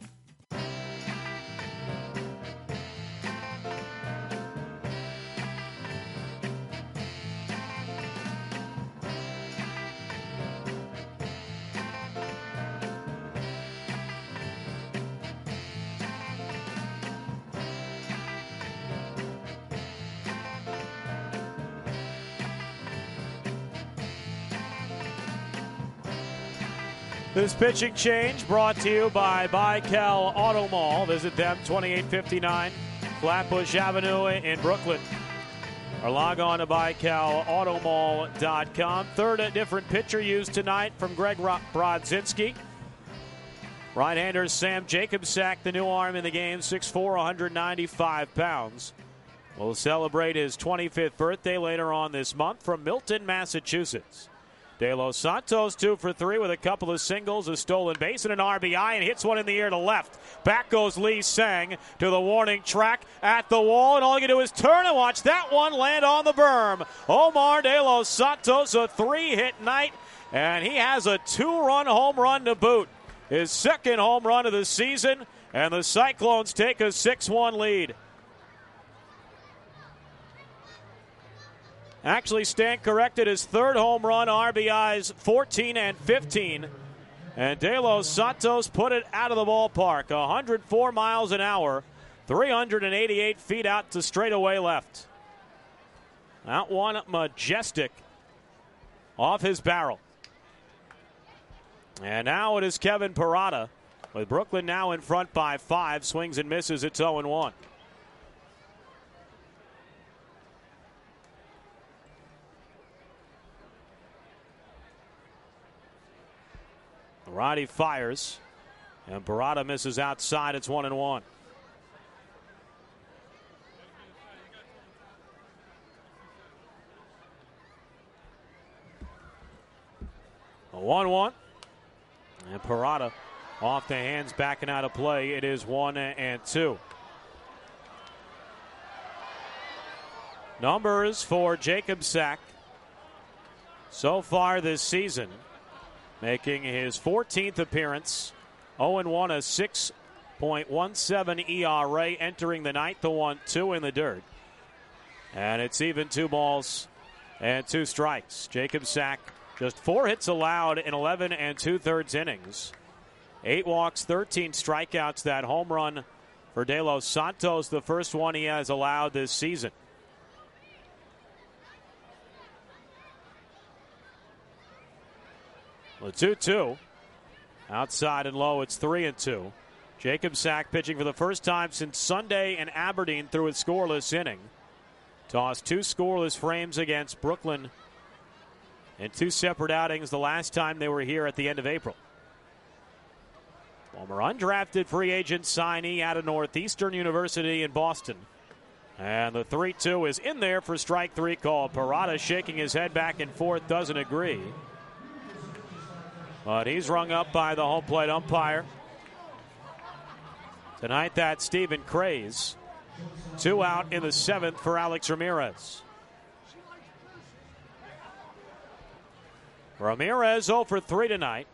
This pitching change brought to you by Baikal Auto Mall. Visit them, 2859 Flatbush Avenue in Brooklyn. Or log on to BaikalAutomall.com. Third different pitcher used tonight from Greg Brodzinski. Right-hander Sam Jacobsack, the new arm in the game, 6'4", 195 pounds. Will celebrate his 25th birthday later on this month from Milton, Massachusetts. De Los Santos 2 for 3 with a couple of singles, a stolen base, and an RBI, and hits one in the air to left. Back goes Lee Sang to the warning track at the wall, and all you can do is turn and watch that one land on the berm. Omar De Los Santos, a 3-hit night, and he has a 2-run home run to boot. His second home run of the season, and the Cyclones take a 6-1 lead. Actually, stand corrected, his third home run, RBIs 14 and 15. And De Los Santos put it out of the ballpark, 104 miles an hour, 388 feet out to straightaway left. That one majestic off his barrel. And now it is Kevin Parada, with Brooklyn now in front by 5, swings and misses, it's 0-1. Roddy fires, and Parada misses outside. It's 1-1. A 1-1, and Parada off the hands, backing out of play. It is 1-2. Numbers for Jacob Sack so far this season, making his 14th appearance, 0-1, a 6.17 ERA, entering the ninth, the 1-2 in the dirt. And it's even 2 balls and 2 strikes. Jacob Sack, just 4 hits allowed in 11 2/3 innings. 8 walks, 13 strikeouts. That home run for De Los Santos, the first one he has allowed this season. The 2-2. Outside and low, it's 3-2. Jacob Sack pitching for the first time since Sunday in Aberdeen through a scoreless inning. Tossed 2 scoreless frames against Brooklyn in 2 separate outings the last time they were here at the end of April. Former undrafted free agent signee out of Northeastern University in Boston. And the 3-2 is in there for strike 3 call. Parada shaking his head back and forth, doesn't agree. But he's rung up by the home plate umpire. Tonight that's Stephen Craze. 2 out in the 7th for Alex Ramirez. Ramirez 0 for 3 tonight.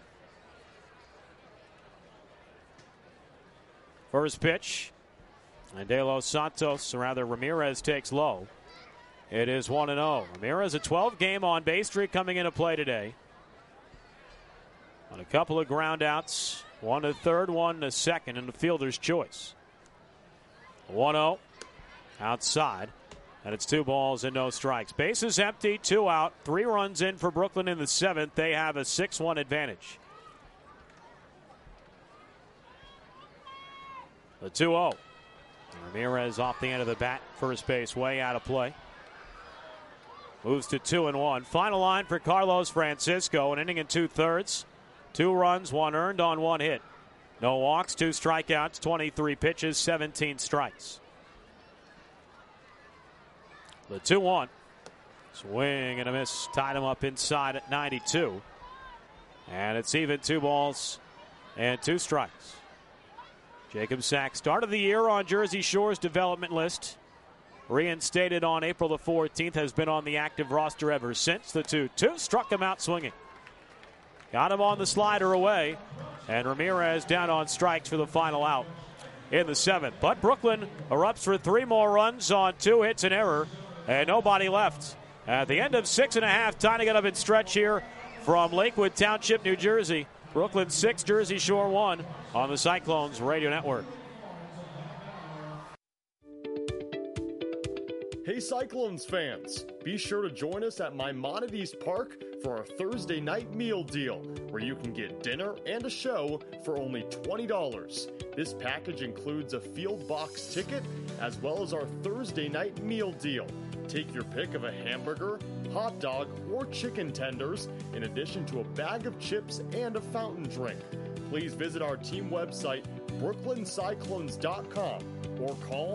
First pitch. And De Los Santos, or rather Ramirez, takes low. It is 1-0. Ramirez a 12-game on-base streak coming into play today. On a couple of ground outs. 1 to third, 1 to second, and the fielder's choice. 1-0. Outside. And it's 2 balls and no strikes. Bases empty, 2 out. 3 runs in for Brooklyn in the 7th. They have a 6-1 advantage. The 2-0. Ramirez off the end of the bat. First base way out of play. Moves to 2-1. Final line for Carlos Francisco. An inning and 2/3. 2 runs, 1 earned on 1 hit. No walks, 2 strikeouts, 23 pitches, 17 strikes. The 2-1. Swing and a miss. Tied him up inside at 92. And it's even 2 balls and 2 strikes. Jacob Sack started the year on Jersey Shore's development list. Reinstated on April the 14th. Has been on the active roster ever since. The 2-2 struck him out swinging. Got him on the slider away. And Ramirez down on strikes for the final out in the 7th. But Brooklyn erupts for 3 more runs on 2 hits and error. And nobody left. At the end of 6.5, time to get up and stretch here from Lakewood Township, New Jersey. Brooklyn 6, Jersey Shore 1 on the Cyclones Radio Network. Hey Cyclones fans, be sure to join us at Maimonides Park for our Thursday night meal deal, where you can get dinner and a show for only $20. This package includes a field box ticket as well as our Thursday night meal deal. Take your pick of a hamburger, hot dog, or chicken tenders, in addition to a bag of chips and a fountain drink. Please visit our team website, brooklyncyclones.com, or call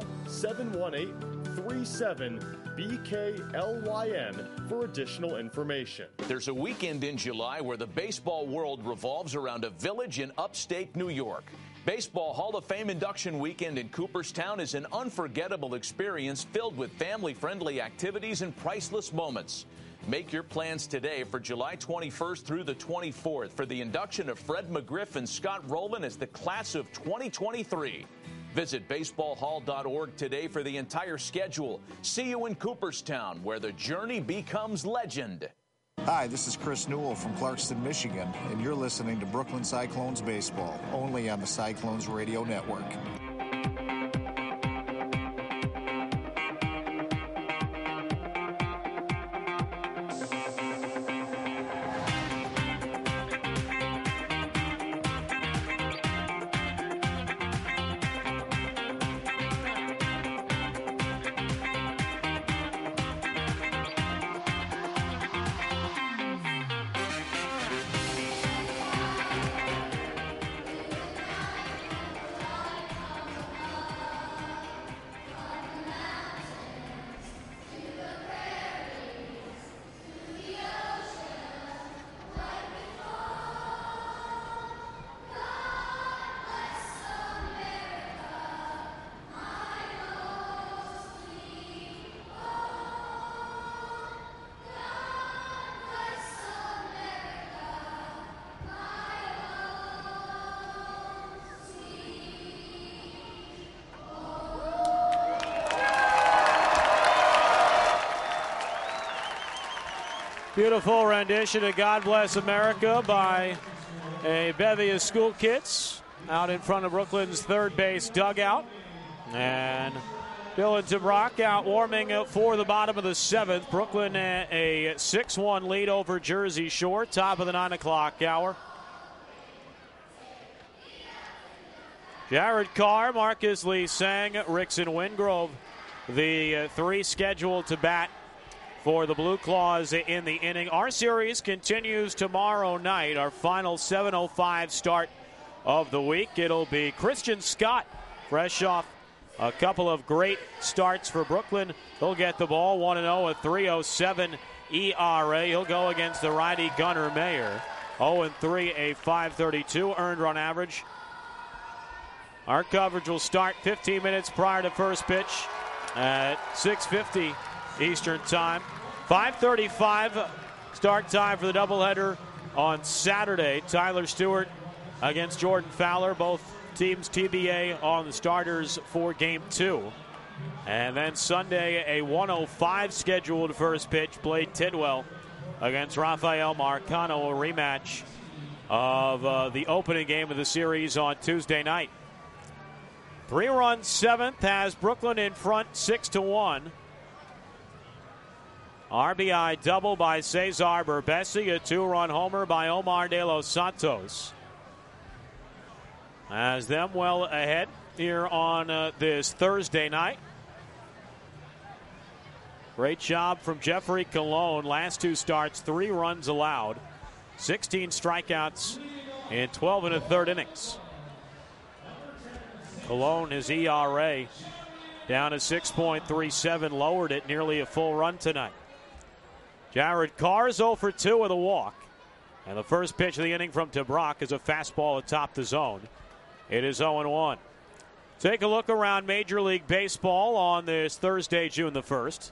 718-37-BKLYN for additional information. There's a weekend in July where the baseball world revolves around a village in upstate New York. Baseball Hall of Fame induction weekend in Cooperstown is an unforgettable experience filled with family-friendly activities and priceless moments. Make your plans today for July 21st through the 24th for the induction of Fred McGriff and Scott Rowland as the class of 2023. Visit baseballhall.org today for the entire schedule. See you in Cooperstown, where the journey becomes legend. Hi, this is Chris Newell from Clarkston, Michigan, and you're listening to Brooklyn Cyclones Baseball, only on the Cyclones Radio Network. Beautiful rendition of God Bless America by a bevy of school kids out in front of Brooklyn's third base dugout. And Dylan DeBrock out warming for the bottom of the seventh. Brooklyn a 6-1 lead over Jersey Shore, top of the 9 o'clock hour. Jared Carr, Marcus Lee Sang, Rickson Wingrove, the three scheduled to bat for the Blue Claws in the inning. Our series continues tomorrow night, our final 7:05 start of the week. It'll be Christian Scott, fresh off a couple of great starts for Brooklyn. He'll get the ball 1-0, a 3.07 ERA. He'll go against the righty Gunnar Mayer. 0-3, a 5.32 earned run average. Our coverage will start 15 minutes prior to first pitch at 6:50 Eastern Time. 5:35 start time for the doubleheader on Saturday. Tyler Stewart against Jordan Fowler. Both teams TBA on the starters for Game 2. And then Sunday, a 1:05 scheduled first pitch. Blade Tidwell against Rafael Marcano, a rematch of the opening game of the series on Tuesday night. 3-run seventh has Brooklyn in front 6-1. RBI double by Cesar Berbesi, a 2-run homer by Omar De Los Santos. Has them well ahead here on this Thursday night. Great job from Jeffrey Colon. Last two starts, 3 runs allowed, 16 strikeouts in 12 1/3 innings. Colon, his ERA down to 6.37, lowered it nearly a full run tonight. Jared Carr is 0 for 2 with a walk. And the first pitch of the inning from DeBrock is a fastball atop the zone. It is 0-1. Take a look around Major League Baseball on this Thursday, June the 1st.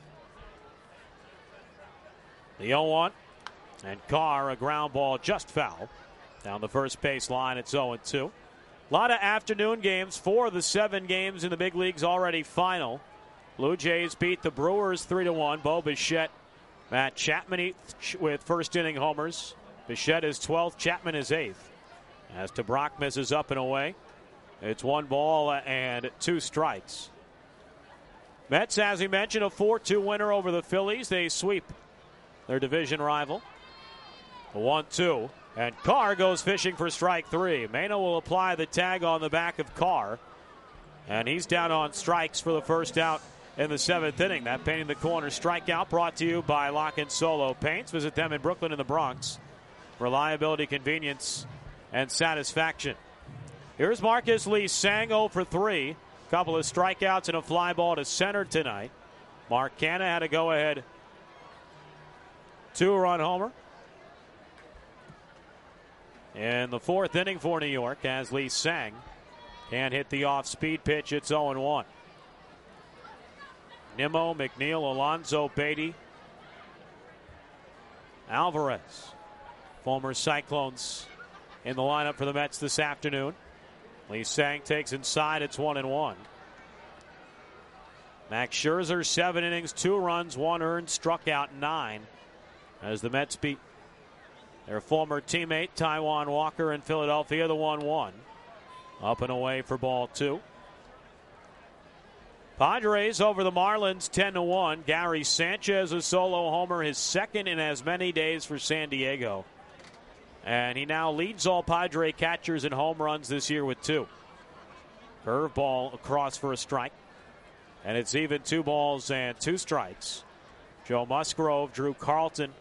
The 0-1. And Carr, a ground ball just foul. Down the first base line, it's 0-2. A lot of afternoon games. 4 of the 7 games in the big leagues already final. Blue Jays beat the Brewers 3-1. Bo Bichette, Matt Chapman with first inning homers. Bichette is 12th, Chapman is 8th. As DeBrock misses up and away, it's 1 ball and 2 strikes. Mets, as we mentioned, a 4-2 winner over the Phillies. They sweep their division rival. A 1-2. And Carr goes fishing for strike 3. Mano will apply the tag on the back of Carr. And he's down on strikes for the first out in the 7th inning. That painting the corner strikeout brought to you by Lock & Solo Paints. Visit them in Brooklyn and the Bronx. Reliability, convenience, and satisfaction. Here's Marcus Lee Sang, 0 for 3. Couple of strikeouts and a fly ball to center tonight. Mark Canha had a go-ahead 2-run homer in the 4th inning for New York as Lee Sang can't hit the off-speed pitch. It's 0-1. Nimmo, McNeil, Alonzo, Beatty, Alvarez, former Cyclones in the lineup for the Mets this afternoon. Lee Sang takes inside. It's 1-1. Max Scherzer, 7 innings, 2 runs, 1 earned, struck out 9 as the Mets beat their former teammate Taijuan Walker in Philadelphia, the 1-1. Up and away for ball 2. Padres over the Marlins 10-1. Gary Sanchez, a solo homer, his 2nd in as many days for San Diego. And he now leads all Padre catchers in home runs this year with 2. Curveball across for a strike. And it's even 2 balls and 2 strikes. Joe Musgrove, Drew Carlton,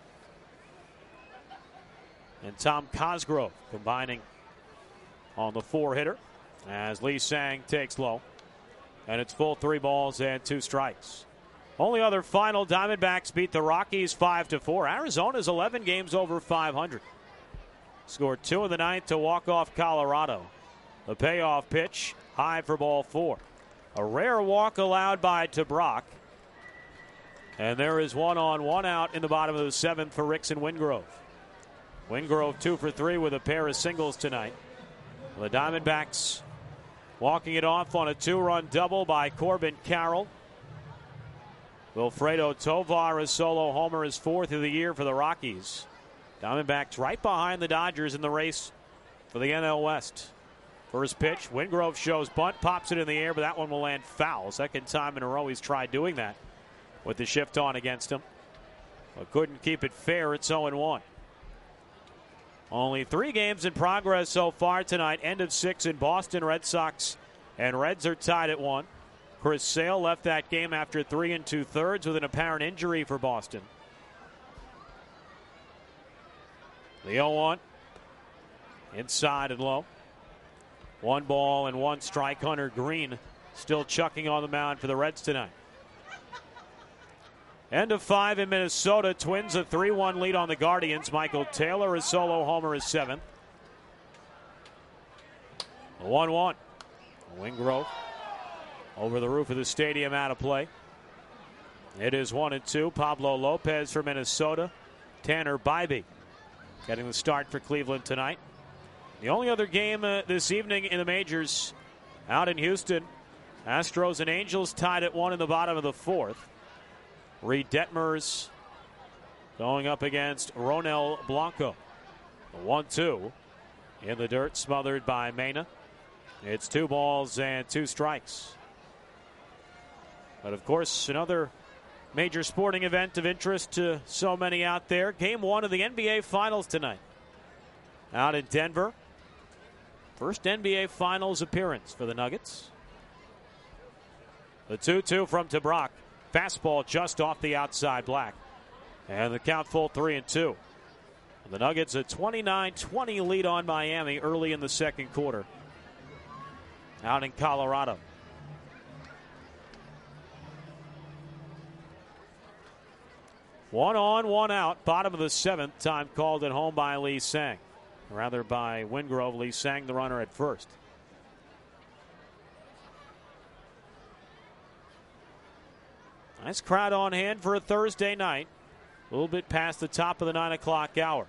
and Tom Cosgrove combining on the 4-hitter as Lee Sang takes low. And it's full 3 balls and 2 strikes. Only other final, Diamondbacks beat the Rockies 5-4. Arizona's 11 games over 500. Scored 2 in the 9th to walk off Colorado. The payoff pitch, high for ball 4. A rare walk allowed by DeBrock. And there is 1 on, 1 out in the bottom of the 7th for Rickson Wingrove. Wingrove 2 for 3 with a pair of singles tonight. The Diamondbacks walking it off on a 2-run double by Corbin Carroll. Wilfredo Tovar, a solo homer, his 4th of the year for the Rockies. Diamondbacks right behind the Dodgers in the race for the NL West. First pitch, Wingrove shows bunt, pops it in the air, but that one will land foul. Second time in a row he's tried doing that with the shift on against him. But couldn't keep it fair. It's 0-1. Only 3 games in progress so far tonight. End of 6 in Boston. Red Sox and Reds are tied at 1. Chris Sale left that game after 3 2/3 with an apparent injury for Boston. The 0-1. Inside and low. 1 ball and 1 strike. Hunter Green still chucking on the mound for the Reds tonight. End of 5 in Minnesota. Twins a 3-1 lead on the Guardians. Michael Taylor, a solo homer, is 7th. 1-1. Wingrove over the roof of the stadium, out of play. It is 1-2. Pablo Lopez for Minnesota. Tanner Bybee getting the start for Cleveland tonight. The only other game this evening in the majors out in Houston. Astros and Angels tied at 1 in the bottom of the 4th. Reed Detmers going up against Ronel Blanco. 1-2 in the dirt, smothered by Mena. It's 2 balls and 2 strikes. But of course, another major sporting event of interest to so many out there. Game 1 of the NBA Finals tonight out in Denver. First NBA Finals appearance for the Nuggets. The 2-2 from Tabrak. Fastball just off the outside, Black. And the count full 3-2. The Nuggets a 29-20 lead on Miami early in the second quarter out in Colorado. One on, one out. Bottom of the 7th. Time called at home by Lee Sang. Rather by Wingrove. Lee Sang, the runner at first. Nice crowd on hand for a Thursday night. A little bit past the top of the 9 o'clock hour.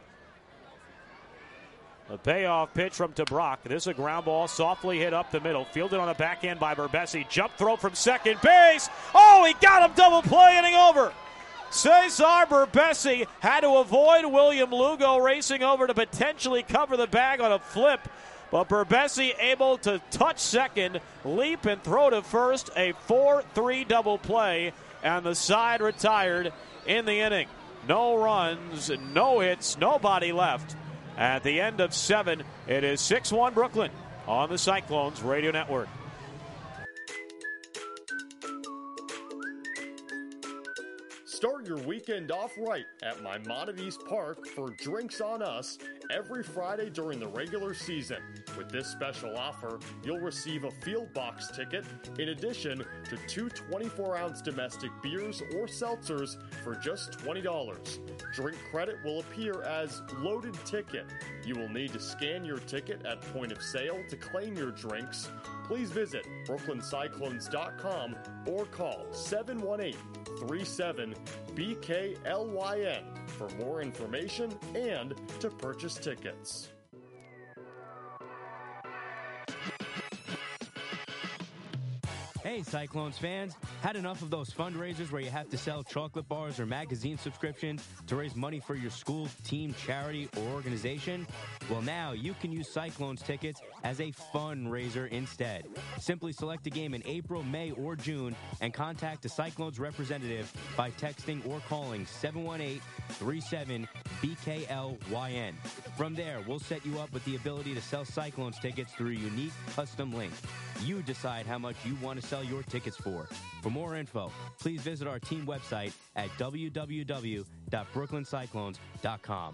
A payoff pitch from Tabrak. This is a ground ball softly hit up the middle. Fielded on a backhand by Berbesi. Jump throw from second base. Oh, he got him. Double play, inning over. Cesar Berbesi had to avoid William Lugo racing over to potentially cover the bag on a flip. But Berbesi able to touch second, leap and throw to first. A 4-3 double play, and the side retired in the inning. No runs, no hits, nobody left. At the end of 7, it is 6-1 Brooklyn on the Cyclones Radio Network. Start your weekend off right at Maimonides Park for Drinks on Us every Friday during the regular season. With this special offer, you'll receive a field box ticket in addition to 2 24-ounce domestic beers or seltzers for just $20. Drink credit will appear as loaded ticket. You will need to scan your ticket at point of sale to claim your drinks. Please visit BrooklynCyclones.com or call 718-37-BKLYN for more information and to purchase tickets. Hey, Cyclones fans. Had enough of those fundraisers where you have to sell chocolate bars or magazine subscriptions to raise money for your school, team, charity, or organization? Well, now you can use Cyclones tickets as a fundraiser instead. Simply select a game in April, May, or June and contact a Cyclones representative by texting or calling 718-37-BKLYN. From there, we'll set you up with the ability to sell Cyclones tickets through a unique custom link. You decide how much you want to sell your tickets for. For more info, please visit our team website at www.brooklyncyclones.com.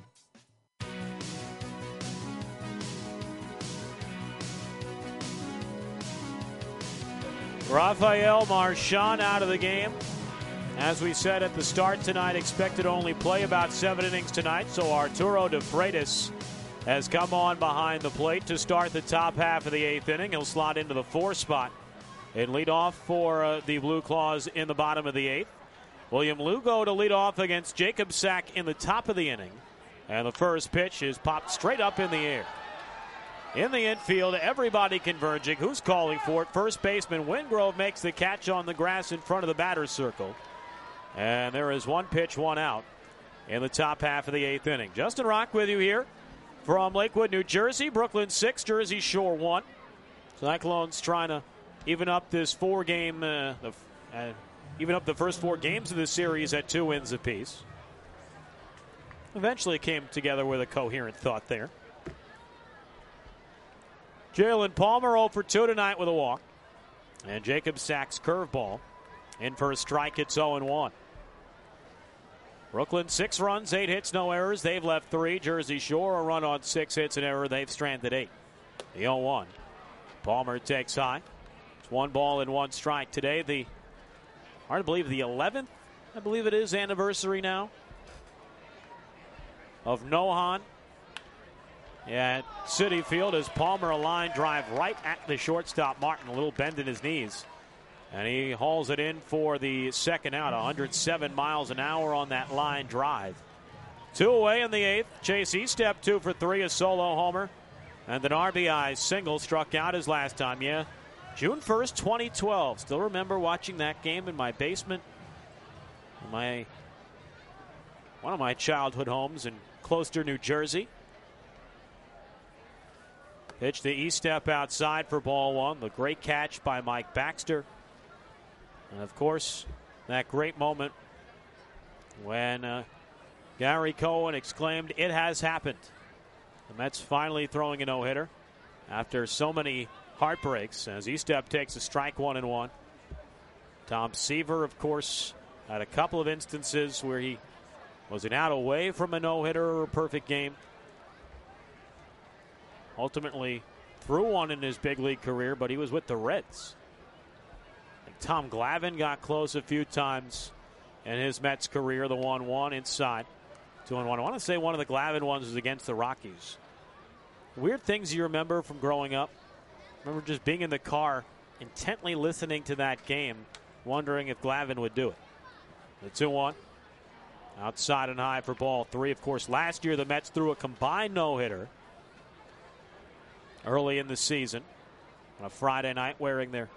Rafael Marchand out of the game. As we said at the start tonight, expected to only play about 7 innings tonight, so Arturo De Freitas has come on behind the plate to start the top half of the 8th inning. He'll slot into the 4 spot and lead off for the Blue Claws in the bottom of the 8th. William Lugo to lead off against Jacob Sack in the top of the inning. And the first pitch is popped straight up in the air. In the infield, everybody converging. Who's calling for it? First baseman Wingrove makes the catch on the grass in front of the batter's circle. And there is one pitch, one out in the top half of the 8th inning. Justin Rock with you here from Lakewood, New Jersey. Brooklyn 6, Jersey Shore 1. Cyclones trying to even up this 4-game, even up the first 4 games of this series at 2 wins apiece. Eventually came together with a coherent thought there. Jalen Palmer 0 for 2 tonight with a walk. And Jacob Sachs curveball in for a strike. It's 0-1. Brooklyn 6 runs, 8 hits, no errors. They've left 3. Jersey Shore a run on 6 hits, an error. They've stranded 8. The 0-1. Palmer takes high. It's 1 ball and 1 strike today. Hard to believe the 11th, I believe it is, anniversary now of Nohan. Yeah, at Citi Field as Palmer a line drive right at the shortstop Martin. A little bend in his knees. And he hauls it in for the second out. 107 miles an hour on that line drive. 2 away in the 8th. Chase Estep 2 for 3, a solo homer. And an RBI single, struck out his last time. Yeah, June 1st, 2012. Still remember watching that game in my basement. One of my childhood homes in Closter, New Jersey. Pitch to Estep outside for ball 1. The great catch by Mike Baxter. And, of course, that great moment when Gary Cohen exclaimed, "It has happened." The Mets finally throwing a no-hitter after so many heartbreaks as Estep takes a strike 1-1. Tom Seaver, of course, had a couple of instances where he was an out away from a no-hitter or a perfect game. Ultimately threw one in his big league career, but he was with the Reds. Tom Glavine got close a few times in his Mets career. The 1-1 inside. 2-1. I want to say one of the Glavine ones was against the Rockies. Weird things you remember from growing up. Remember just being in the car, intently listening to that game, wondering if Glavine would do it. The 2-1. Outside and high for ball 3. Of course, last year the Mets threw a combined no-hitter early in the season on a Friday night wearing their,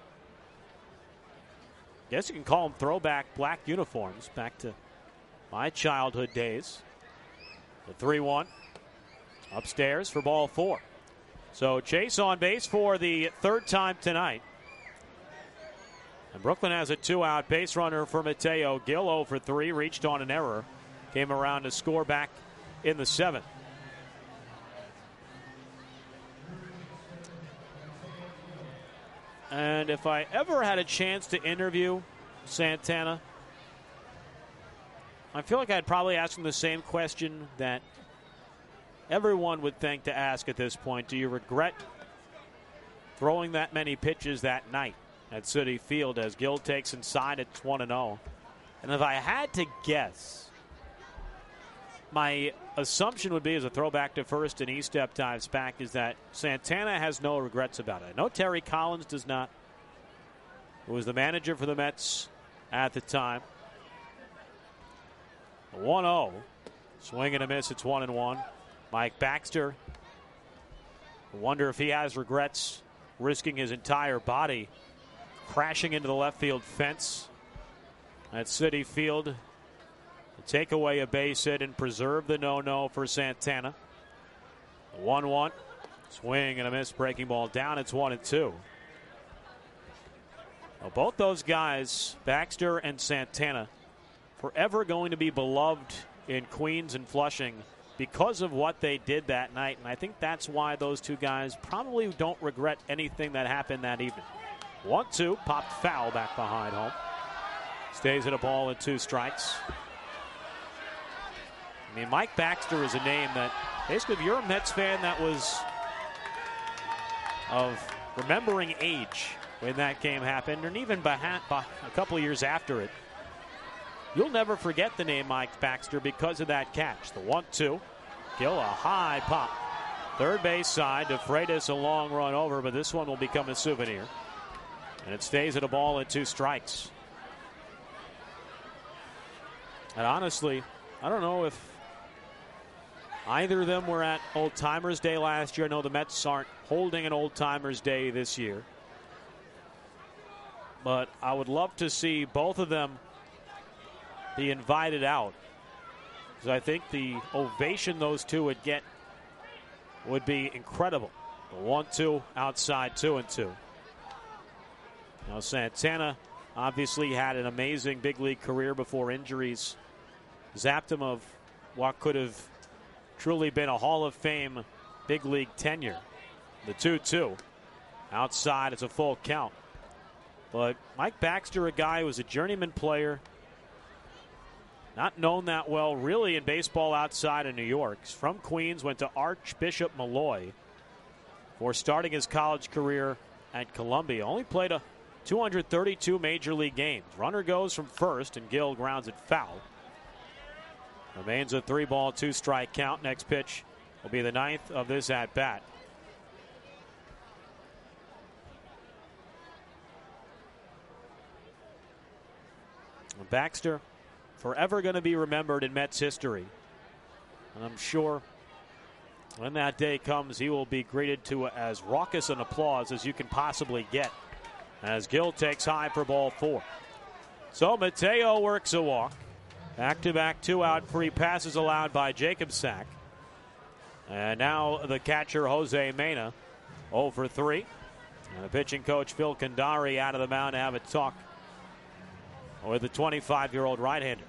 I guess you can call them throwback black uniforms back to my childhood days. The 3-1 upstairs for ball 4. So Chase on base for the 3rd time tonight. And Brooklyn has a 2-out base runner for Mateo Gil. 0 for 3, reached on an error. Came around to score back in the 7th. And if I ever had a chance to interview Santana, I feel like I'd probably ask him the same question that everyone would think to ask at this point. Do you regret throwing that many pitches that night at Citi Field as Gil takes inside? It's 1-0. And if I had to guess, my assumption would be, as a throwback to first and Estep dives back, is that Santana has no regrets about it. I know Terry Collins does not, who was the manager for the Mets at the time. 1-0. Swing and a miss. It's 1-1. Mike Baxter. I wonder if he has regrets risking his entire body crashing into the left field fence at Citi Field to take away a base hit and preserve the no-no for Santana. 1-1. Swing and a miss. Breaking ball down. It's 1-2. Well, both those guys, Baxter and Santana, forever going to be beloved in Queens and Flushing because of what they did that night. And I think that's why those two guys probably don't regret anything that happened that evening. 1-2. Popped foul back behind home. Stays at a ball and 2 strikes. I mean, Mike Baxter is a name that, basically, if you're a Mets fan that was of remembering age when that game happened, and even a couple of years after it, you'll never forget the name Mike Baxter because of that catch. The 1-2. Gil, a high pop. Third base side to Freitas, a long run over, but this one will become a souvenir. And it stays at a ball and 2 strikes. And honestly, I don't know if either of them were at Old Timers Day last year. I know the Mets aren't holding an Old Timers Day this year. But I would love to see both of them be invited out. Because I think the ovation those two would get would be incredible. 1-2 outside, 2-2. Now Santana obviously had an amazing big league career before injuries zapped him of what could have truly been a Hall of Fame big league tenure. The 2-2 outside, it's a full count. But Mike Baxter, a guy who was a journeyman player, not known that well really in baseball outside of New York. He's from Queens, went to Archbishop Malloy before starting his college career at Columbia. Only played 232 major league games. Runner goes from first, and Gill grounds it foul. Remains a 3-ball, 2-strike count. Next pitch will be the 9th of this at-bat. Baxter, forever going to be remembered in Mets history. And I'm sure when that day comes, he will be greeted to as raucous an applause as you can possibly get, as Gill takes high for ball 4. So Mateo works a walk. Back-to-back 2-out free passes allowed by Jacob Sack. And now the catcher, Jose Mena, 0 for 3. And the pitching coach, Phil Kandari, out of the mound to have a talk with the 25-year-old right-hander.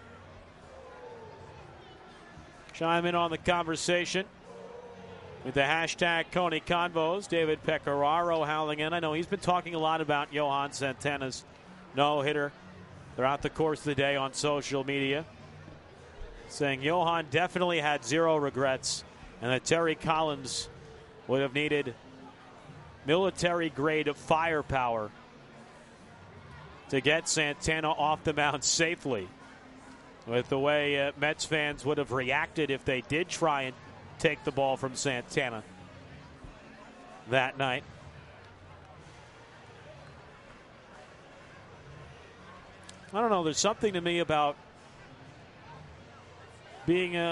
Chime in on the conversation with the hashtag Coney Convos. David Pecoraro howling in. I know he's been talking a lot about Johan Santana's no-hitter throughout the course of the day on social media, saying Johan definitely had zero regrets and that Terry Collins would have needed military-grade firepower to get Santana off the mound safely, with the way Mets fans would have reacted if they did try and take the ball from Santana that night. I don't know, there's something to me about being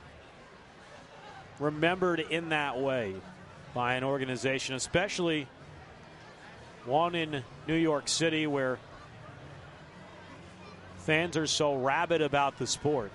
remembered in that way by an organization, especially one in New York City where fans are so rabid about the sport.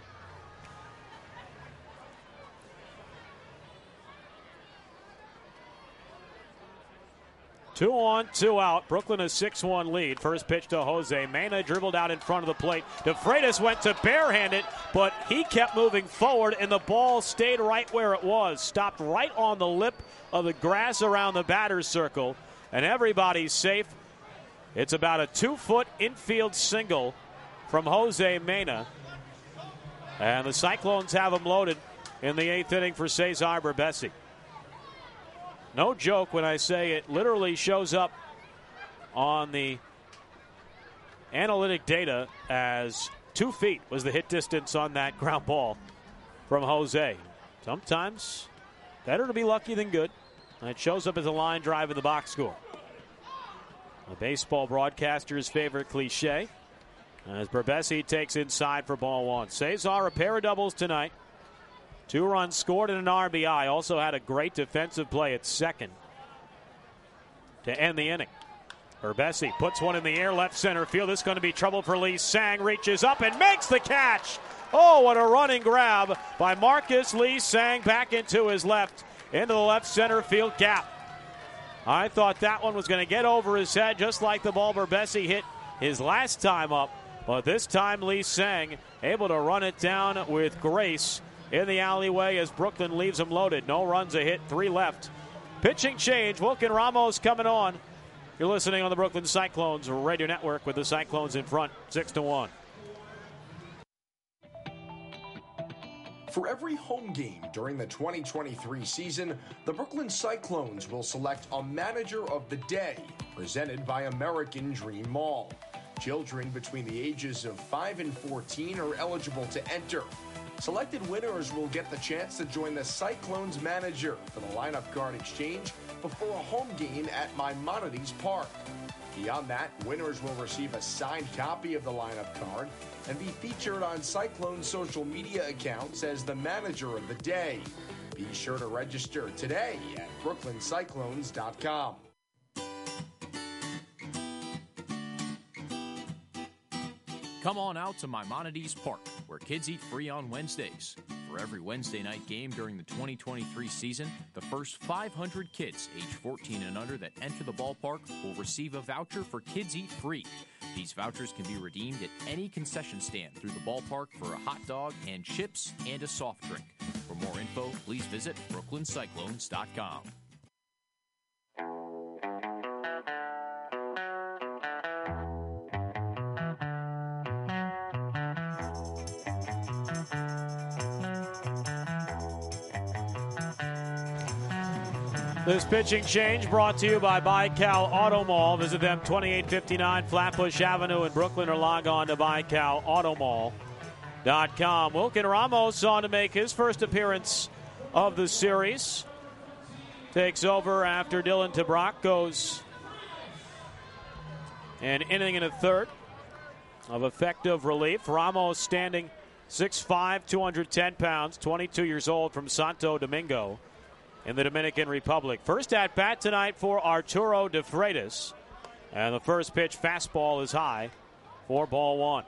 Two on, 2 out. Brooklyn a 6-1 lead. First pitch to Jose Mena, dribbled out in front of the plate. DeFreitas went to barehanded, but he kept moving forward, and the ball stayed right where it was. Stopped right on the lip of the grass around the batter's circle, and everybody's safe. It's about a 2-foot infield single from Jose Mena. And the Cyclones have him loaded in the 8th inning for Cesar Berbesi. No joke when I say it literally shows up on the analytic data as 2 feet was the hit distance on that ground ball from Jose. Sometimes better to be lucky than good. And it shows up as a line drive in the box score. A baseball broadcaster's favorite cliche, as Berbesi takes inside for ball 1. Cesar, a pair of doubles tonight. 2 runs scored and an RBI. Also had a great defensive play at second to end the inning. Berbesi puts one in the air, left center field. This is going to be trouble for Lee Sang. Reaches up and makes the catch. Oh, what a running grab by Marcus Lee Sang back into his left, into the left center field gap. I thought that one was going to get over his head, just like the ball Berbesi hit his last time up. But this time Lee Sang able to run it down with grace in the alleyway as Brooklyn leaves him loaded. No runs, a hit, 3 left. Pitching change. Wilkin Ramos coming on. You're listening on the Brooklyn Cyclones Radio Network with the Cyclones in front, 6-1. For every home game during the 2023 season, the Brooklyn Cyclones will select a manager of the day, presented by American Dream Mall. Children between the ages of 5 and 14 are eligible to enter. Selected winners will get the chance to join the Cyclones manager for the lineup card exchange before a home game at Maimonides Park. Beyond that, winners will receive a signed copy of the lineup card and be featured on Cyclones social media accounts as the manager of the day. Be sure to register today at Come on out to Maimonides Park, where kids eat free on Wednesdays. For every Wednesday night game during the 2023 season, the first 500 kids age 14 and under that enter the ballpark will receive a voucher for Kids Eat Free. These vouchers can be redeemed at any concession stand through the ballpark for a hot dog and chips and a soft drink. For more info, please visit BrooklynCyclones.com. This pitching change brought to you by Baikal Auto Mall. Visit them 2859 Flatbush Avenue in Brooklyn or log on to BaikalAutomall.com. Wilkin Ramos on to make his first appearance of the series. Takes over after Dylan Tabrak goes an inning and a third of effective relief. Ramos standing 6'5", 210 pounds, 22 years old, from Santo Domingo in the Dominican Republic. First at bat tonight for Arturo De Freitas. And the first pitch fastball is high for ball one.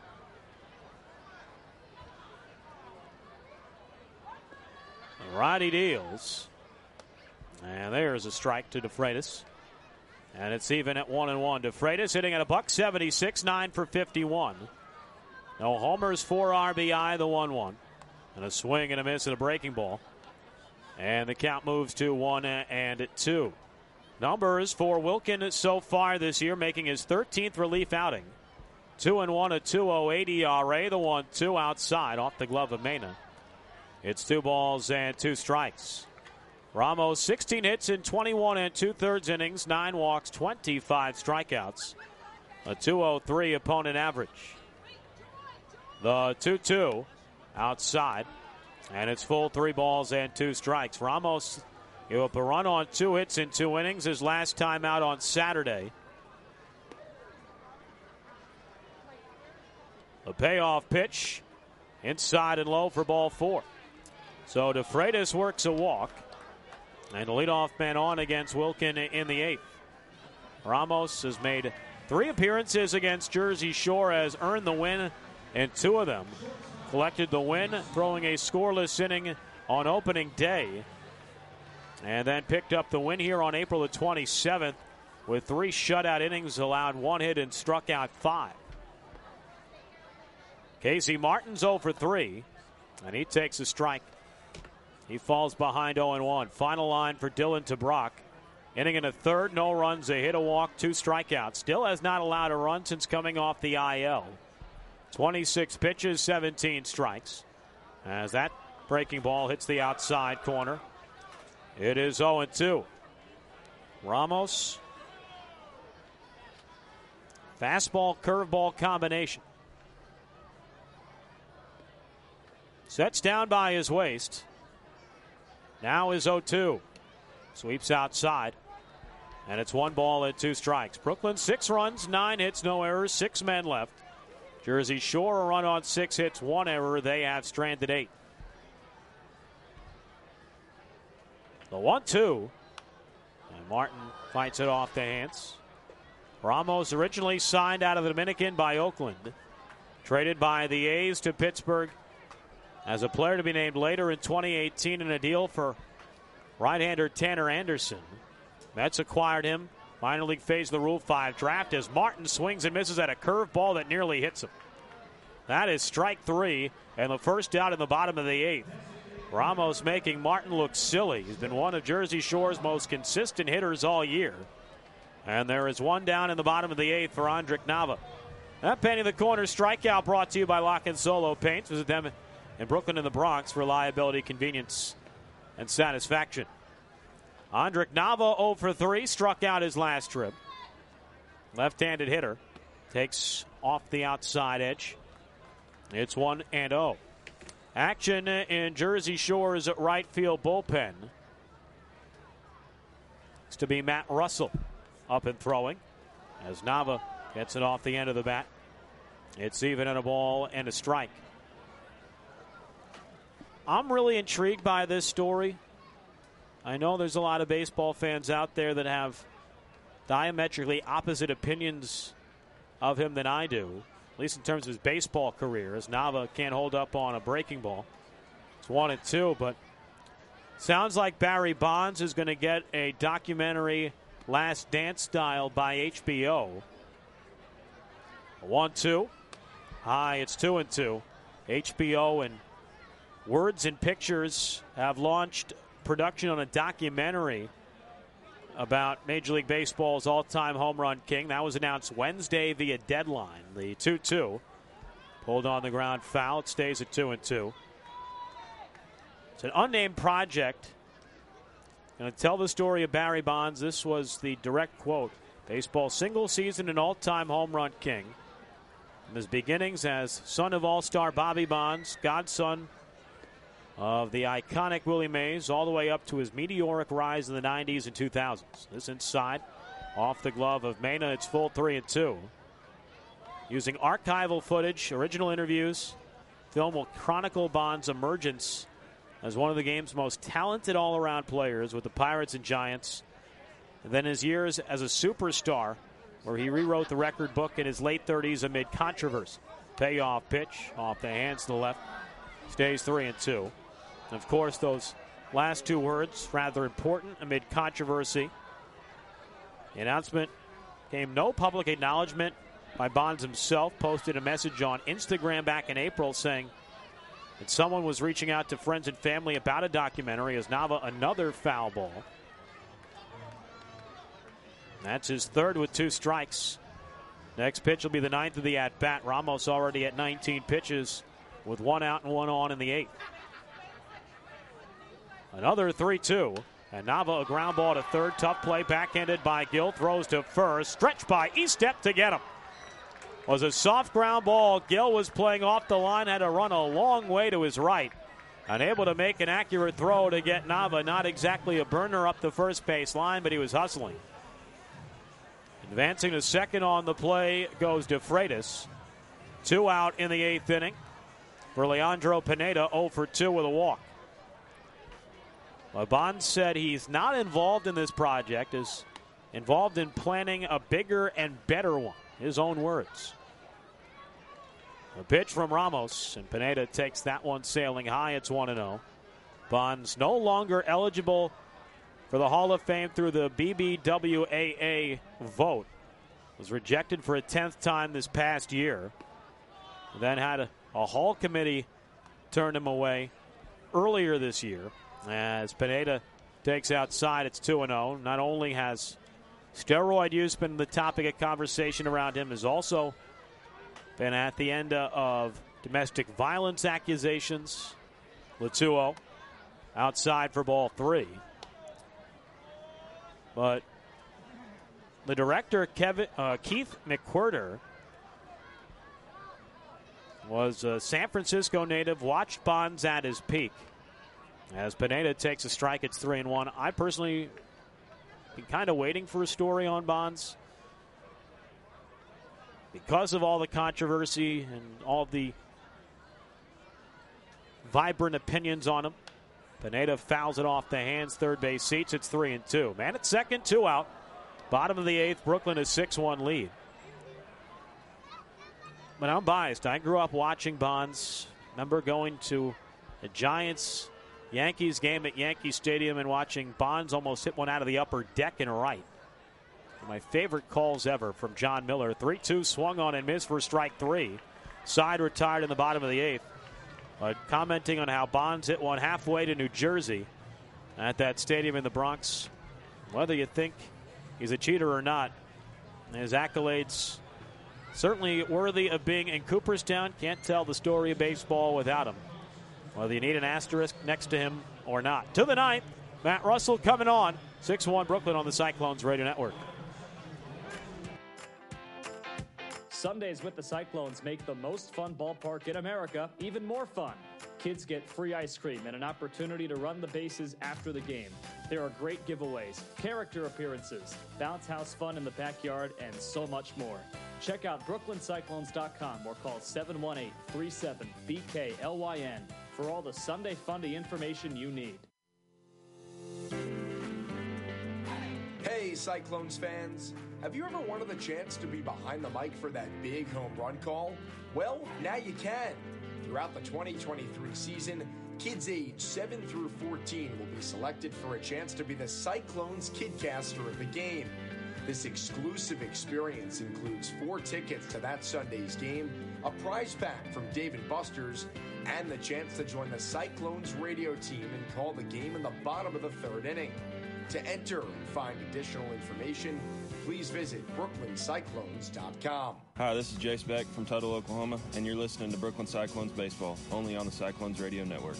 Righty deals. And there's a strike to De Freitas. And it's even at 1-1. De Freitas hitting at $176, 9 for 51. No homers, 4 RBI, the 1-1. And a swing and a miss and a breaking ball. And the count moves to 1-2. Numbers for Wilkin so far this year, making his 13th relief outing. 2-1, a 2.08 ERA, the 1-2 outside off the glove of Mena. It's 2 balls and 2 strikes. Ramos, 16 hits in 21 2/3 innings, 9 walks, 25 strikeouts. A 2.03 opponent average. The 2-2 outside. And it's full 3 balls and 2 strikes. Ramos gave up a run on 2 hits in 2 innings his last time out on Saturday. The payoff pitch inside and low for ball 4. So De Freitas works a walk. And the leadoff man on against Wilkin in the 8th. Ramos has made 3 appearances against Jersey Shore, has earned the win in 2 of them. Collected the win, throwing a scoreless inning on opening day. And then picked up the win here on April the 27th with 3 shutout innings, allowed 1 hit and struck out 5. Casey Martin's 0 for 3, and he takes a strike. He falls behind 0-1. Final line for Dylan Tabrak. Inning and a third, no runs, a hit, a walk, 2 strikeouts. Still has not allowed a run since coming off the IL. 26 pitches, 17 strikes. As that breaking ball hits the outside corner. It is 0-2. Ramos. Fastball, curveball combination. Sets down by his waist. Now is 0-2. Sweeps outside. And it's 1 ball and 2 strikes. Brooklyn 6 runs, 9 hits, no errors, 6 men left. Jersey Shore a run on 6 hits, 1 error. They have stranded 8. The 1-2. And Martin fights it off the hands. Ramos originally signed out of the Dominican by Oakland. Traded by the A's to Pittsburgh as a player to be named later in 2018 in a deal for right-hander Tanner Anderson. Mets acquired him. Minor league phase of the Rule 5 draft as Martin swings and misses at a curveball that nearly hits him. That is strike 3 and the first out in the bottom of the 8th. Ramos making Martin look silly. He's been one of Jersey Shore's most consistent hitters all year. And there is 1 down in the bottom of the 8th for Andrick Nava. That painting the corner strikeout brought to you by Lock & Solo Paints. Visit them in Brooklyn and the Bronx for reliability, convenience, and satisfaction. Andrick Nava 0 for 3, struck out his last trip. Left-handed hitter. Takes off the outside edge. It's 1-0. Action in Jersey Shore's right field bullpen. It's to be Matt Russell up and throwing as Nava gets it off the end of the bat. It's even in a ball and a strike. I'm really intrigued by this story. I know there's a lot of baseball fans out there that have diametrically opposite opinions of him than I do. at least in terms of his baseball career, as Nava can't hold up on a breaking ball. It's 1-2, but sounds like Barry Bonds is going to get a documentary Last Dance style by HBO. 1-2. High, it's 2-2. HBO and Words and Pictures have launched production on a documentary about Major League Baseball's all-time home run king. That was announced Wednesday via Deadline. The 2-2 pulled on the ground foul. It stays at 2-2. It's an unnamed project. Going to tell the story of Barry Bonds. This was the direct quote. Baseball single season and all-time home run king. From his beginnings as son of all-star Bobby Bonds, godson of the iconic Willie Mays, all the way up to his meteoric rise in the 90s and 2000s. This inside, off the glove of Mena. It's full 3-2. Using archival footage, original interviews, film will chronicle Bonds' emergence as one of the game's most talented all-around players with the Pirates and Giants, and then his years as a superstar, where he rewrote the record book in his late 30s amid controversy. Payoff pitch off the hands to the left. Stays 3-2. And of course, those last two words, rather important amid controversy. The announcement came no public acknowledgement by Bonds himself. Posted a message on Instagram back in April saying that someone was reaching out to friends and family about a documentary. As Nava, another foul ball. That's his third with 2 strikes. Next pitch will be the 9th of the at-bat. Ramos already at 19 pitches with 1 out and 1 on in the 8th. Another 3-2. And Nava, a ground ball to third. Tough play, backhanded by Gill. Throws to first. Stretched by Estep to get him. Was a soft ground ball. Gill was playing off the line. Had to run a long way to his right. Unable to make an accurate throw to get Nava. Not exactly a burner up the first base line, but he was hustling. Advancing to second on the play goes De Freitas. 2 out in the 8th inning for Leandro Pineda, 0 for 2 with a walk. Well, Bonds said he's not involved in this project, is involved in planning a bigger and better one. His own words. A pitch from Ramos, and Pineda takes that one sailing high. It's 1-0. Bonds no longer eligible for the Hall of Fame through the BBWAA vote. Was rejected for a 10th time this past year. Then had a Hall committee turn him away earlier this year. As Pineda takes outside, it's 2-0. Not only has steroid use been the topic of conversation around him, has also been at the end of domestic violence accusations. Latuo outside for ball 3. But the director, Keith McWhirter, was a San Francisco native, watched Bonds at his peak. As Pineda takes a strike, it's 3-1. I personally been kind of waiting for a story on Bonds because of all the controversy and all the vibrant opinions on him. Pineda fouls it off the hands, third base seats. It's 3-2. Man at second, 2 out. Bottom of the 8th, Brooklyn is 6-1 lead. But I'm biased. I grew up watching Bonds. Remember going to the Giants-Yankees game at Yankee Stadium and watching Bonds almost hit one out of the upper deck and right. My favorite calls ever from John Miller. 3-2 swung on and missed for strike 3. Side retired in the bottom of the 8th. Commenting on how Bonds hit one halfway to New Jersey at that stadium in the Bronx. Whether you think he's a cheater or not, his accolades certainly worthy of being in Cooperstown. Can't tell the story of baseball without him. Whether you need an asterisk next to him or not. To the 9th, Matt Russell coming on. 6-1 Brooklyn on the Cyclones Radio Network. Sundays with the Cyclones make the most fun ballpark in America even more fun. Kids get free ice cream and an opportunity to run the bases after the game. There are great giveaways, character appearances, bounce house fun in the backyard, and so much more. Check out BrooklynCyclones.com or call 718-37-BKLYN for all the Sunday Fundy information you need. Hey, Hey Cyclones fans, have you ever wanted the chance to be behind the mic for that big home run call? Well, now you can. Throughout the 2023 season, kids aged 7 through 14 will be selected for a chance to be the Cyclones Kidcaster of the game. This exclusive experience includes 4 tickets to that Sunday's game, a prize pack from Dave & Buster's, and the chance to join the Cyclones radio team and call the game in the bottom of the 3rd inning. To enter and find additional information, please visit BrooklynCyclones.com. Hi, this is Jace Beck from Tuttle, Oklahoma, and you're listening to Brooklyn Cyclones Baseball, only on the Cyclones Radio Network.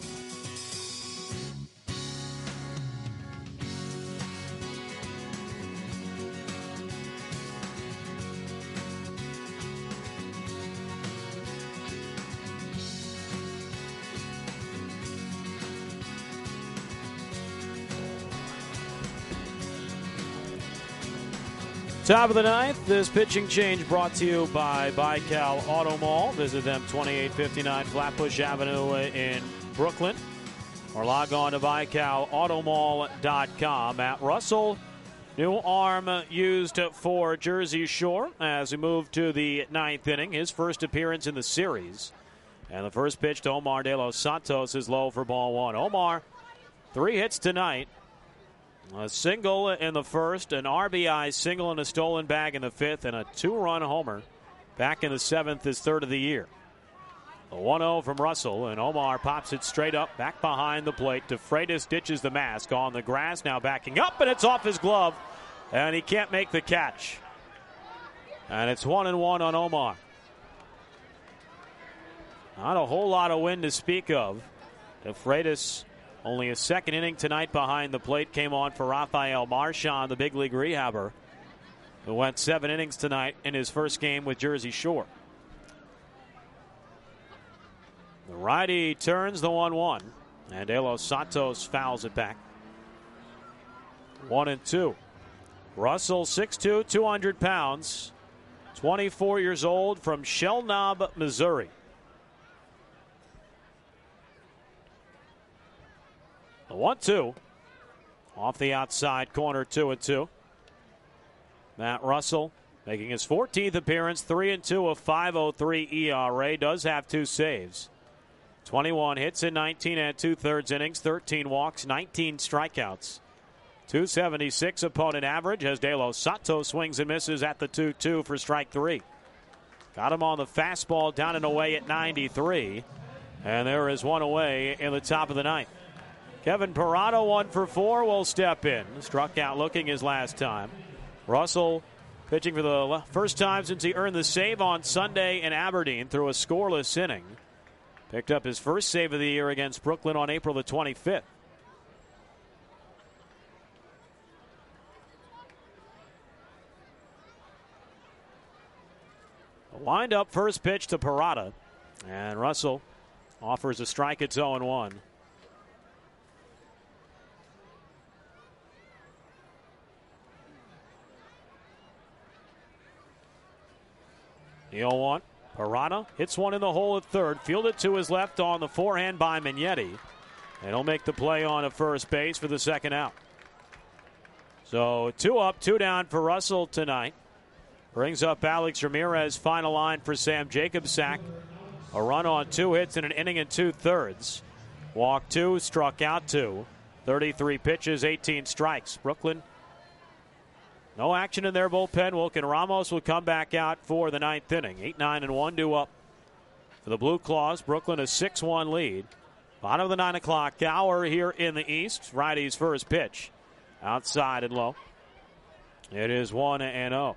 Top of the 9th, this pitching change brought to you by Baikal Auto Mall. Visit them 2859 Flatbush Avenue in Brooklyn. Or log on to BaikalAutomall.com. Matt Russell, new arm used for Jersey Shore as we move to the 9th inning. His first appearance in the series. And the first pitch to Omar De Los Santos is low for ball 1. Omar, 3 hits tonight. A single in the first, an RBI single and a stolen bag in the 5th, and a 2-run homer back in the 7th, his 3rd of the year. A 1-0 from Russell, and Omar pops it straight up, back behind the plate. DeFreitas ditches the mask on the grass, now backing up, and it's off his glove, and he can't make the catch. And it's 1-1 on Omar. Not a whole lot of wind to speak of. DeFreitas, only a 2nd inning tonight behind the plate, came on for Rafael Marchand, the big league rehabber, who went 7 innings tonight in his first game with Jersey Shore. The righty turns the 1-1, and De Los Santos fouls it back. 1-2. Russell, 6'2", 200 pounds, 24 years old, from Shell Knob, Missouri. The 1-2 off the outside corner, 2-2. Matt Russell making his 14th appearance, 3-2, a 5.03 ERA, does have 2 saves. 21 hits in 19 and 2/3 innings, 13 walks, 19 strikeouts. 276 opponent average as De Los Santos swings and misses at the 2-2 for strike 3. Got him on the fastball down and away at 93. And there is one away in the top of the 9th. Kevin Parada, 1 for 4, will step in. Struck out looking his last time. Russell pitching for the first time since he earned the save on Sunday in Aberdeen through a scoreless inning. Picked up his first save of the year against Brooklyn on April the 25th. A wind-up first pitch to Parada. And Russell offers a strike. It's 0-1. The 0-1. Parada hits one in the hole at 3rd. Fielded to his left on the forehand by Magnetti. And he'll make the play on a first base for the 2nd out. So 2 up, 2 down for Russell tonight. Brings up Alex Ramirez. Final line for Sam Jacobsack. A run on 2 hits in an inning and 2/3. Walked 2, struck out 2. 33 pitches, 18 strikes. Brooklyn, no action in their bullpen. Wilkin Ramos will come back out for the 9th inning. 8-9 and 1-2 up for the Blue Claws. Brooklyn a 6-1 lead. Bottom of the 9 o'clock hour here in the East. Righty's first pitch. Outside and low. It is 1-0.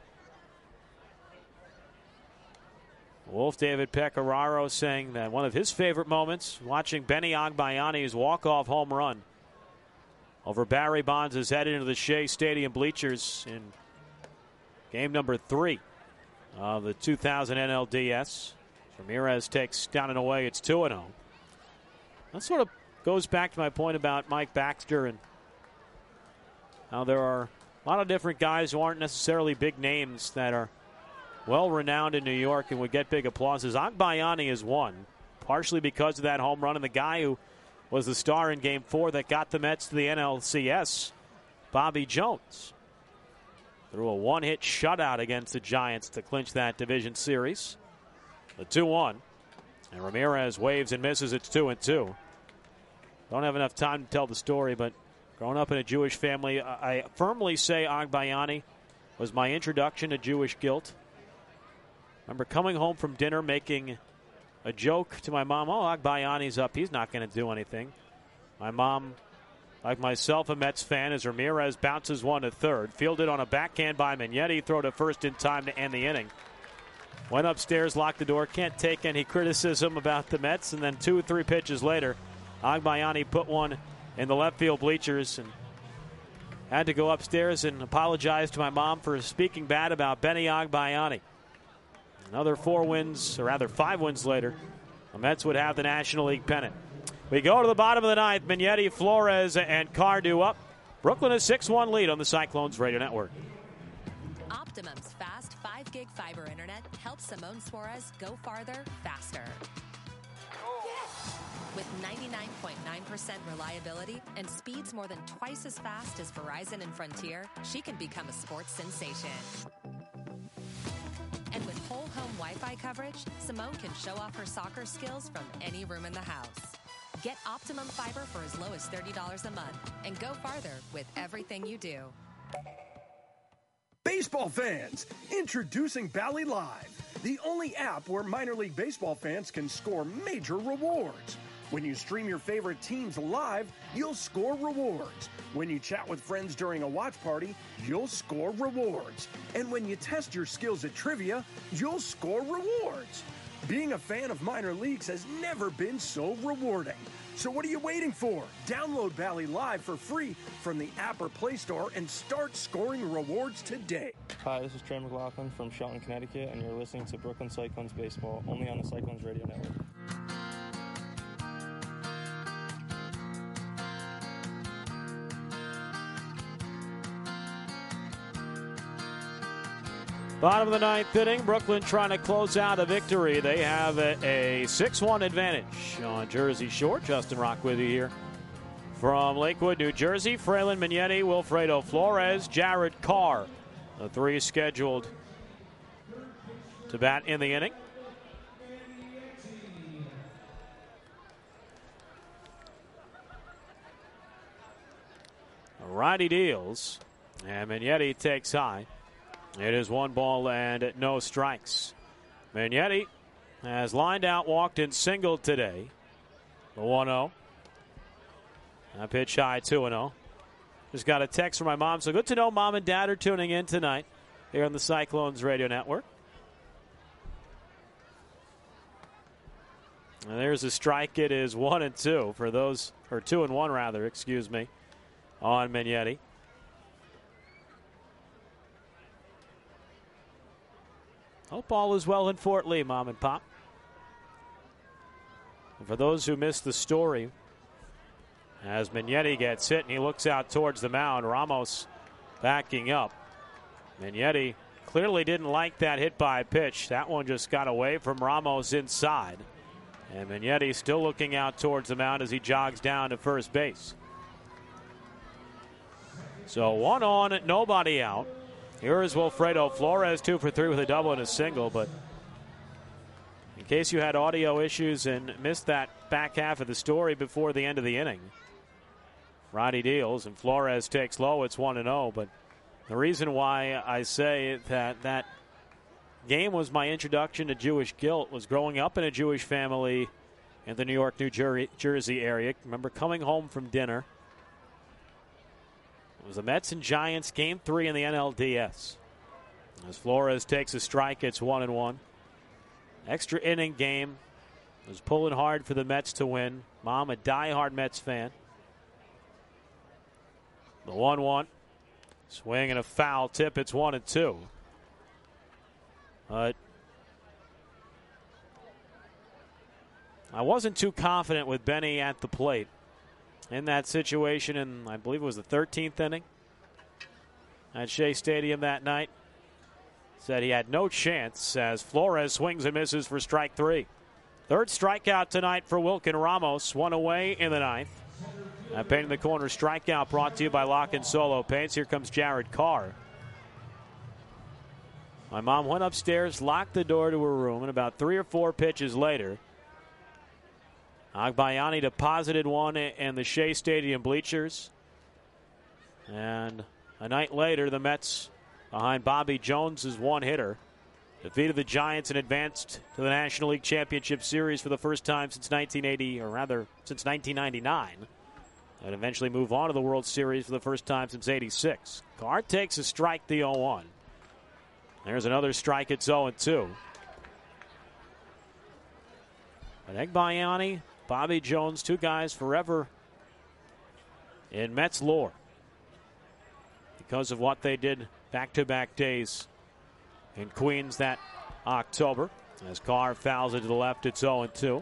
Wolf David Pecoraro saying that one of his favorite moments watching Benny Agbayani's walk-off home run over Barry Bonds' head into the Shea Stadium bleachers in game number 3 of the 2000 NLDS. Ramirez takes down and away. It's 2-0. That sort of goes back to my point about Mike Baxter and how there are a lot of different guys who aren't necessarily big names that are well-renowned in New York and would get big applauses. Agbayani is one, partially because of that home run, and the guy who was the star in Game 4 that got the Mets to the NLCS, Bobby Jones. threw a one-hit shutout against the Giants to clinch that division series. The 2-1. And Ramirez waves and misses. It's 2-2. Don't have enough time to tell the story, but growing up in a Jewish family, I firmly say Agbayani was my introduction to Jewish guilt. Remember coming home from dinner making a joke to my mom, oh, Agbayani's up. He's not going to do anything. My mom, like myself, a Mets fan, as Ramirez bounces one to third. Fielded on a backhand by Magnetti. Throw to first in time to end the inning. Went upstairs, locked the door. Can't take any criticism about the Mets. And then 2-3 pitches later, Agbayani put one in the left field bleachers and had to go upstairs and apologize to my mom for speaking bad about Benny Agbayani. Another 5 wins later, the Mets would have the National League pennant. We go to the bottom of the ninth. Magnetti, Flores, and Cardew up. Brooklyn a 6-1 lead on the Cyclones Radio Network. Optimum's fast 5-gig fiber internet helps Simone Suarez go farther, faster. With 99.9% reliability and speeds more than twice as fast as Verizon and Frontier, she can become a sports sensation. And with whole home Wi-Fi coverage, Simone can show off her soccer skills from any room in the house. Get Optimum Fiber for as low as $30 a month and go farther with everything you do. Baseball fans, introducing Bally Live, the only app where minor league baseball fans can score major rewards. When you stream your favorite teams live, you'll score rewards. When you chat with friends during a watch party, you'll score rewards. And when you test your skills at trivia, you'll score rewards. Being a fan of minor leagues has never been so rewarding. So what are you waiting for? Download Bally Live for free from the app or Play Store and start scoring rewards today. Hi, this is Trey McLaughlin from Shelton, Connecticut, and you're listening to Brooklyn Cyclones Baseball, only on the Cyclones Radio Network. Bottom of the ninth inning, Brooklyn trying to close out a victory. They have a 6-1 advantage on Jersey Shore. Justin Rock with you here from Lakewood, New Jersey. Frelin, Magnetti, Wilfredo Flores, Jared Carr, the three scheduled to bat in the inning. Righty deals, and Magnetti takes high. It is 1 ball and no strikes. Magnetti has lined out, walked, and singled today. The 1-0. A pitch high, 2-0. Just got a text from my mom. So good to know Mom and Dad are tuning in tonight here on the Cyclones Radio Network. And there's a strike. It is 1-2 for those, or 2-1 rather, excuse me, on Magnetti. Hope all is well in Fort Lee, Mom and Pop. And for those who missed the story, as Magnetti gets hit and he looks out towards the mound, Ramos backing up. Magnetti clearly didn't like that hit by pitch. That one just got away from Ramos inside. And Magnetti still looking out towards the mound as he jogs down to first base. So 1 on, nobody out. Here is Wilfredo Flores, 2 for 3 with a double and a single. But in case you had audio issues and missed that back half of the story before the end of the inning, Roddy deals and Flores takes low. It's 1-0. But the reason why I say that game was my introduction to Jewish guilt was growing up in a Jewish family in the New York, New Jersey area. Remember coming home from dinner. It was the Mets and Giants, Game 3 in the NLDS. As Flores takes a strike, it's 1-1. Extra inning game. It was pulling hard for the Mets to win. Mom, a diehard Mets fan. The 1-1. Swing and a foul tip. It's 1-2. But I wasn't too confident with Benny at the plate in that situation, and I believe it was the 13th inning at Shea Stadium that night. Said he had no chance as Flores swings and misses for strike 3. Third strikeout tonight for Wilkin Ramos. 1 away in the ninth. That painting the corner strikeout brought to you by Lock and Solo Paints. Here comes Jared Carr. My mom went upstairs, locked the door to her room, and about 3 or 4 pitches later, Agbayani deposited one in the Shea Stadium bleachers. And a night later, the Mets, behind Bobby Jones' one-hitter, defeated the Giants and advanced to the National League Championship Series for the first time since 1999. And eventually move on to the World Series for the first time since '86. Carr takes a strike, the 0-1. There's another strike, it's 0-2. But Agbayani, Bobby Jones, 2 guys forever in Mets lore because of what they did back-to-back days in Queens that October. As Carr fouls it to the left, it's 0-2.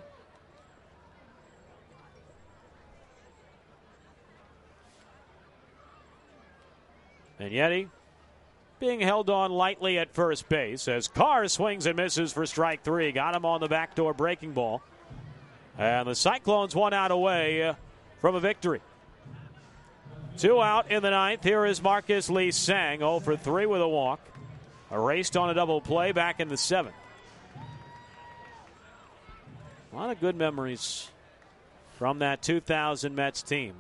Vignetti being held on lightly at first base as Carr swings and misses for strike 3. Got him on the backdoor breaking ball. And the Cyclones 1 out away from a victory. 2 out in the 9th. Here is Marcus Lee Sang, 0 for 3 with a walk. Erased on a double play back in the 7th. A lot of good memories from that 2000 Mets team.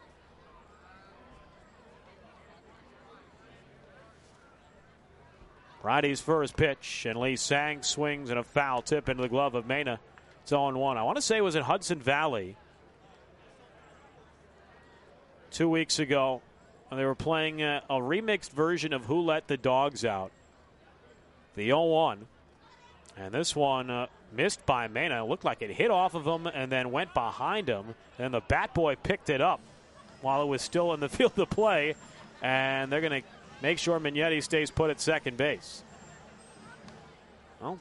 Friday's first pitch, and Lee Sang swings and a foul tip into the glove of Mena. It's 0-1. I want to say it was at Hudson Valley 2 weeks ago. And they were playing a remixed version of Who Let the Dogs Out. The 0-1. And this one missed by Mena. It looked like it hit off of him and then went behind him. And the bat boy picked it up while it was still in the field of play. And they're going to make sure Vignetti stays put at second base. Well,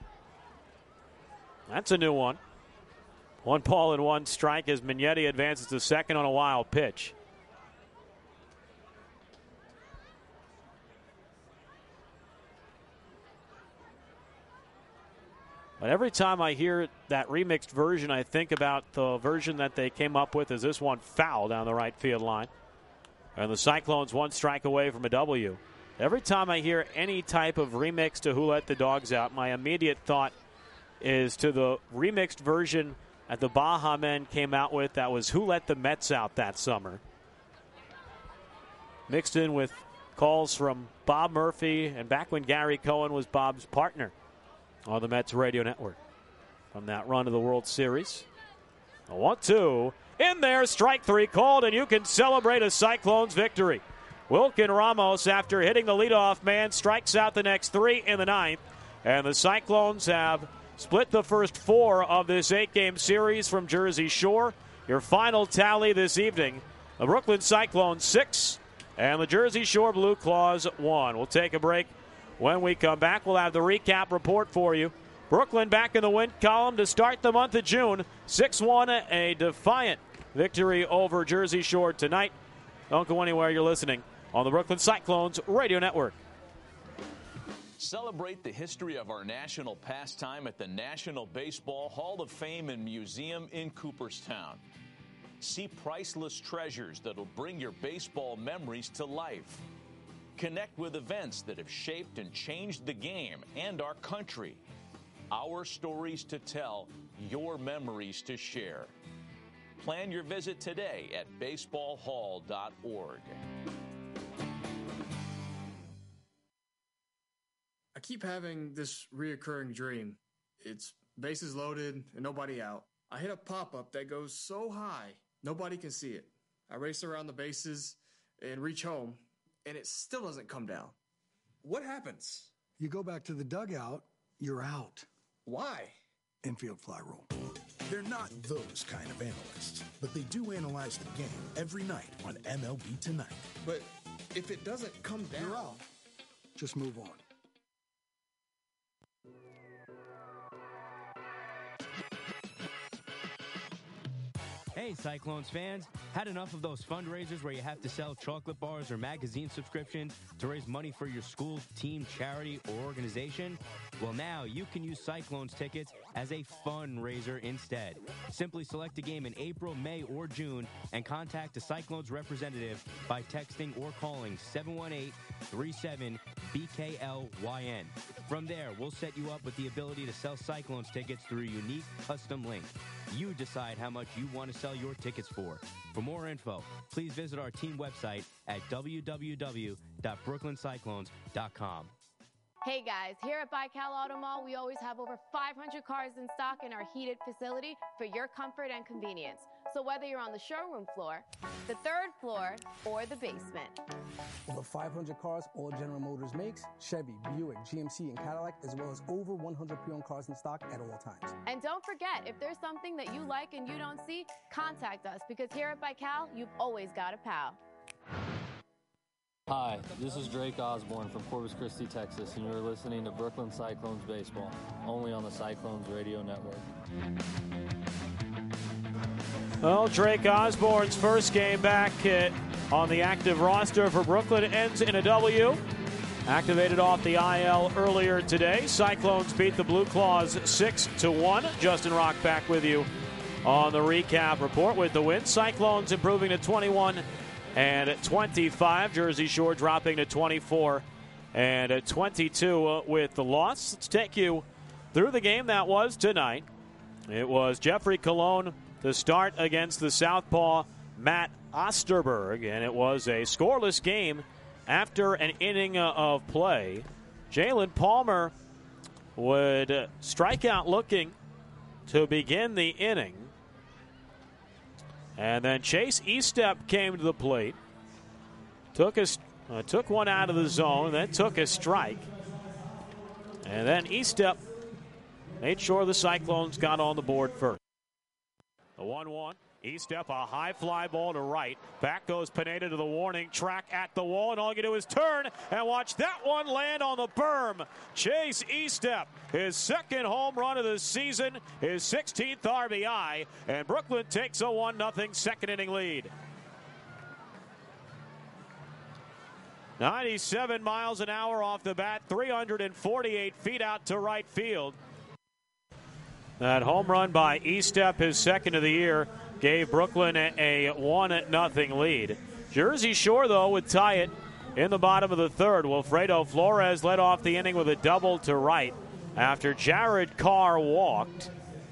that's a new one. 1 ball and 1 strike as Vignetti advances to second on a wild pitch. But every time I hear that remixed version, I think about the version that they came up with as this one foul down the right field line. And the Cyclones 1 strike away from a W. Every time I hear any type of remix to Who Let the Dogs Out, my immediate thought is to the remixed version that the Baja Men came out with that was Who Let the Mets Out that summer. Mixed in with calls from Bob Murphy and back when Gary Cohen was Bob's partner on the Mets radio network. From that run to the World Series. A 1-2. In there, strike 3 called, and you can celebrate a Cyclones victory. Wilkin Ramos, after hitting the leadoff man, strikes out the next 3 in the 9th. And the Cyclones have split the first 4 of this 8-game series from Jersey Shore. Your final tally this evening, the Brooklyn Cyclones 6 and the Jersey Shore Blue Claws 1. We'll take a break. When we come back, we'll have the recap report for you. Brooklyn back in the win column to start the month of June. 6-1, a defiant victory over Jersey Shore tonight. Don't go anywhere, you're listening on the Brooklyn Cyclones Radio Network. Celebrate the history of our national pastime at the National Baseball Hall of Fame and Museum in Cooperstown. See priceless treasures that'll bring your baseball memories to life. Connect with events that have shaped and changed the game and our country. Our stories to tell, your memories to share. Plan your visit today at baseballhall.org. I keep having this reoccurring dream. It's bases loaded and nobody out. I hit a pop-up that goes so high, nobody can see it. I race around the bases and reach home, and it still doesn't come down. What happens? You go back to the dugout, you're out. Why? Infield fly rule. They're not those kind of analysts, but they do analyze the game every night on MLB Tonight. But if it doesn't come down, you're out. Just move on. Hey, Cyclones fans. Had enough of those fundraisers where you have to sell chocolate bars or magazine subscription to raise money for your school, team, charity, or organization? Well, now you can use Cyclones tickets as a fundraiser instead. Simply select a game in April, May, or June and contact a Cyclones representative by texting or calling 718-37-BKLYN. From there, we'll set you up with the ability to sell Cyclones tickets through a unique custom link. You decide how much you want to sell your tickets for. For more info, please visit our team website at www.brooklyncyclones.com. Hey guys, here at Baikal Auto Mall, we always have over 500 cars in stock in our heated facility for your comfort and convenience. So whether you're on the showroom floor, the third floor, or the basement. Over 500 cars all General Motors makes, Chevy, Buick, GMC, and Cadillac, as well as over 100 pre-owned cars in stock at all times. And don't forget, if there's something that you like and you don't see, contact us, because here at Baikal, you've always got a pal. Hi, this is Drake Osborne from Corpus Christi, Texas, and you're listening to Brooklyn Cyclones Baseball, only on the Cyclones Radio Network. Well, Drake Osborne's first game back on the active roster for Brooklyn ends in a W. Activated off the IL earlier today. Cyclones beat the Blue Claws 6-1. Justin Rock back with you on the recap report with the win. Cyclones improving to 21 and 25. Jersey Shore dropping to 24 and 22 with the loss. Let's take you through the game that was tonight. It was Jeffrey Colon to start against the southpaw Matt Osterberg, and it was a scoreless game after an inning of play. Jalen Palmer would strike out looking to begin the inning. And then Chase Estep came to the plate, took one out of the zone, then took a strike. And then Estep made sure the Cyclones got on the board first. The 1-1. Estep, a high fly ball to right. Back goes Pineda to the warning track at the wall, and all you can do is turn and watch that one land on the berm. Chase Estep, his second home run of the season, his 16th RBI, and Brooklyn takes a 1-0 second inning lead. 97 miles an hour off the bat, 348 feet out to right field. That home run by Estep, his second of the year, gave Brooklyn a 1-0 lead. Jersey Shore, though, would tie it in the bottom of the third. Wilfredo Flores led off the inning with a double to right after Jared Carr walked.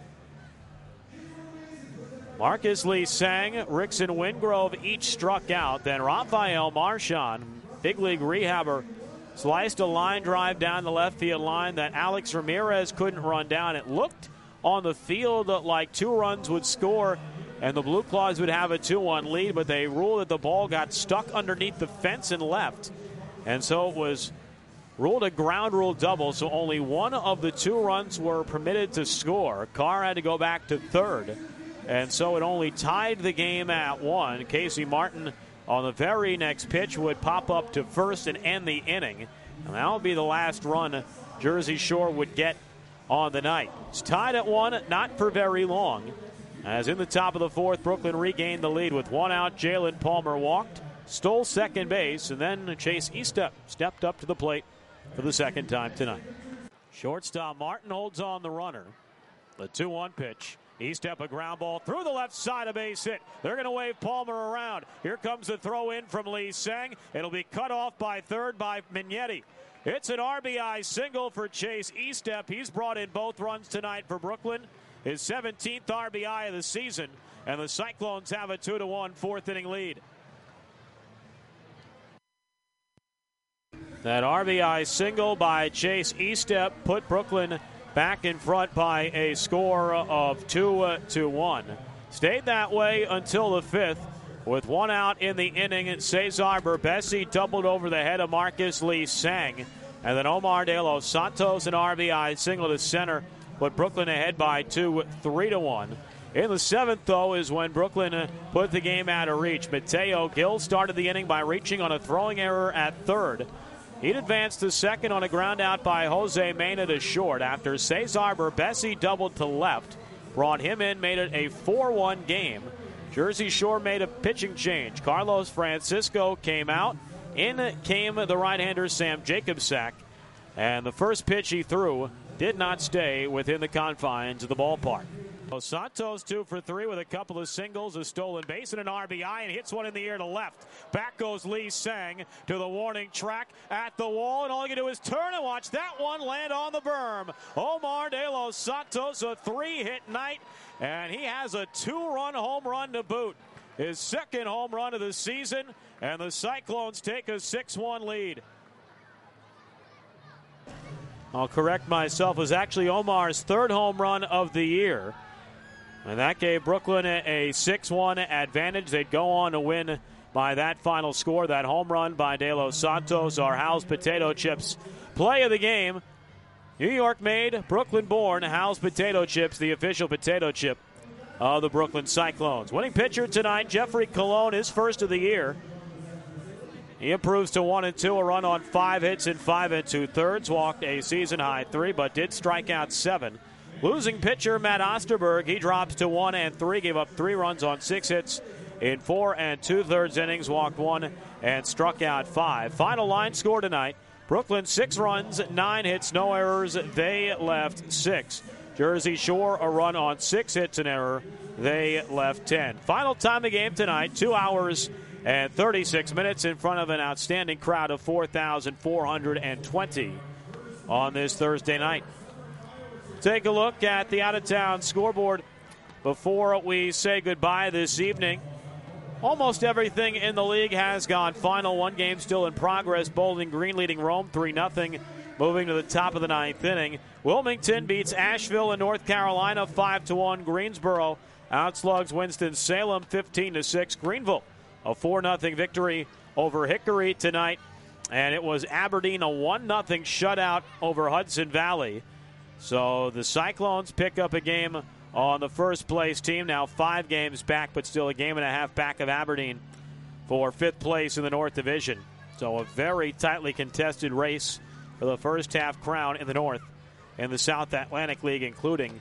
Marcus Lee Sang, Rickson Wingrove each struck out. Then Rafael Marchand, big league rehabber, sliced a line drive down the left field line that Alex Ramirez couldn't run down. It looked on the field like 2 runs would score and the Blue Claws would have a 2-1 lead, but they ruled that the ball got stuck underneath the fence and left. And so it was ruled a ground rule double, so only one of the 2 runs were permitted to score. Carr had to go back to third, and so it only tied the game at 1. Casey Martin on the very next pitch would pop up to first and end the inning. And that would be the last run Jersey Shore would get on the night. It's tied at 1, not for very long. As in the top of the fourth, Brooklyn regained the lead with 1 out. Jalen Palmer walked, stole second base, and then Chase Estep stepped up to the plate for the second time tonight. Shortstop Martin holds on the runner. The 2-1 pitch. Estep, a ground ball through the left side, a base hit. They're going to wave Palmer around. Here comes the throw in from Lee Sang. It'll be cut off by third by Mignetti. It's an RBI single for Chase Estep. He's brought in both runs tonight for Brooklyn. His 17th RBI of the season. And the Cyclones have a 2-1 fourth inning lead. That RBI single by Chase Estep put Brooklyn back in front by a score of 2-1. Stayed that way until the 5th. With 1 out in the inning, Cesar Berbesi doubled over the head of Marcus Lee Sang. And then Omar De Los Santos, an RBI single to center, put Brooklyn ahead by 2, 3-1. In the 7th, though, is when Brooklyn put the game out of reach. Mateo Gil started the inning by reaching on a throwing error at third. He'd advanced to second on a ground out by Jose Mena to short after Cesar Berbesi doubled to left. Brought him in, made it a 4-1 game. Jersey Shore made a pitching change. Carlos Francisco came out. In came the right-hander Sam Jacobsack. And the first pitch he threw did not stay within the confines of the ballpark. Dos Santos 2 for 3 with a couple of singles, a stolen base, and an RBI, and hits one in the air to left. Back goes Lee Sang to the warning track at the wall, and all you can do is turn and watch that one land on the berm. Omar De Los Santos, a 3-hit night, and he has a 2-run home run to boot. His second home run of the season, and the Cyclones take a 6-1 lead. I'll correct myself. It was actually Omar's third home run of the year. And that gave Brooklyn a 6-1 advantage. They'd go on to win by that final score. That home run by De Los Santos, our Hal's Potato Chips play of the game. New York made, Brooklyn born. Hal's Potato Chips, the official potato chip of the Brooklyn Cyclones. Winning pitcher tonight, Jeffrey Colon, his first of the year. He improves to 1-2, a run on 5 hits in 5 2/3, walked a season-high 3, but did strike out 7. Losing pitcher Matt Osterberg, he drops to 1-3, gave up 3 runs on 6 hits in 4 2/3 innings, walked 1 and struck out 5. Final line score tonight, Brooklyn 6 runs, 9 hits, no errors, they left 6. Jersey Shore a run on 6 hits, an error, they left 10. Final time of the game tonight, 2 hours and 36 minutes in front of an outstanding crowd of 4,420 on this Thursday night. Take a look at the out-of-town scoreboard before we say goodbye this evening. Almost everything in the league has gone final. One game still in progress. Bowling Green leading Rome 3-0, moving to the top of the 9th inning. Wilmington beats Asheville in North Carolina 5-1. Greensboro outslugs Winston-Salem 15-6. Greenville a 4-0 victory over Hickory tonight. And it was Aberdeen a 1-0 shutout over Hudson Valley. So the Cyclones pick up a game on the first place team. Now 5 games back, but still a game and a half back of Aberdeen for 5th place in the North Division. So a very tightly contested race for the first half crown in the North and the South Atlantic League, including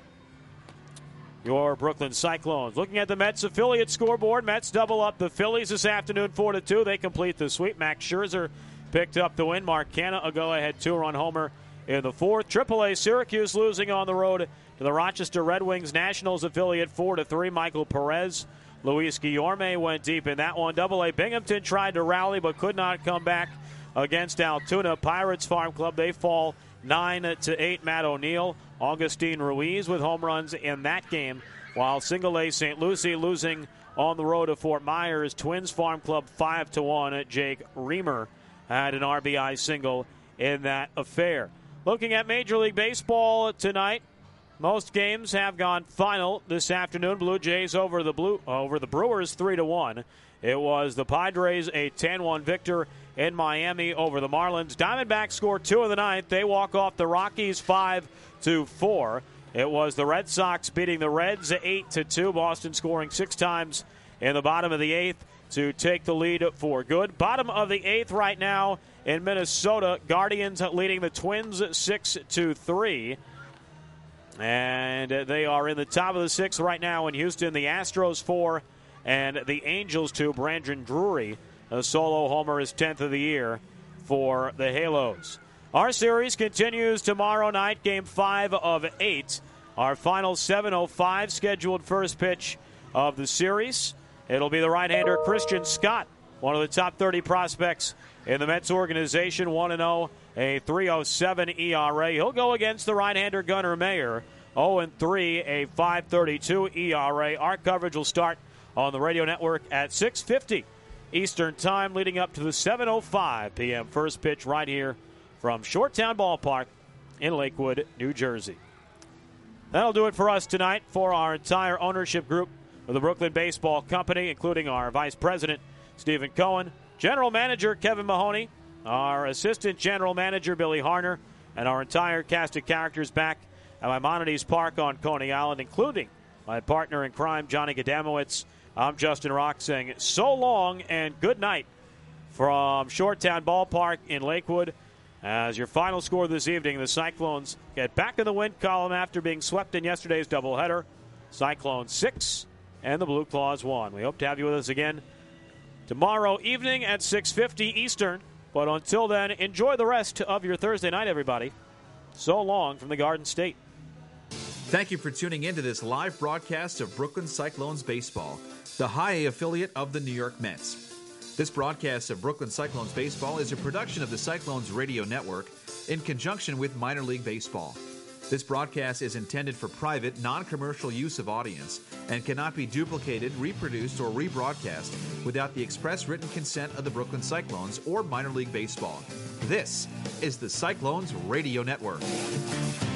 your Brooklyn Cyclones. Looking at the Mets affiliate scoreboard, Mets double up the Phillies this afternoon 4-2. They complete the sweep. Max Scherzer picked up the win. Mark Canha a go-ahead 2-run homer in the 4th. AAA Syracuse losing on the road to the Rochester Red Wings. Nationals affiliate 4-3. Michael Perez, Luis Guillorme went deep in that one. AA Binghamton tried to rally but could not come back against Altoona. Pirates Farm Club, they fall 9-8. Matt O'Neill, Augustine Ruiz with home runs in that game, while Single A St. Lucie losing on the road to Fort Myers. Twins Farm Club 5-1. Jake Reamer had an RBI single in that affair. Looking at Major League Baseball tonight, most games have gone final this afternoon. Blue Jays over the Brewers 3-1. It was the Padres a 10-1 victor in Miami over the Marlins. Diamondbacks score 2 in the 9th. They walk off the Rockies 5-4. It was the Red Sox beating the Reds 8-2. Boston scoring 6 times in the bottom of the 8th to take the lead for good. Bottom of the 8th right now in Minnesota, Guardians leading the Twins 6-3. And they are in the top of the 6th right now in Houston. The Astros 4 and the Angels 2. Brandon Drury, a solo homer, is 10th of the year for the Halos. Our series continues tomorrow night, game 5 of 8. Our final 7:05 scheduled first pitch of the series. It'll be the right-hander Christian Scott, one of the top 30 prospects in the Mets organization, 1-0, a 3.07 ERA. He'll go against the right-hander Gunnar Mayer, 0-3, a 5.32 ERA. Our coverage will start on the radio network at 6:50 Eastern Time, leading up to the 7:05 p.m. first pitch right here from Shoretown Ballpark in Lakewood, New Jersey. That'll do it for us tonight for our entire ownership group of the Brooklyn Baseball Company, including our Vice President, Stephen Cohen, General Manager Kevin Mahoney, our Assistant General Manager Billy Harner, and our entire cast of characters back at Maimonides Park on Coney Island, including my partner in crime, Johnny Gadamowicz. I'm Justin Rock saying so long and good night from Shoretown Ballpark in Lakewood. As your final score this evening, the Cyclones get back in the win column after being swept in yesterday's doubleheader. Cyclones 6 and the Blue Claws won. We hope to have you with us again tomorrow evening at 6:50 Eastern. But until then, enjoy the rest of your Thursday night, everybody. So long from the Garden State. Thank you for tuning in to this live broadcast of Brooklyn Cyclones baseball, the High A affiliate of the New York Mets. This broadcast of Brooklyn Cyclones baseball is a production of the Cyclones Radio Network in conjunction with Minor League Baseball. This broadcast is intended for private, non-commercial use of audience and cannot be duplicated, reproduced, or rebroadcast without the express written consent of the Brooklyn Cyclones or Minor League Baseball. This is the Cyclones Radio Network.